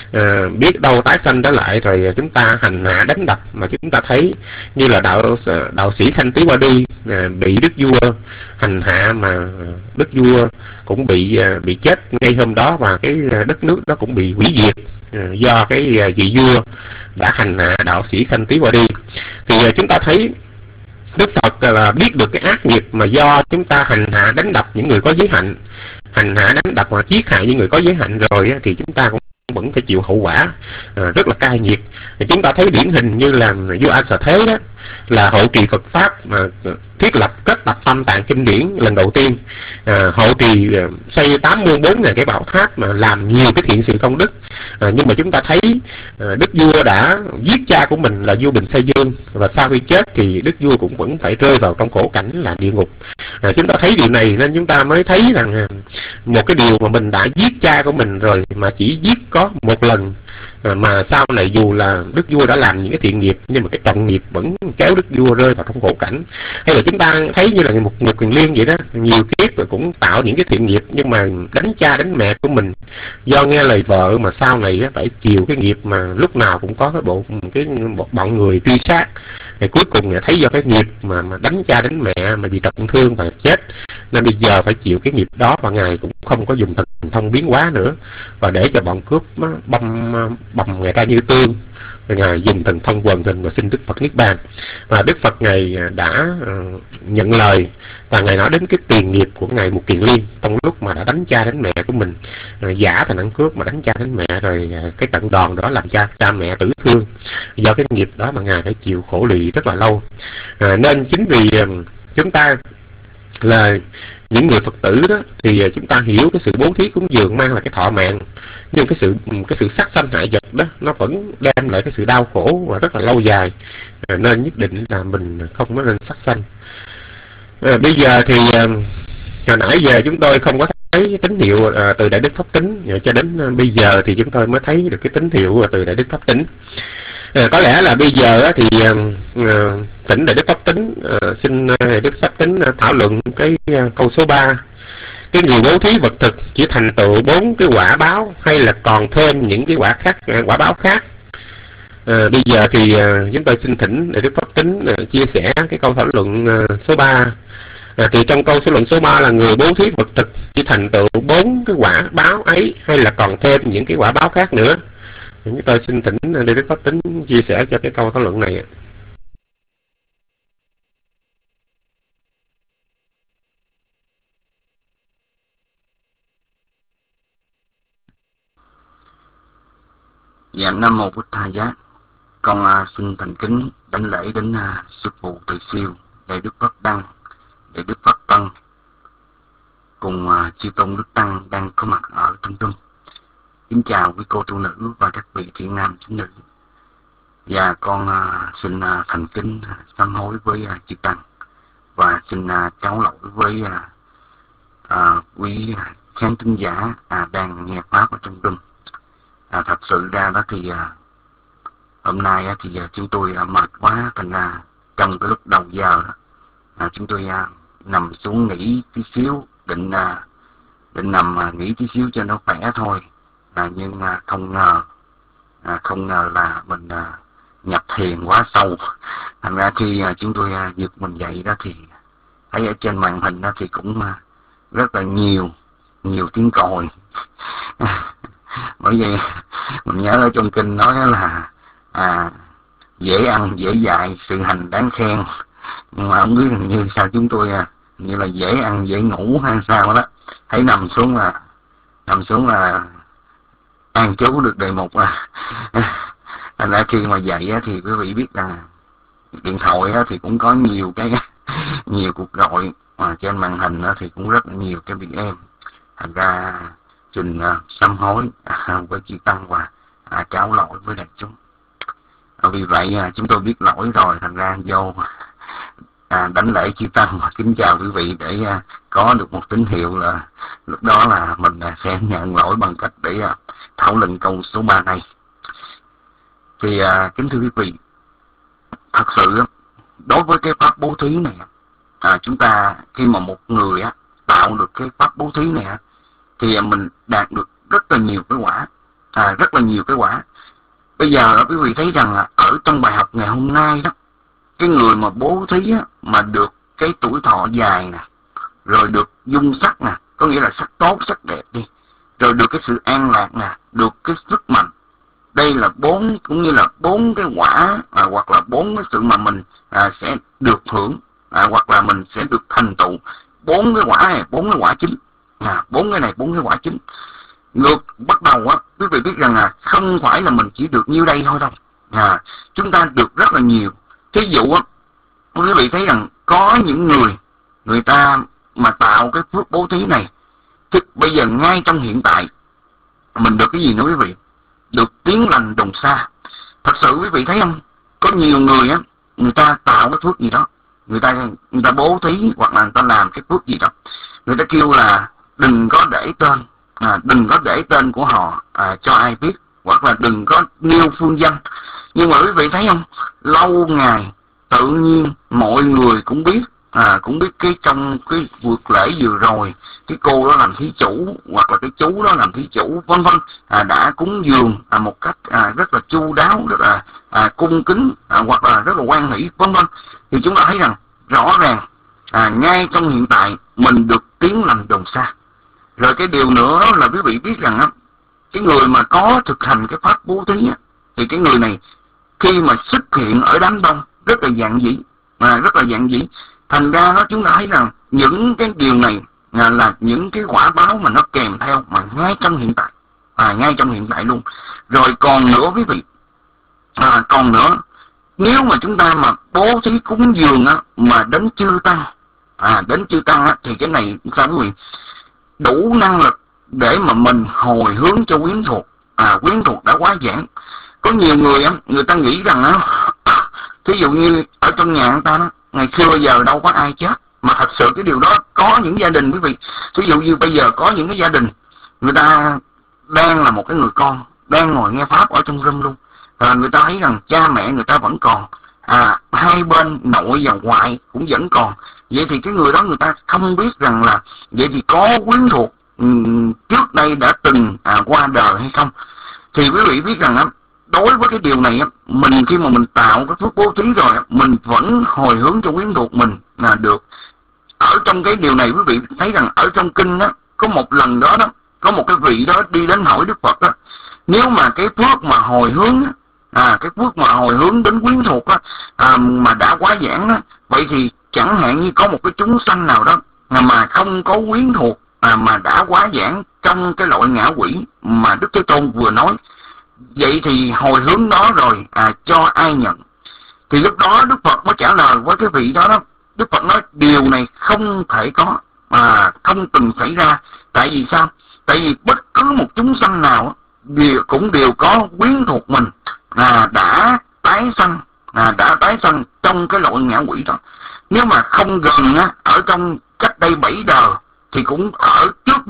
biết đâu tái sanh đó lại rồi chúng ta hành hạ đánh đập. Mà chúng ta thấy như là đạo sĩ Khanh Tý Qua Đi bị đức vua hành hạ, mà đức vua cũng bị chết ngay hôm đó, và cái đất nước đó cũng bị hủy diệt do cái vị vua đã hành hạ đạo sĩ Khanh Tý Qua Đi. Thì chúng ta thấy Đức Phật là biết được cái ác nghiệp mà do chúng ta hành hạ đánh đập những người có giới hạnh, hành hạ đánh đập hoặc giết hại những người có giới hạnh rồi thì chúng ta cũng vẫn phải chịu hậu quả rất là cay nghiệt. Chúng ta thấy điển hình như là vua A Xà Thế đó, là hộ trì Phật pháp mà thiết lập kết tập Tam Tạng kinh điển lần đầu tiên. Hộ trì xây 84.000 cái bảo tháp mà làm nhiều cái thiện sự công đức. Nhưng mà chúng ta thấy đức vua đã giết cha của mình là vua Bình Sa Dương, và sau khi chết thì đức vua cũng vẫn phải rơi vào trong khổ cảnh là địa ngục. Chúng ta thấy điều này nên chúng ta mới thấy rằng một cái điều mà mình đã giết cha của mình rồi mà chỉ giết có một lần, mà sau này dù là đức vua đã làm những cái thiện nghiệp nhưng mà cái trọng nghiệp vẫn kéo đức vua rơi vào trong khổ cảnh. Hay là chúng ta thấy như là một Nguyệt Quyền Liên vậy đó, nhiều kiếp rồi cũng tạo những cái thiện nghiệp nhưng mà đánh cha đánh mẹ của mình, do nghe lời vợ mà sau này phải chịu cái nghiệp mà lúc nào cũng có bọn người truy sát. Thì cuối cùng thấy do cái nghiệp mà đánh cha đánh mẹ mà bị trọng thương và chết, nên bây giờ phải chịu cái nghiệp đó, và Ngài cũng không có dùng thần thông biến hóa nữa, và để cho bọn cướp bầm Ngài ra như tương, rồi Ngài dùng thần thông quần hình và xin Đức Phật niết bàn. Và Đức Phật Ngài đã nhận lời, và Ngài nói đến cái tiền nghiệp của Ngài Một Kiền Liên trong lúc mà đã đánh cha đánh mẹ của mình, giả thành ăn cướp mà đánh cha đánh mẹ, rồi cái trận đòn đó làm cha mẹ tử thương. Do cái nghiệp đó mà Ngài phải chịu khổ lụy rất là lâu. Nên chính vì chúng ta là những người Phật tử đó thì chúng ta hiểu cái sự bố thí cúng dường mang lại cái thọ mạng, nhưng cái sự sát sanh hại vật đó nó vẫn đem lại cái sự đau khổ và rất là lâu dài. Nên nhất định là mình không có nên sát sanh. Bây giờ thì hồi nãy giờ chúng tôi không có thấy tín hiệu từ Đại Đức Pháp Tính, cho đến bây giờ thì chúng tôi mới thấy được cái tín hiệu từ Đại Đức Pháp Tính. Có lẽ là bây giờ thì thỉnh Đại Đức Pháp Tính, xin Đại Đức Pháp Tính thảo luận cái câu số 3. Cái người bố thí vật thực chỉ thành tựu 4 cái quả báo hay là còn thêm những cái quả báo khác? Bây giờ thì chúng tôi xin thỉnh Đại Đức Pháp Tính chia sẻ cái câu thảo luận số 3. Thì trong câu thảo luận số 3 là người bố thí vật thực chỉ thành tựu 4 cái quả báo ấy hay là còn thêm những cái quả báo khác nữa? Chúng tôi xin thỉnh Đại Đức Pháp Tính chia sẻ cho cái câu thảo luận này. Dạ, Nam Mô Bụt Thầy Giá. Con xin thành kính đảnh lễ đến sư phụ Từ Siêu, Đại Đức Pháp Đăng, Đại Đức Pháp Tân cùng chư tôn đức tăng đang có mặt ở trong trung. Kính chào quý cô tu nữ và các vị thiện nam tín nữ. Và con xin thành kính sám hối với chư tăng, và xin cáo lỗi với quý khán thính giả đang nghe pháp ở trong trung. Thật sự ra đó thì hôm nay thì chúng tôi mệt quá, thành ra trong cái lúc đầu giờ chúng tôi nằm xuống nghỉ tí xíu, định nằm nghỉ tí xíu cho nó khỏe thôi. Nhưng không ngờ là mình nhập thiền quá sâu. Thành ra khi chúng tôi giật mình dậy đó thì thấy ở trên màn hình đó thì cũng rất là nhiều tiếng còi. Bởi vì mình nhớ ở trong kinh nói là dễ ăn dễ dạy, sự hành đáng khen. Nhưng mà không biết như sao chúng tôi như là dễ ăn dễ ngủ hay sao đó. Thấy nằm xuống là an trú được đề mục Thành ra khi mà dậy thì quý vị biết là điện thoại thì cũng có nhiều cuộc gọi, mà trên màn hình thì cũng rất là nhiều cái bị em. Thành ra xin sám hối với chư tăng và cáo lỗi với đại chúng. Vì vậy chúng tôi biết lỗi rồi, thành ra vô đảnh lễ chư tăng và kính chào quý vị để có được một tín hiệu là lúc đó là mình sẽ nhận lỗi bằng cách để thảo luận câu số 3 này. Thì kính thưa quý vị, thật sự đối với cái pháp bố thí này, chúng ta khi mà một người tạo được cái pháp bố thí này thì mình đạt được rất là nhiều cái quả, Bây giờ quý vị thấy rằng ở trong bài học ngày hôm nay đó, cái người mà bố thí mà được cái tuổi thọ dài nè, rồi được dung sắc nè, có nghĩa là sắc tốt sắc đẹp đi, rồi được cái sự an lạc nè, được cái sức mạnh. Đây là cũng như là 4 cái quả, hoặc là 4 cái sự mà mình sẽ được hưởng, hoặc là mình sẽ được thành tựu. 4 cái quả này, 4 cái quả chính. 4 cái quả chính. Ngược bắt đầu quý vị biết rằng không phải là mình chỉ được nhiêu đây thôi đâu. Chúng ta được rất là nhiều. Thí dụ quý vị thấy rằng có những người ta mà tạo cái phước bố thí này, thì bây giờ ngay trong hiện tại mình được cái gì nữa quý vị? Được tiếng lành đồn xa. Thật sự quý vị thấy không? Có nhiều người á, người ta tạo cái phước gì đó, người ta bố thí hoặc là người ta làm cái phước gì đó, người ta kêu là đừng có để tên, đừng có để tên của họ cho ai biết, hoặc là đừng có nêu phương danh. Nhưng mà quý vị thấy không? Lâu ngày tự nhiên mọi người cũng biết, cũng biết cái trong cái vượt lễ vừa rồi cái cô đó làm thí chủ, hoặc là cái chú đó làm thí chủ, vân vân, đã cúng dường một cách rất là chu đáo, rất là cung kính, hoặc là rất là hoan hỷ, vân vân. Thì chúng ta thấy rằng rõ ràng ngay trong hiện tại mình được tiếng lành đồn xa. Rồi cái điều nữa là quý vị biết rằng cái người mà có thực hành cái pháp bố thí thì cái người này khi mà xuất hiện ở đám đông rất là giản dị, rất là giản dị. Thành ra đó chúng ta thấy rằng những cái điều này là những cái quả báo mà nó kèm theo mà ngay trong hiện tại, ngay trong hiện tại luôn. Rồi còn nữa quý vị, còn nữa, nếu mà chúng ta mà bố thí cúng dường mà đến chư tăng, thì cái này sao quý vị? Đủ năng lực để mà mình hồi hướng cho quyến thuộc, quyến thuộc đã quá giản. Có nhiều người người ta nghĩ rằng thí dụ như ở trong nhà người ta đó, ngày xưa giờ đâu có ai chết, mà thật sự cái điều đó có những gia đình quý vị. Ví dụ như bây giờ có những cái gia đình người ta đang là một cái người con đang ngồi nghe pháp ở trong room luôn, người ta thấy rằng cha mẹ người ta vẫn còn, hai bên nội và ngoại cũng vẫn còn. Vậy thì cái người đó người ta không biết rằng là vậy thì có quyến thuộc trước đây đã từng qua đời hay không. Thì quý vị biết rằng đối với cái điều này mình khi mà mình tạo cái phước bố thí rồi, mình vẫn hồi hướng cho quyến thuộc mình là được. Ở trong cái điều này quý vị thấy rằng ở trong kinh có một lần đó có một cái vị đó đi đến hỏi Đức Phật nếu mà cái phước mà hồi hướng cái phước mà hồi hướng đến quyến thuộc mà đã quá giản vậy thì chẳng hạn như có một cái chúng sanh nào đó mà không có quyến thuộc mà đã quá giản trong cái loại ngã quỷ mà Đức Thế Tôn vừa nói, vậy thì hồi hướng đó rồi cho ai nhận? Thì lúc đó Đức Phật mới trả lời với cái vị đó, Đức Phật nói điều này không thể có, không từng xảy ra. Tại vì sao? Tại vì bất cứ một chúng sanh nào cũng đều có quyến thuộc mình đã tái sanh trong cái loại ngã quỷ đó. Nếu mà không gần ở trong cách đây 7 đời thì cũng ở trước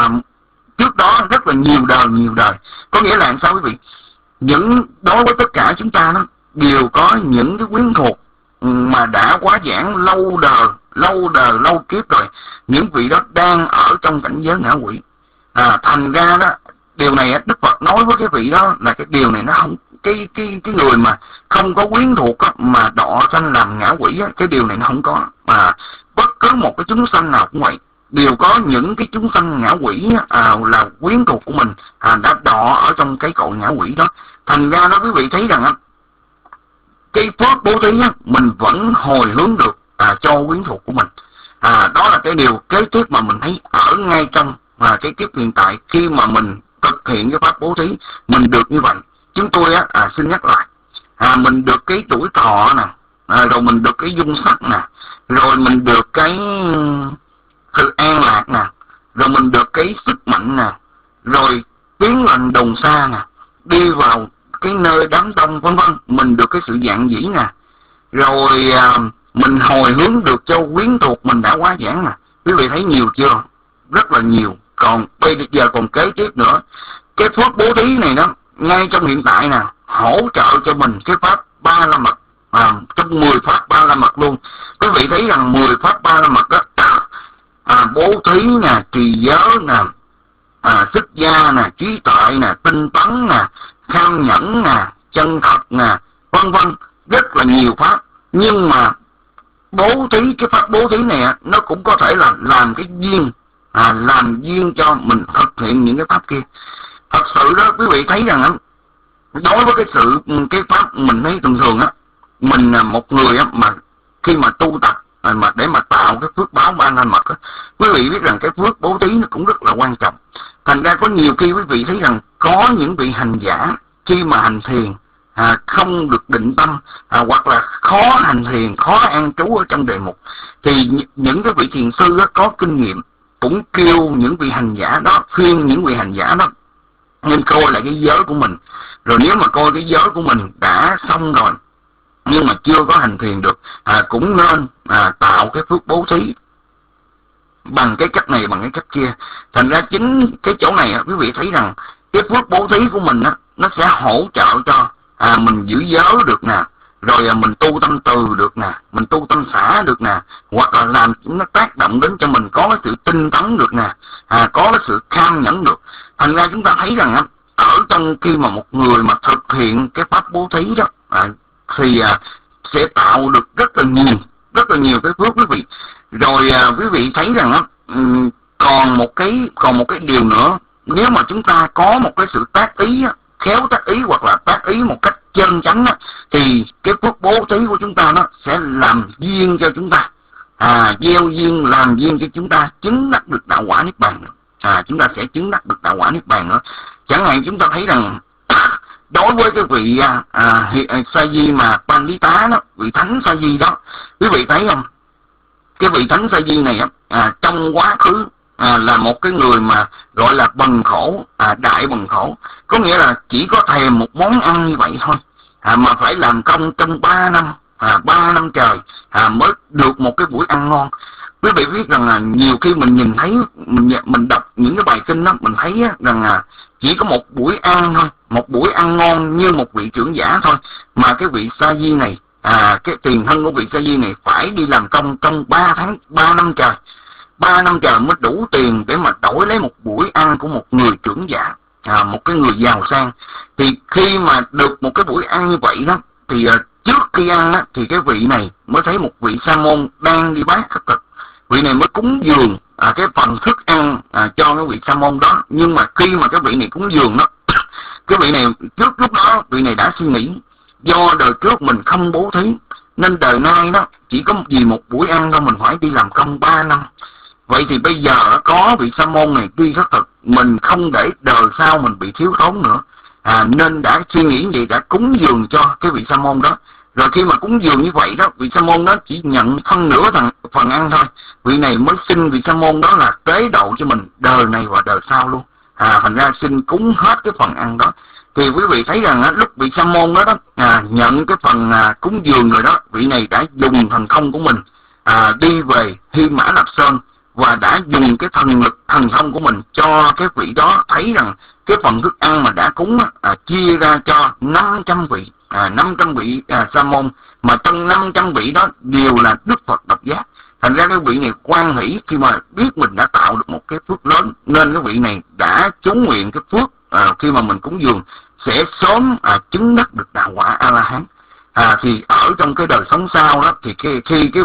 đó rất là nhiều đời. Có nghĩa là sao quý vị? Đối với tất cả chúng ta đều có những cái quyến thuộc mà đã quá giản lâu kiếp rồi. Những vị đó đang ở trong cảnh giới ngã quỷ. Thành ra đó, điều này Đức Phật nói với cái vị đó là cái điều này nó không, cái người mà không có quyến thuộc mà đọa sanh làm ngã quỷ cái điều này nó không có. Mà bất cứ một cái chúng sanh nào cũng vậy, đều có những cái chúng sanh ngã quỷ là quyến thuộc của mình đã đọa ở trong cái cội ngã quỷ đó. Thành ra đó quý vị thấy rằng cái phước bố thí mình vẫn hồi hướng được cho quyến thuộc của mình. Đó là cái điều kế tiếp mà mình thấy ở ngay trong cái kiếp hiện tại. Khi mà mình thực hiện cái pháp bố thí mình được như vậy. Chúng tôi xin nhắc lại, mình được cái tuổi thọ nè, rồi mình được cái dung sắc nè, rồi mình được cái sự an lạc nè, rồi mình được cái sức mạnh nè, rồi tiếng lành đồn xa nè, đi vào cái nơi đám đông vân vân, mình được cái sự dạng dĩ nè, rồi mình hồi hướng được cho quyến thuộc mình đã quá giản nè. Quý vị thấy nhiều chưa? Rất là nhiều. Còn bây giờ còn kế tiếp nữa, cái phước bố thí này đó ngay trong hiện tại nè, hỗ trợ cho mình cái pháp ba la mật, trong 10 pháp ba la mật luôn. Quý vị thấy rằng 10 pháp ba la mật đó, bố thí nè, trì giới nè, xuất gia nè, trí tuệ nè, tinh tấn nè, kham nhẫn nè, chân thật nè, vân vân, rất là nhiều pháp. Nhưng mà bố thí, cái pháp bố thí này nó cũng có thể là làm cái duyên, làm duyên cho mình thực hiện những cái pháp kia. Thật sự đó quý vị thấy rằng đối với cái pháp mình thấy thường thường mình một người mà khi mà tu tập mà để mà tạo cái phước báo ba la mật quý vị biết rằng cái phước bố thí nó cũng rất là quan trọng. Thành ra có nhiều khi quý vị thấy rằng có những vị hành giả khi mà hành thiền không được định tâm, hoặc là khó hành thiền, khó an trú ở trong đề mục, thì những cái vị thiền sư đó có kinh nghiệm cũng kêu những vị hành giả đó, khuyên những vị hành giả đó nên coi lại cái giới của mình. Rồi nếu mà coi cái giới của mình đã xong rồi nhưng mà chưa có hành thiền được, cũng nên tạo cái phước bố thí bằng cái cách này, bằng cái cách kia. Thành ra chính cái chỗ này quý vị thấy rằng cái phước bố thí của mình nó sẽ hỗ trợ cho mình giữ giới được nè, rồi mình tu tâm từ được nè, mình tu tâm xả được nè, hoặc là làm nó tác động đến cho mình có cái sự tinh tấn được nè, có cái sự cam nhẫn được. Thành ra chúng ta thấy rằng ở trong khi mà một người mà thực hiện cái pháp bố thí đó thì sẽ tạo được rất là nhiều cái phước quý vị. Rồi quý vị thấy rằng còn một cái điều nữa, nếu mà chúng ta có một cái sự tác ý, khéo tác ý hoặc là tác ý một cách chân chánh thì cái phước bố thí của chúng ta nó sẽ làm duyên cho chúng ta, gieo duyên làm duyên cho chúng ta chứng đắc được đạo quả niết bàn. Chúng ta sẽ chứng đắc được đạo quả niết bàn nữa. Chẳng hạn chúng ta thấy rằng đối với cái vị Sa Di mà Pandita đó, vị thánh Sa Di đó, quý vị thấy không, cái vị thánh Sa Di này trong quá khứ là một cái người mà gọi là bần khổ, đại bần khổ, có nghĩa là chỉ có thèm một món ăn như vậy thôi, mà phải làm công trong 3 năm, 3 năm trời mới được một cái buổi ăn ngon. Quý vị biết rằng là nhiều khi mình nhìn thấy, mình đọc những cái bài kinh đó, mình thấy rằng chỉ có một buổi ăn thôi, một buổi ăn ngon như một vị trưởng giả thôi, mà cái vị Sa Di này, cái tiền thân của vị Sa Di này phải đi làm công trong 3 năm trời. 3 năm trời mới đủ tiền để mà đổi lấy một buổi ăn của một người trưởng giả, một cái người giàu sang. Thì khi mà được một cái buổi ăn như vậy đó, thì trước khi ăn đó, thì cái vị này mới thấy một vị sa môn đang đi bát khất thực. Vị này mới cúng dường cái phần thức ăn cho cái vị sa môn đó. Nhưng mà khi mà cái vị này cúng dường đó, cái vị này trước lúc đó vị này đã suy nghĩ, do đời trước mình không bố thí nên đời nay đó chỉ có vì một buổi ăn thôi mình phải đi làm công 3 năm. Vậy thì bây giờ có vị sa môn này đi khất thực, mình không để đời sau mình bị thiếu thốn nữa, nên đã suy nghĩ vậy, đã cúng dường cho cái vị sa môn đó. Rồi khi mà cúng dường như vậy đó, vị sa môn đó chỉ nhận phân nửa phần ăn thôi, vị này mới xin vị sa môn đó là tế độ cho mình đời này và đời sau luôn. Thành ra xin cúng hết cái phần ăn đó. Thì quý vị thấy rằng lúc vị sa môn đó nhận cái phần cúng dường rồi đó, vị này đã dùng thần thông của mình đi về Hy Mã Lạp Sơn, và đã dùng cái thần lực thần thông của mình cho cái vị đó thấy rằng cái phần thức ăn mà đã cúng chia ra cho 500 vị, 500 vị sa môn, mà trong 500 vị đó đều là Đức Phật độc giác. Thành ra cái vị này hoan hỷ khi mà biết mình đã tạo được một cái phước lớn, nên cái vị này đã chú nguyện cái phước khi mà mình cúng dường sẽ sớm chứng đắc được đạo quả A-la-hán. Thì ở trong cái đời sống sau đó, thì khi cái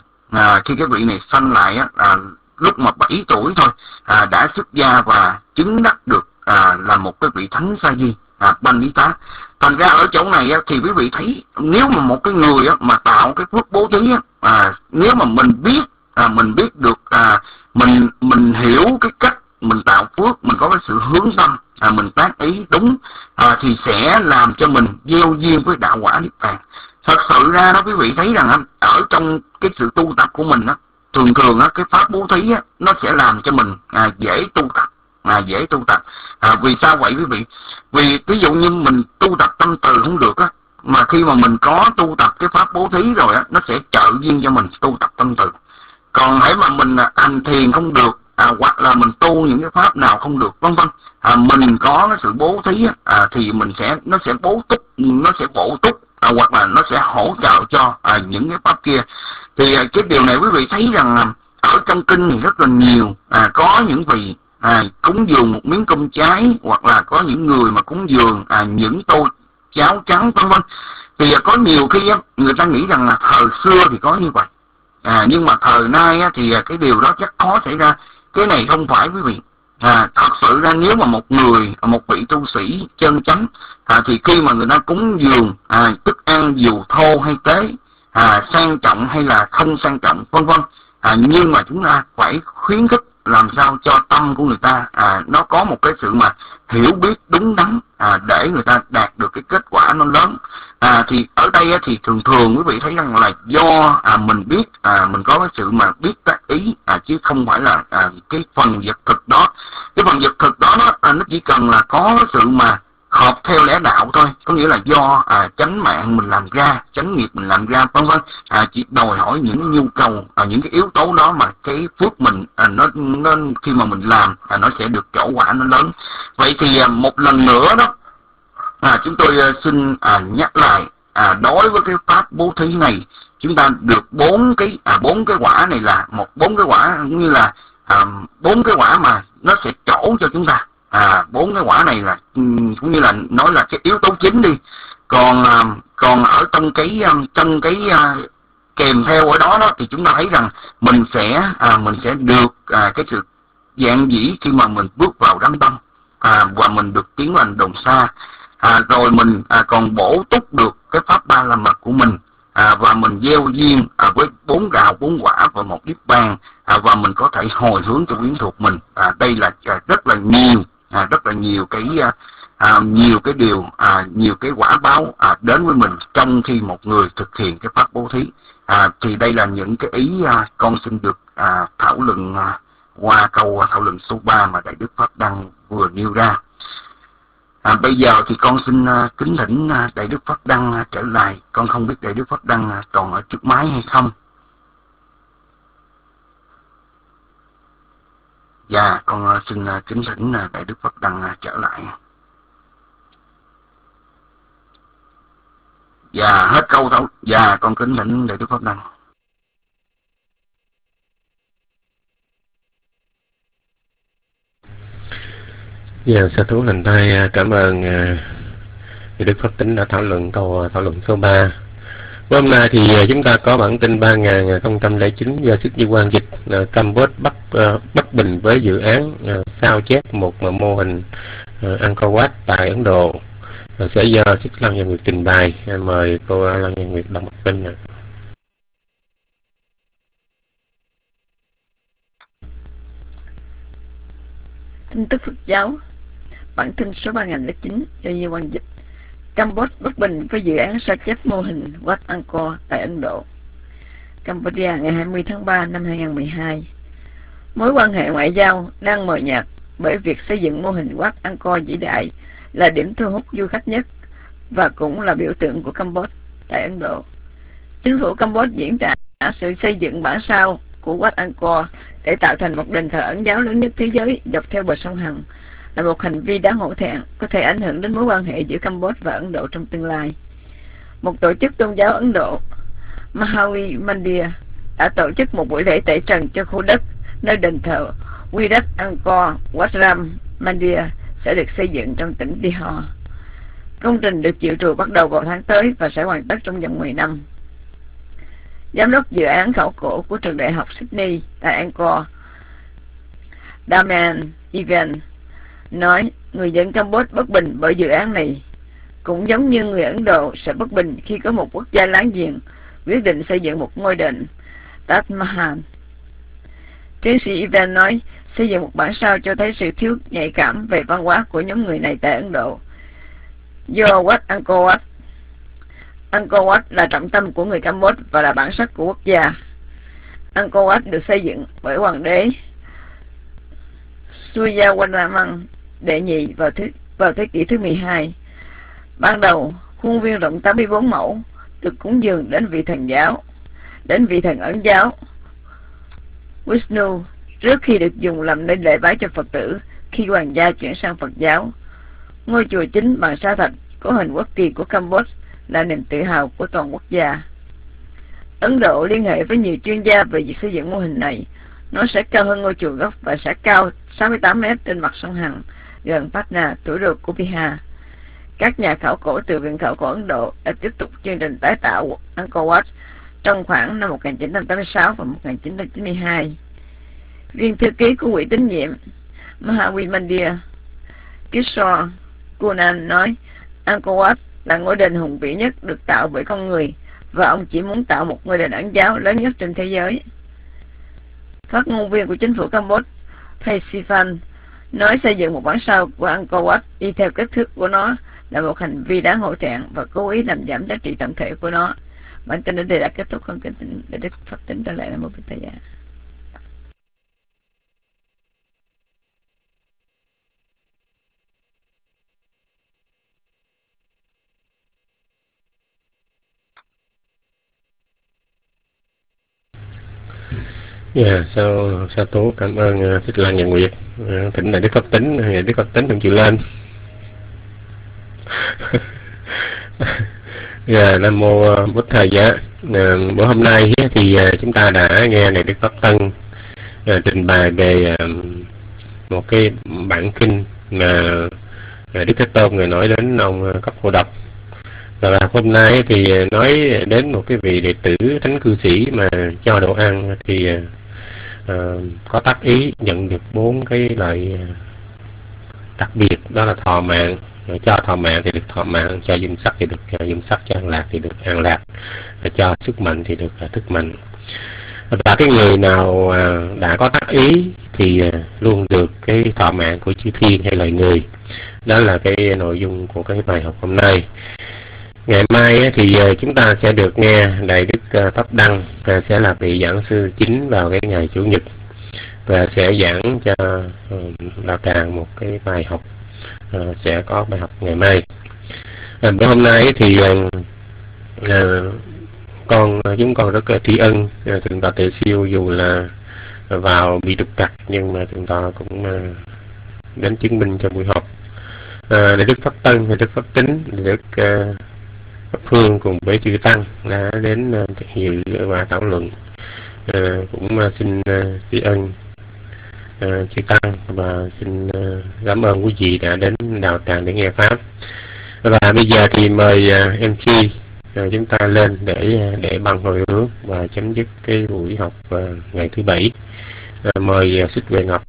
vị này sanh lại lúc mà 7 tuổi thôi đã xuất gia và chứng đắc được là một cái vị thánh Sa Di Pandita. Thành ra ở chỗ này thì quý vị thấy, nếu mà một cái người mà tạo cái phước bố thí, nếu mà mình biết được, mình hiểu cái cách mình tạo phước, mình có cái sự hướng tâm, mình tác ý đúng, thì sẽ làm cho mình gieo duyên với đạo quả niết bàn. Thật sự ra đó quý vị thấy rằng ở trong cái sự tu tập của mình thường cái pháp bố thí nó sẽ làm cho mình dễ tu tập. Vì sao vậy quý vị? Vì ví dụ như mình tu tập tâm từ không được mà khi mà mình có tu tập cái pháp bố thí rồi nó sẽ trợ duyên cho mình tu tập tâm từ. Còn hãy mà mình hành thiền không được, hoặc là mình tu những cái pháp nào không được, vân vân, mình có cái sự bố thí thì nó sẽ bổ túc, hoặc là nó sẽ hỗ trợ cho những cái pháp kia. Thì cái điều này quý vị thấy rằng ở trong kinh thì rất là nhiều, có những vị cúng dường một miếng cơm cháy, hoặc là có những người mà cúng dường những tô cháo trắng, vân vân. Thì có nhiều khi người ta nghĩ rằng là thời xưa thì có như vậy, nhưng mà thời nay thì cái điều đó chắc khó xảy ra. Cái này không phải quý vị. Thật sự ra nếu mà một vị tu sĩ chân chánh thì khi mà người ta cúng dường thức ăn dù thô hay tế, sang trọng hay là không sang trọng, vân vân, nhưng mà chúng ta phải khuyến khích làm sao cho tâm của người ta nó có một cái sự mà hiểu biết đúng đắn để người ta đạt được cái kết quả nó lớn. Thì ở đây thì thường thường quý vị thấy rằng là do mình biết mình có cái sự mà biết tác ý chứ không phải là cái phần vật thực đó. Cái phần vật thực đó nó chỉ cần là có sự mà hợp theo lẽ đạo thôi, có nghĩa là do chánh mạng mình làm ra, chánh nghiệp mình làm ra, vân vân, chỉ đòi hỏi những cái nhu cầu, những cái yếu tố đó mà cái phước mình nó khi mà mình làm nó sẽ được kết quả nó lớn. Vậy thì một lần nữa đó chúng tôi xin nhắc lại, đối với cái pháp bố thí này chúng ta được bốn cái quả này là bốn cái quả cũng như là bốn cái quả mà nó sẽ trổ cho chúng ta. Bốn cái quả này là cũng như là nói là cái yếu tố chính đi. Còn ở trong cái kèm theo ở đó thì chúng ta thấy rằng mình sẽ được cái sự dạng dĩ khi mà mình bước vào đám đông, và mình được tiến vào đồng xa, rồi mình còn bổ túc được cái pháp ba la mật của mình, và mình gieo duyên với 4 gạo 4 quả và 1 niết bàn, và mình có thể hồi hướng cho quyến thuộc mình. Đây là rất là nhiều cái điều, nhiều cái quả báo đến với mình trong khi một người thực hiện cái pháp bố thí. Thì đây là những cái ý con xin được thảo luận qua câu thảo luận số 3 mà Đại Đức Pháp Đăng vừa nêu ra. Bây giờ thì con xin kính thỉnh Đại Đức Pháp Đăng trở lại. Con không biết Đại Đức Pháp Đăng còn ở trước máy hay không. Dạ, con xin kính thỉnh Đại Đức Pháp Đăng trở lại. Dạ, hết câu thôi. Dạ, con kính thỉnh Đại Đức Pháp Đăng. Dạ, sa thú lành thai cảm ơn Đức Pháp Tính đã thảo luận câu thảo luận số 3. Hôm nay thì chúng ta có bản tin 3009 do Sức Duy Quang dịch, Campuchia Bắc Bình với dự án sao chép một mô hình Angkor Wat tại Ấn Độ, sẽ do Sức Lăng Nhân Nguyệt trình bày. Mời cô Lăng Nhân Nguyệt đọc bản tin. Tin tức Phật giáo, bản tin số 3009 do Duy Quang dịch, Campuchia Bắc Bình với dự án sao chép mô hình Wat Angkor tại Ấn Độ. Campuchia ngày 20 tháng 3 năm 2012. Mối quan hệ ngoại giao đang mờ nhạt bởi việc xây dựng mô hình Wat Angkor vĩ đại là điểm thu hút du khách nhất và cũng là biểu tượng của Campuchia tại Ấn Độ. Chính phủ Campuchia diễn tả sự xây dựng bản sao của Wat Angkor để tạo thành một đền thờ Ấn giáo lớn nhất thế giới dọc theo bờ sông Hằng là một hành vi đáng hổ thẹn, có thể ảnh hưởng đến mối quan hệ giữa Campuchia và Ấn Độ trong tương lai. Một tổ chức tôn giáo Ấn Độ, Mahavi Mandir, đã tổ chức một buổi lễ tẩy trần cho khu đất nơi đền thờ Wirat Angkor Wat Ram Mandir sẽ được xây dựng trong tỉnh Bihar. Công trình được dự trù bắt đầu vào tháng tới và sẽ hoàn tất trong vòng 10 năm. Giám đốc dự án khảo cổ của trường đại học Sydney tại Angkor, Damian Evan, nói người dân Campuchia bất bình bởi dự án này, cũng giống như người Ấn Độ sẽ bất bình khi có một quốc gia láng giềng quyết định xây dựng một ngôi đền Taj Mahal. Tiến sĩ Evan nói xây dựng một bản sao cho thấy sự thiếu nhạy cảm về văn hóa của nhóm người này tại Ấn Độ. Do Wat Angkor Wat, Angkor Wat là trọng tâm của người Campuchia và là bản sắc của quốc gia. Angkor Wat được xây dựng bởi hoàng đế Suryavarman đệ nhị vào thế kỷ thứ 12. Ban đầu, khuôn viên rộng 84 mẫu được cúng dường đến vị thần Ấn giáo Vishnu trước khi được dùng làm nơi lễ bái cho Phật tử khi hoàng gia chuyển sang Phật giáo. Ngôi chùa chính bằng sa thạch có hình quốc kỳ của Campuchia là niềm tự hào của toàn quốc gia. Ấn Độ liên hệ với nhiều chuyên gia về việc xây dựng mô hình này. Nó sẽ cao hơn ngôi chùa gốc và sẽ cao 68 mét trên mặt sông Hằng gần Patna, thủ đô của Bihar. Các nhà khảo cổ từ Viện Khảo cổ Ấn Độ đã tiếp tục chương trình tái tạo Angkor Wat trong khoảng năm 1986 và 1992. Viên thư ký của quỹ tín nhiệm Mahavi Mandir, Kishore Kunan, nói Angkor Wat là ngôi đền hùng vĩ nhất được tạo bởi con người và ông chỉ muốn tạo một ngôi đền Ấn giáo lớn nhất trên thế giới. Phát ngôn viên của chính phủ Campuchia Persephone nói xây dựng một bản sao của Angkor Wat y theo kích thước của nó là một hành vi đáng hổ thẹn và cố ý làm giảm giá trị tổng thể của nó. Bản tin đến đây đã kết thúc. Con kính thỉnh để Đức Pháp Tính trở lại là một vị giả. Sao Tố cảm ơn Thích Lan Nhật Nguyệt. Thỉnh đại Đức Pháp Tính, Đức Pháp Tính đừng chịu lên. Nam mô Bổn Thầy Giá. Bữa hôm nay thì chúng ta đã nghe đại Đức Pháp Tân trình bày về một cái bản kinh mà Đức Thế Tôn người nói đến ông Cấp Cô Độc. Và hôm nay thì nói đến một cái vị đệ tử thánh cư sĩ mà cho đồ ăn thì có tác ý nhận được 4 cái lợi đặc biệt, đó là thọ mạng, cho thọ mạng thì được thọ mạng, cho dung sắc thì được dung sắc, cho an lạc thì được an lạc, và cho sức mạnh thì được sức mạnh. Và cái người nào đã có tác ý thì luôn được cái thọ mạng của chư thiên hay loài người. Đó là cái nội dung của cái bài học hôm nay. Ngày mai thì chúng ta sẽ được nghe đại Đức Pháp Đăng sẽ là vị giảng sư chính vào cái ngày Chủ nhật, và sẽ giảng cho đạo tràng một cái bài học, sẽ có bài học ngày mai. Bữa hôm nay thì chúng con rất là tri ân Thượng tọa Tuệ Siêu, dù là vào bị trục trặc nhưng mà Thượng tọa cũng đến chứng minh cho buổi họp. Đại Đức Pháp Tân, đại Đức Pháp Tính, đại Đức Pháp Phương cùng với chư tăng đã đến dự và thảo luận. Cũng xin tri ân chư tăng và xin cảm ơn quý vị đã đến đạo tràng để nghe pháp. Và bây giờ thì mời MC chúng ta lên để bằng hồi hướng và chấm dứt cái buổi học ngày thứ Bảy. Mời Xích Huệ Ngọc.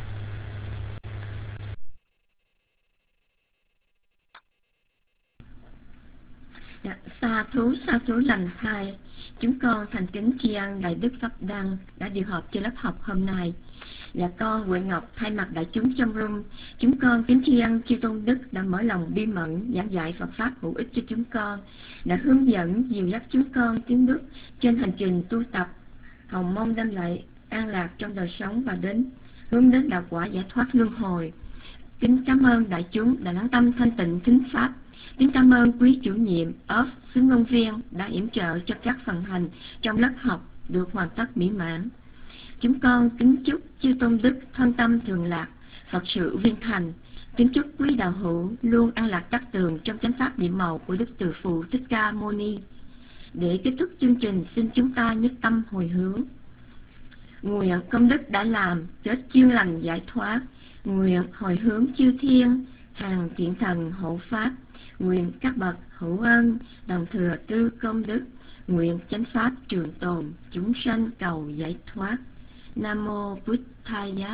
Sa thú lành thai. Chúng con thành kính tri ân đại Đức Pháp Đăng đã điều họp cho lớp học hôm nay. Và con Huệ Ngọc thay mặt đại chúng trong room, chúng con kính tri ân chư Tôn Đức đã mở lòng bi mẫn giảng dạy Phật pháp hữu ích cho chúng con, đã hướng dẫn dìu dắt chúng con tiến bước trên hành trình tu tập, hầu mong đem lại an lạc trong đời sống và hướng đến đạo quả giải thoát luân hồi. Kính cảm ơn đại chúng đã lắng tâm thanh tịnh thính pháp. Kính cảm ơn quý chủ nhiệm xứ ngôn viên đã yểm trợ cho các phần hành trong lớp học được hoàn tất mỹ mãn. Chúng con kính chúc chư Tôn Đức thân tâm thường lạc, Phật sự viên thành. Kính chúc quý đạo hữu luôn an lạc đắc tường trong chánh pháp nhiệm màu của Đức Từ Phụ Thích Ca Mâu Ni. Để kết thúc chương trình, xin chúng ta nhất tâm hồi hướng. Nguyện công đức đã làm kết duyên lành giải thoát, nguyện hồi hướng chư thiên hàng thiện thần hộ pháp, nguyện các bậc hữu ân đồng thừa tư công đức, nguyện chánh pháp trường tồn, chúng sanh cầu giải thoát. Nam mô Bụt Thầy Giá.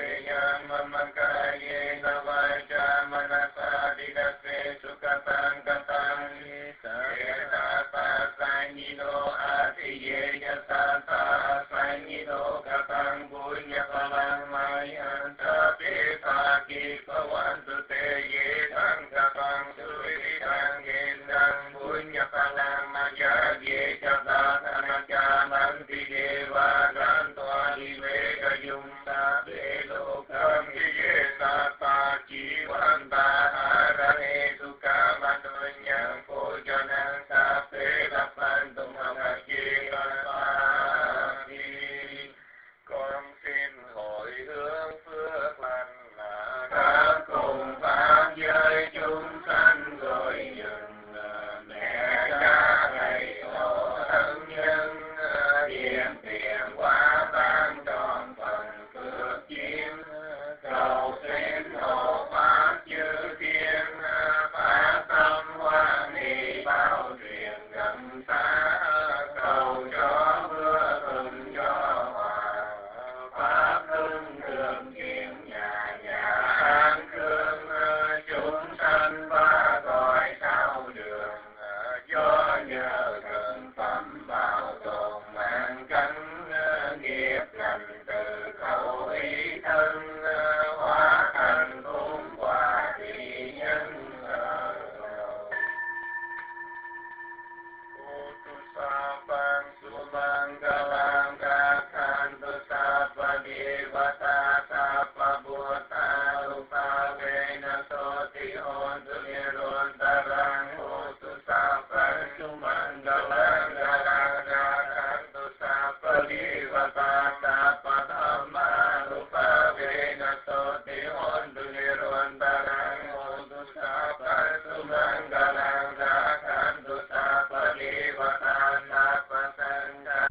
Mamakaye navaja manasa didase sukatanga